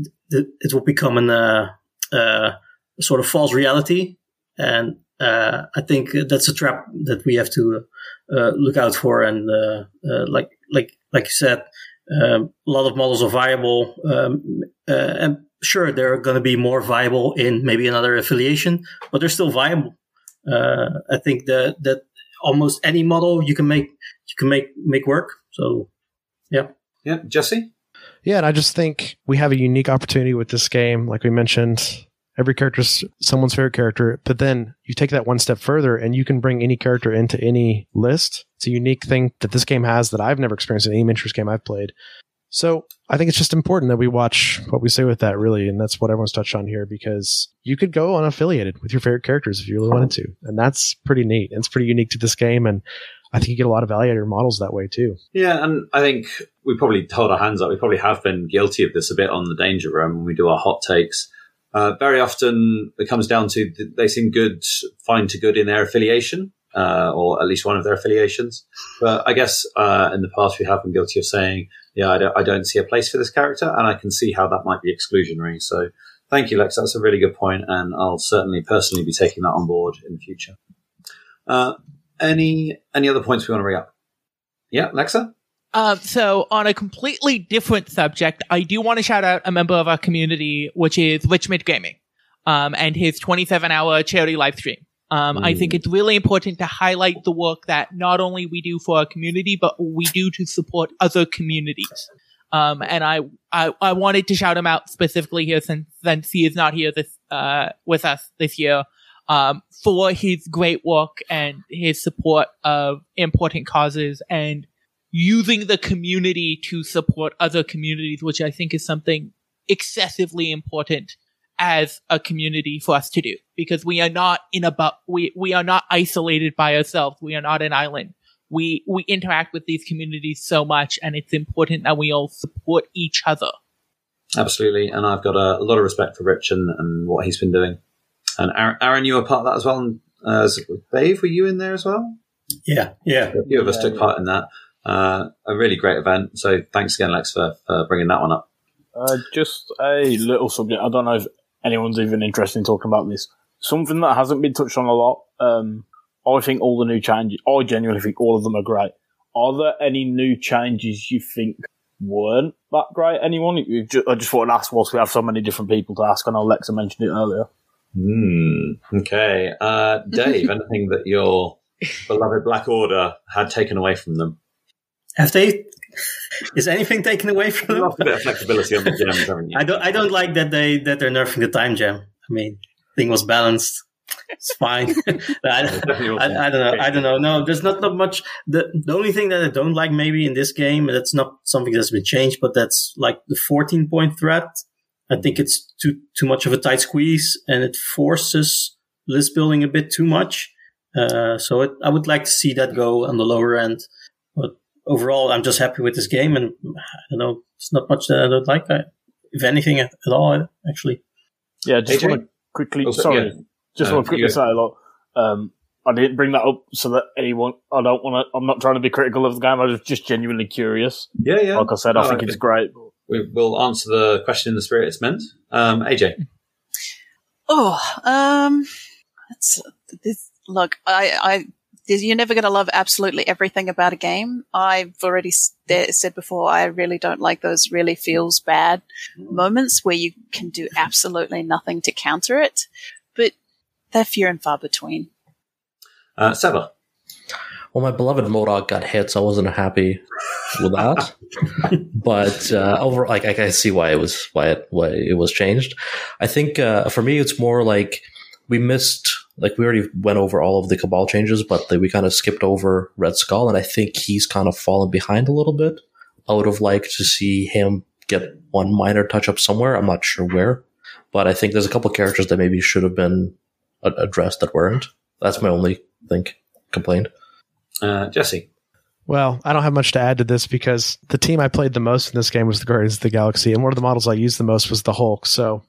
It will become an, uh, uh, sort of false reality. And uh, I think that's a trap that we have to uh, look out for. And uh, uh, like like like you said, um, a lot of models are viable. Um, uh, and sure, they're going to be more viable in maybe another affiliation, but they're still viable. Uh, I think that that almost any model you can make you can make make work. So yeah, yeah, Jesse. Yeah, and I just think we have a unique opportunity with this game. Like we mentioned, every character is someone's favorite character, but then you take that one step further and you can bring any character into any list. It's a unique thing that this game has that I've never experienced in any miniatures game I've played. So I think it's just important that we watch what we say with that, really, and that's what everyone's touched on here, because you could go unaffiliated with your favorite characters if you really wanted to, and that's pretty neat. And it's pretty unique to this game, and I think you get a lot of value out of your models that way too. Yeah, and I think we probably hold our hands up. We probably have been guilty of this a bit on the Danger Room when we do our hot takes. Uh, very often it comes down to they seem good, fine to good in their affiliation, uh, or at least one of their affiliations. But I guess uh, in the past we have been guilty of saying, yeah, I don't, I don't see a place for this character, and I can see how that might be exclusionary. So thank you, Lex. That's a really good point, and I'll certainly personally be taking that on board in the future. Uh, Any any other points we want to bring up? Yeah, Lexa? Um, so on a completely different subject, I do want to shout out a member of our community, which is Richmond Gaming, um, and his twenty-seven hour charity live stream. Um, mm. I think it's really important to highlight the work that not only we do for our community, but we do to support other communities. Um, and I, I, I wanted to shout him out specifically here since, since he is not here this, uh, with us this year. Um, for his great work and his support of important causes and using the community to support other communities, which I think is something excessively important as a community for us to do, because we are not in a, bu- we, we are not isolated by ourselves. We are not an island. We, we interact with these communities so much, and it's important that we all support each other. Absolutely. And I've got a, a lot of respect for Rich and, and what he's been doing. And Aaron, Aaron, you were part of that as well. And uh, Dave, were you in there as well? Yeah, yeah. A few of us yeah, took part in that. Uh, a really great event. So thanks again, Lex, for, for bringing that one up. Uh, just a little subject. I don't know if anyone's even interested in talking about this. Something that hasn't been touched on a lot. Um, I think all the new changes, I genuinely think all of them are great. Are there any new changes you think weren't that great? Anyone? I just thought I'd ask whilst we have so many different people to ask. I know Lexa mentioned it earlier. Hmm. Okay. Uh, Dave, anything that your beloved Black Order had taken away from them? Have they Is anything taken away from them? You lost a bit of flexibility on the gems, haven't you? I don't. I don't like that they that they're nerfing the time gem. I mean, thing was balanced. It's fine. I, I, I don't know. I don't know. No, there's not not much. The the only thing that I don't like maybe in this game, and that's not something that's been changed, but that's like the fourteen point threat. I think it's too too much of a tight squeeze, and it forces list building a bit too much. Uh, so it, I would like to see that go on the lower end. But overall, I'm just happy with this game, and I don't know. It's not much that I don't like. I, if anything at, at all, actually. Yeah, just want to quickly. Oh, sorry, yeah. just Uh, want to quickly you- say, like, um, I didn't bring that up so that anyone. I don't want to. I'm not trying to be critical of the game. I was just genuinely curious. Yeah, yeah. Like I said, I No, think I it's think- great. We will answer the question in the spirit it's meant. Um, A J. Oh, um, it's, this, look, I, I, there's- you're never going to love absolutely everything about a game. I've already st- said before, I really don't like those really feels bad moments where you can do absolutely nothing to counter it, but they're few and far between. Uh, Seba. Well, my beloved Modok got hit, so I wasn't happy with that. But uh, over, like, I can see why it was why it why it was changed. I think uh, for me, it's more like we missed. Like, we already went over all of the Cabal changes, but they, we kind of skipped over Red Skull, and I think he's kind of fallen behind a little bit. I would have liked to see him get one minor touch up somewhere. I'm not sure where, but I think there's a couple characters that maybe should have been a- addressed that weren't. That's my only think complaint. Uh, Jesse. Well, I don't have much to add to this because the team I played the most in this game was the Guardians of the Galaxy, and one of the models I used the most was the Hulk. So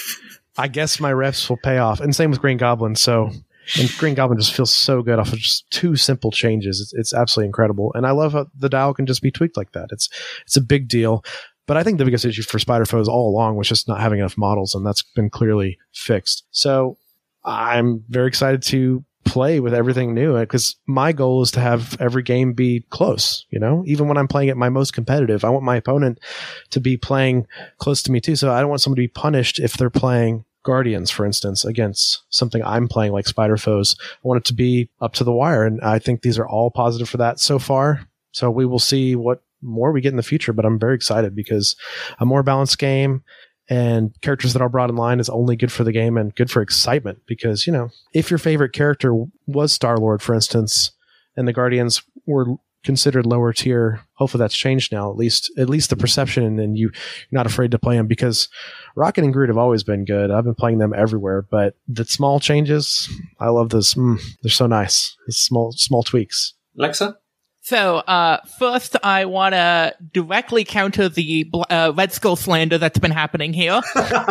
I guess my reps will pay off. And same with Green Goblin. So, and Green Goblin just feels so good off of just two simple changes. It's, it's absolutely incredible. And I love how the dial can just be tweaked like that. It's it's a big deal. But I think the biggest issue for Spider Foes all along was just not having enough models, and that's been clearly fixed. So I'm very excited to play with everything new, because my goal is to have every game be close. You know, even when I'm playing at my most competitive, I want my opponent to be playing close to me too. So I don't want someone to be punished if they're playing Guardians, for instance, against something I'm playing like Spider Foes. I want it to be up to the wire, and I think these are all positive for that so far. So we will see what more we get in the future, but I'm very excited because a more balanced game and characters that are brought in line is only good for the game and good for excitement, because, you know, if your favorite character was Star-Lord, for instance, and the Guardians were considered lower tier, hopefully that's changed now, at least at least the perception, and then you, you're not afraid to play them, because Rocket and Groot have always been good. I've been playing them everywhere, but the small changes, I love those. Mm, they're so nice. The small small tweaks. Alexa? So, uh, first, I want to directly counter the bl- uh, Red Skull slander that's been happening here.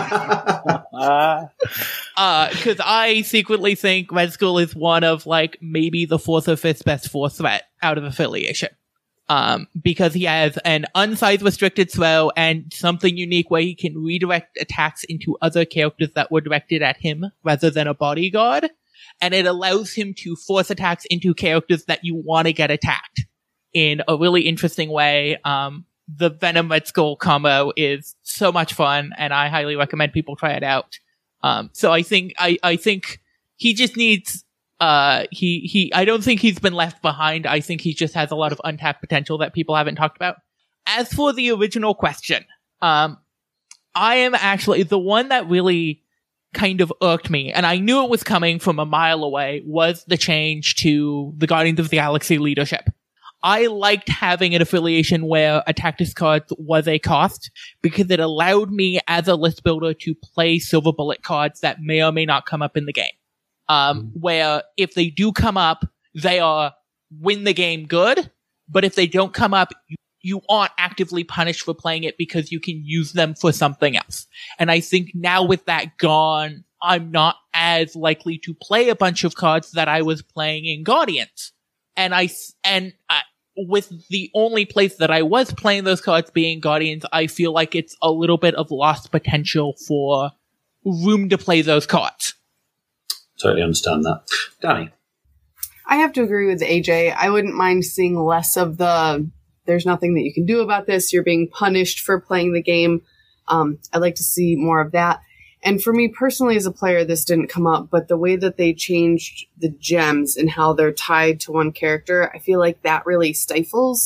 Uh, Uh, cause I secretly think Red Skull is one of, like, maybe the fourth or fifth best force threat out of affiliation. Um, because he has an unsize restricted throw and something unique where he can redirect attacks into other characters that were directed at him rather than a bodyguard. And it allows him to force attacks into characters that you want to get attacked in a really interesting way. Um, the Venom Red Skull combo is so much fun, and I highly recommend people try it out. Um, so I think, I, I think he just needs, uh, he, he, I don't think he's been left behind. I think he just has a lot of untapped potential that people haven't talked about. As for the original question, um, I am actually the one that really kind of irked me, and I knew it was coming from a mile away, was the change to the Guardians of the Galaxy leadership. I liked having an affiliation where a tactics card was a cost, because it allowed me as a list builder to play silver bullet cards that may or may not come up in the game. Um, where if they do come up, they are win the game good, but if they don't come up, you, you aren't actively punished for playing it because you can use them for something else. And I think now with that gone, I'm not as likely to play a bunch of cards that I was playing in Guardians. And I, and I, with the only place that I was playing those cards being Guardians, I feel like it's a little bit of lost potential for room to play those cards. Totally understand that. Danny? I have to agree with A J. I wouldn't mind seeing less of the, there's nothing that you can do about this, you're being punished for playing the game. Um, I'd like to see more of that. And for me personally as a player, this didn't come up, but the way that they changed the gems and how they're tied to one character, I feel like that really stifles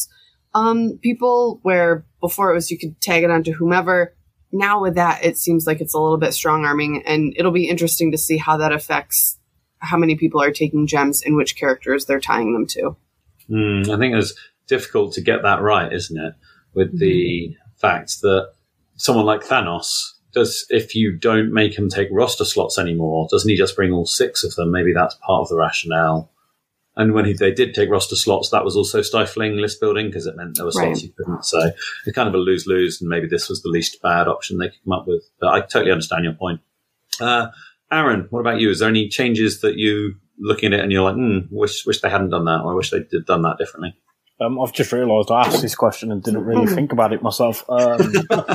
um, people, where before it was you could tag it onto whomever. Now with that, it seems like it's a little bit strong arming, and it'll be interesting to see how that affects how many people are taking gems and which characters they're tying them to. Mm, I think it's difficult to get that right, isn't it? With mm-hmm. the fact that someone like Thanos, does if you don't make him take roster slots anymore, doesn't he just bring all six of them? Maybe that's part of the rationale. And when he, they did take roster slots, that was also stifling list building because it meant there were slots right. you couldn't. So it's kind of a lose-lose, and maybe this was the least bad option they could come up with. But I totally understand your point. Uh, Aaron, what about you? Is there any changes that you looking at it and you're like, hmm, wish wish they hadn't done that, or I wish they had done that differently? Um, I've just realised I asked this question and didn't really think about it myself. Um,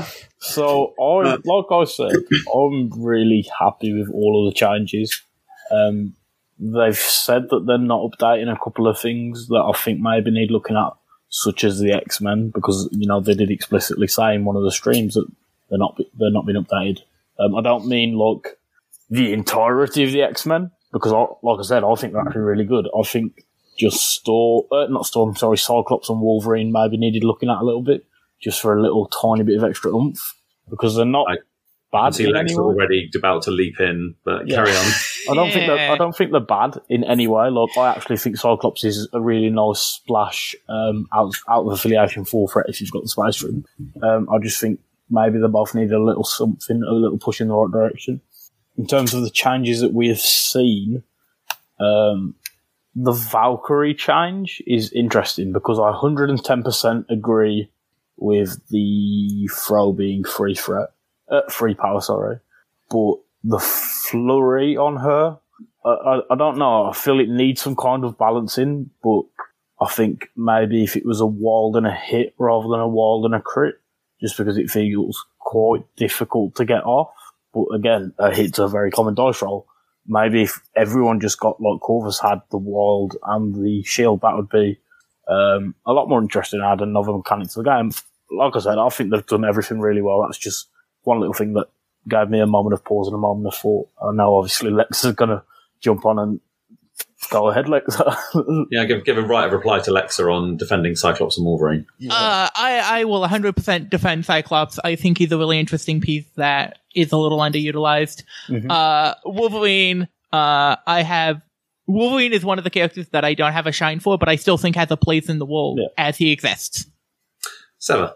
so, I, like I said, I'm really happy with all of the changes. Um, they've said that they're not updating a couple of things that I think maybe need looking at, such as the X-Men, because you know they did explicitly say in one of the streams that they're not they're not being updated. Um, I don't mean like the entirety of the X-Men, because I, like I said, I think they're actually really good. I think just Storm, uh, not Storm, sorry, Cyclops and Wolverine maybe needed looking at a little bit, just for a little tiny bit of extra oomph, because they're not I, bad. I see Lex already about to leap in, but yeah. carry on. I don't yeah. think that I don't think they're bad in any way. Like I actually think Cyclops is a really nice splash um, out out of affiliation full threat if you've got the space for him. Um, I just think maybe they both need a little something, a little push in the right direction. In terms of the changes that we have seen, um, the Valkyrie change is interesting because I one hundred ten percent agree with the throw being free threat, uh, free power, sorry. But the flurry on her, I, I, I don't know, I feel it needs some kind of balancing, but I think maybe if it was a wild and a hit rather than a wild and a crit, just because it feels quite difficult to get off. But again, a hit's a very common dice roll. Maybe if everyone just got, like Corvus had, the wild and the shield, that would be um, a lot more interesting. Add another mechanic to the game. Like I said, I think they've done everything really well. That's just one little thing that gave me a moment of pause and a moment of thought. I know obviously Lex is going to jump on and go ahead, Lex. yeah, give, give a right of reply to Lexa on defending Cyclops and Wolverine. Yeah. Uh, I, I will one hundred percent defend Cyclops. I think he's a really interesting piece that is a little underutilized. Mm-hmm. Uh, Wolverine, uh, I have... Wolverine is one of the characters that I don't have a shine for, but I still think has a place in the world yeah. as he exists. Seven.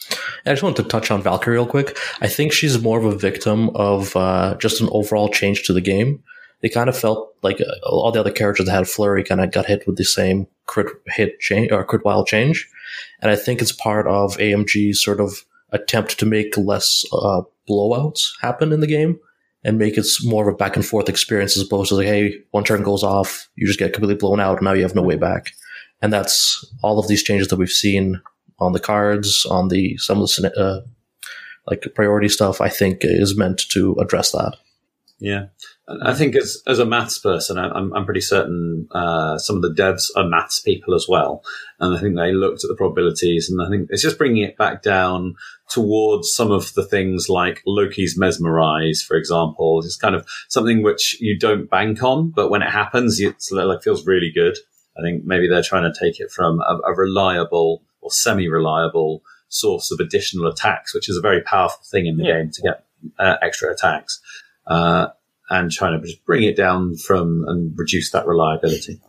I just wanted to touch on Valkyrie real quick. I think she's more of a victim of uh, just an overall change to the game. They kind of felt like uh, all the other characters that had Flurry kind of got hit with the same crit hit change or crit wild change. And I think it's part of A M G's sort of attempt to make less uh, blowouts happen in the game and make it more of a back and forth experience as opposed to like, hey, one turn goes off, you just get completely blown out, and now you have no way back. And that's all of these changes that we've seen on the cards, on the some of the uh, like priority stuff, I think is meant to address that. Yeah, I think as as a maths person, I'm I'm pretty certain uh, some of the devs are maths people as well, and I think they looked at the probabilities, and I think it's just bringing it back down towards some of the things like Loki's mesmerize, for example. It's kind of something which you don't bank on, but when it happens, it's like feels really good. I think maybe they're trying to take it from a, a reliable or semi-reliable source of additional attacks, which is a very powerful thing in the yeah. game to get uh, extra attacks. Uh, and trying to just bring it down from and reduce that reliability.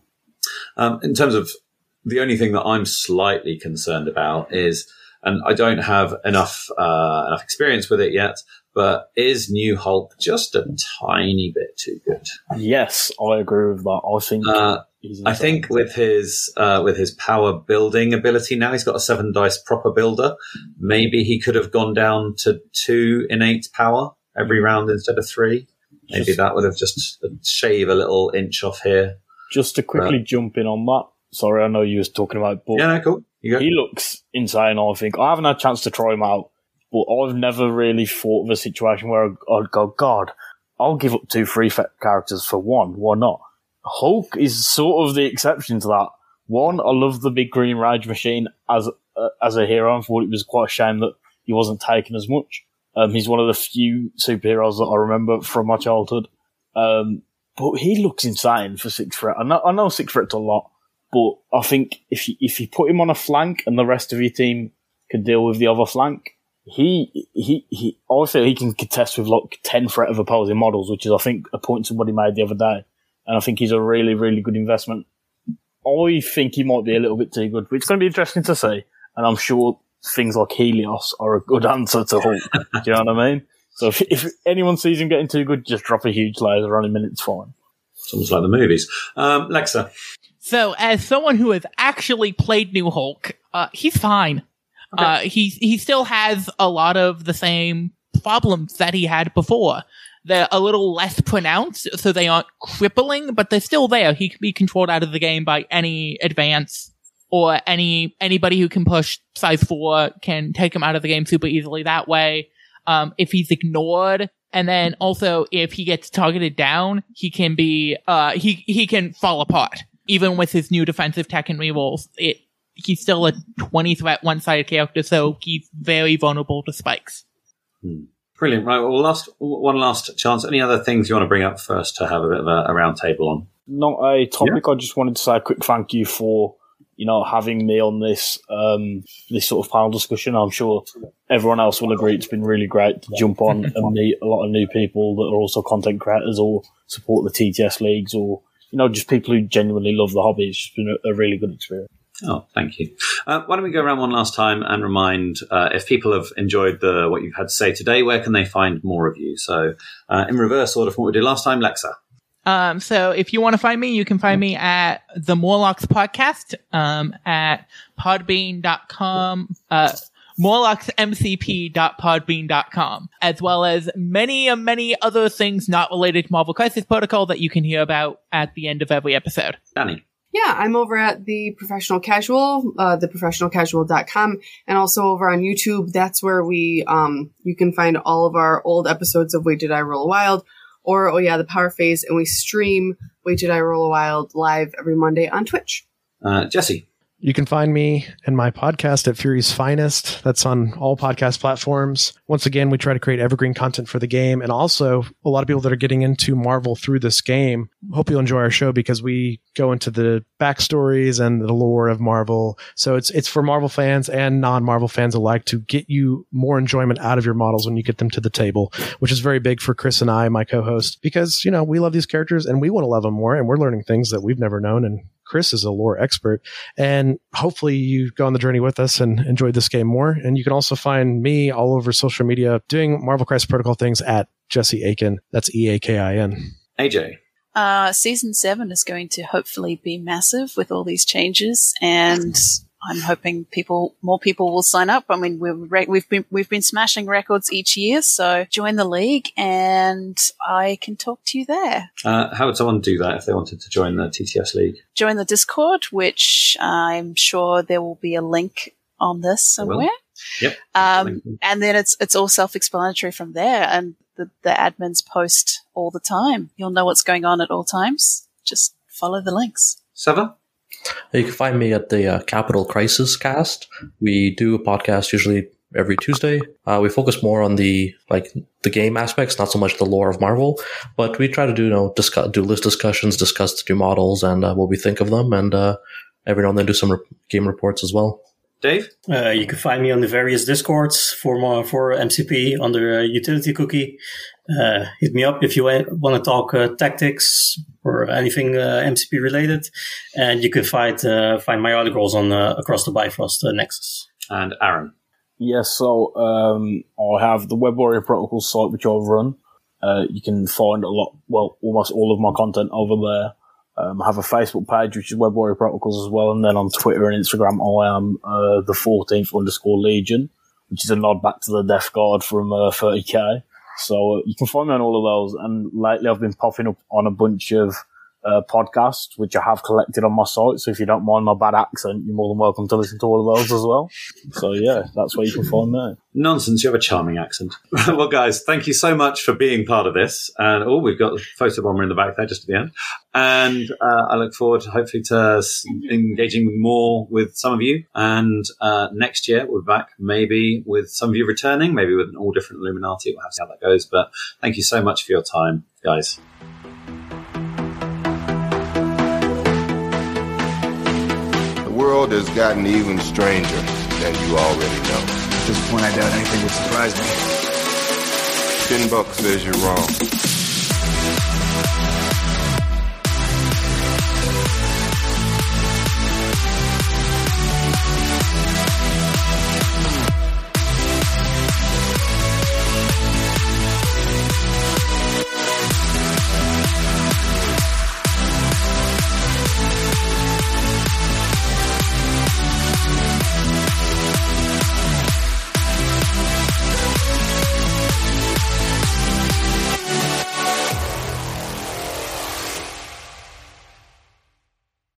Um, in terms of the only thing that I'm slightly concerned about is, and I don't have enough uh, enough experience with it yet, but is New Hulk just a tiny bit too good? Yes, I agree with that. I think uh, I think with his uh, with his power building ability now, he's got a seven dice proper builder. Maybe he could have gone down to two innate power every round instead of three. Maybe just, that would have just shave a little inch off here. Just to quickly uh, jump in on that. Sorry, I know you was talking about, but yeah, no, cool. You go. He looks insane. I think I haven't had a chance to try him out, but I've never really thought of a situation where I'd go, God, I'll give up two free characters for one. Why not? Hulk is sort of the exception to that. One, I love the big green rage machine as uh, as a hero. I thought it was quite a shame that he wasn't taken as much. Um, he's one of the few superheroes that I remember from my childhood. Um, but he looks insane for six threat. I know, I know six threat's a lot, But I think if you, if you put him on a flank and the rest of your team can deal with the other flank, he he he. I feel he can contest with like ten threat of opposing models, which is I think a point somebody made the other day, and I think he's a really really good investment. I think he might be a little bit too good, but it's going to be interesting to see, and I'm sure things like Helios are a good answer to Hulk. Do you know what I mean? So if, if anyone sees him getting too good, just drop a huge laser on him and it's fine. It's almost like the movies. Um, Lexa. So, as someone who has actually played New Hulk, uh, he's fine. Okay. Uh, he he still has a lot of the same problems that he had before. They're a little less pronounced, so they aren't crippling, but they're still there. He can be controlled out of the game by any advance, or any anybody who can push size four can take him out of the game super easily that way. Um, if he's ignored, and then also if he gets targeted down, he can be uh he he can fall apart. Even with his new defensive tech and rerolls, it he's still a twenty threat one-sided character, so he's very vulnerable to spikes. Hmm. Brilliant. Right, well, last one last chance. Any other things you want to bring up first to have a bit of a, a round table on? Not a topic. Yeah. I just wanted to say a quick thank you for, you know, having me on this um, this sort of panel discussion. I'm sure everyone else will agree it's been really great to jump on and meet a lot of new people that are also content creators or support the T T S leagues, or, you know, just people who genuinely love the hobby. It's just been a, a really good experience. Oh, thank you. Uh, why don't we go around one last time and remind uh, if people have enjoyed the what you've had to say today, where can they find more of you? So uh, in reverse order from what we did last time, Lexa. Um, so if you want to find me, you can find me at the Morlocks Podcast, um, at podbean dot com, uh, morlocks m c p dot podbean dot com, as well as many, uh, many other things not related to Marvel Crisis Protocol that you can hear about at the end of every episode. Danny. Yeah, I'm over at The Professional Casual, uh, the professional casual dot com, and also over on YouTube. That's where we, um, you can find all of our old episodes of Wait Did I Roll a Wild, or, oh yeah, The Power Phase, and we stream Wait Did I Roll a Wild live every Monday on Twitch. Uh, Jesse. You can find me and my podcast at Fury's Finest. That's on all podcast platforms. Once again, we try to create evergreen content for the game, and also a lot of people that are getting into Marvel through this game. Hope you'll enjoy our show because we go into the backstories and the lore of Marvel. So it's it's for Marvel fans and non-Marvel fans alike to get you more enjoyment out of your models when you get them to the table, which is very big for Chris and I, my co-host, because, you know, we love these characters and we want to love them more, and we're learning things that we've never known, and Chris is a lore expert, and hopefully you go on the journey with us and enjoy this game more. And you can also find me all over social media doing Marvel Crisis Protocol things at Jesse Aiken. That's E A K I N. A J. Uh, season seven is going to hopefully be massive with all these changes, and I'm hoping people, more people will sign up. I mean, we're re- we've been we've been smashing records each year, so join the league, and I can talk to you there. Uh, how would someone do that if they wanted to join the T T S League? Join the Discord, which I'm sure there will be a link on this somewhere. Yep. Um, and then it's it's all self-explanatory from there, and the, the admins post all the time. You'll know what's going on at all times. Just follow the links. Seva? You can find me at the uh, Capital Crisis Cast. We do a podcast usually every Tuesday. Uh, we focus more on the like the game aspects, not so much the lore of Marvel, but we try to do you know discuss, do list discussions, discuss the new models and uh, what we think of them, and uh, every now and then do some re- game reports as well. Dave? Uh, you can find me on the various Discords for more, for M C P under uh, Utility Cookie. Uh, hit me up if you want to talk uh, tactics or anything uh, M C P related. And you can find uh, find my articles on uh, across the Bifrost uh, Nexus. And Aaron? Yes, so um, I have the Web Warrior Protocol site, which I run. Uh, you can find a lot, well, almost all of my content over there. Um, I have a Facebook page, which is Web Warrior Protocols as well. And then on Twitter and Instagram, I am uh, the fourteenth underscore Legion, which is a nod back to the Death Guard from uh, thirty K. So uh, you can find me on all of those. And lately I've been popping up on a bunch of uh, podcasts, which I have collected on my site. So if you don't mind my bad accent, you're more than welcome to listen to all of those as well. So yeah, that's where you can find me. Nonsense, you have a charming accent. Well, guys, thank you so much for being part of this. And oh, we've got the photo bomber in the back there just at the end. And uh, I look forward, hopefully, to engaging more with some of you. And uh, next year, we're back, maybe with some of you returning, maybe with an all different Illuminati. We'll have to see how that goes. But thank you so much for your time, guys. world has gotten even stranger than you already know. At this point, I doubt anything would surprise me. Ten bucks says you're wrong.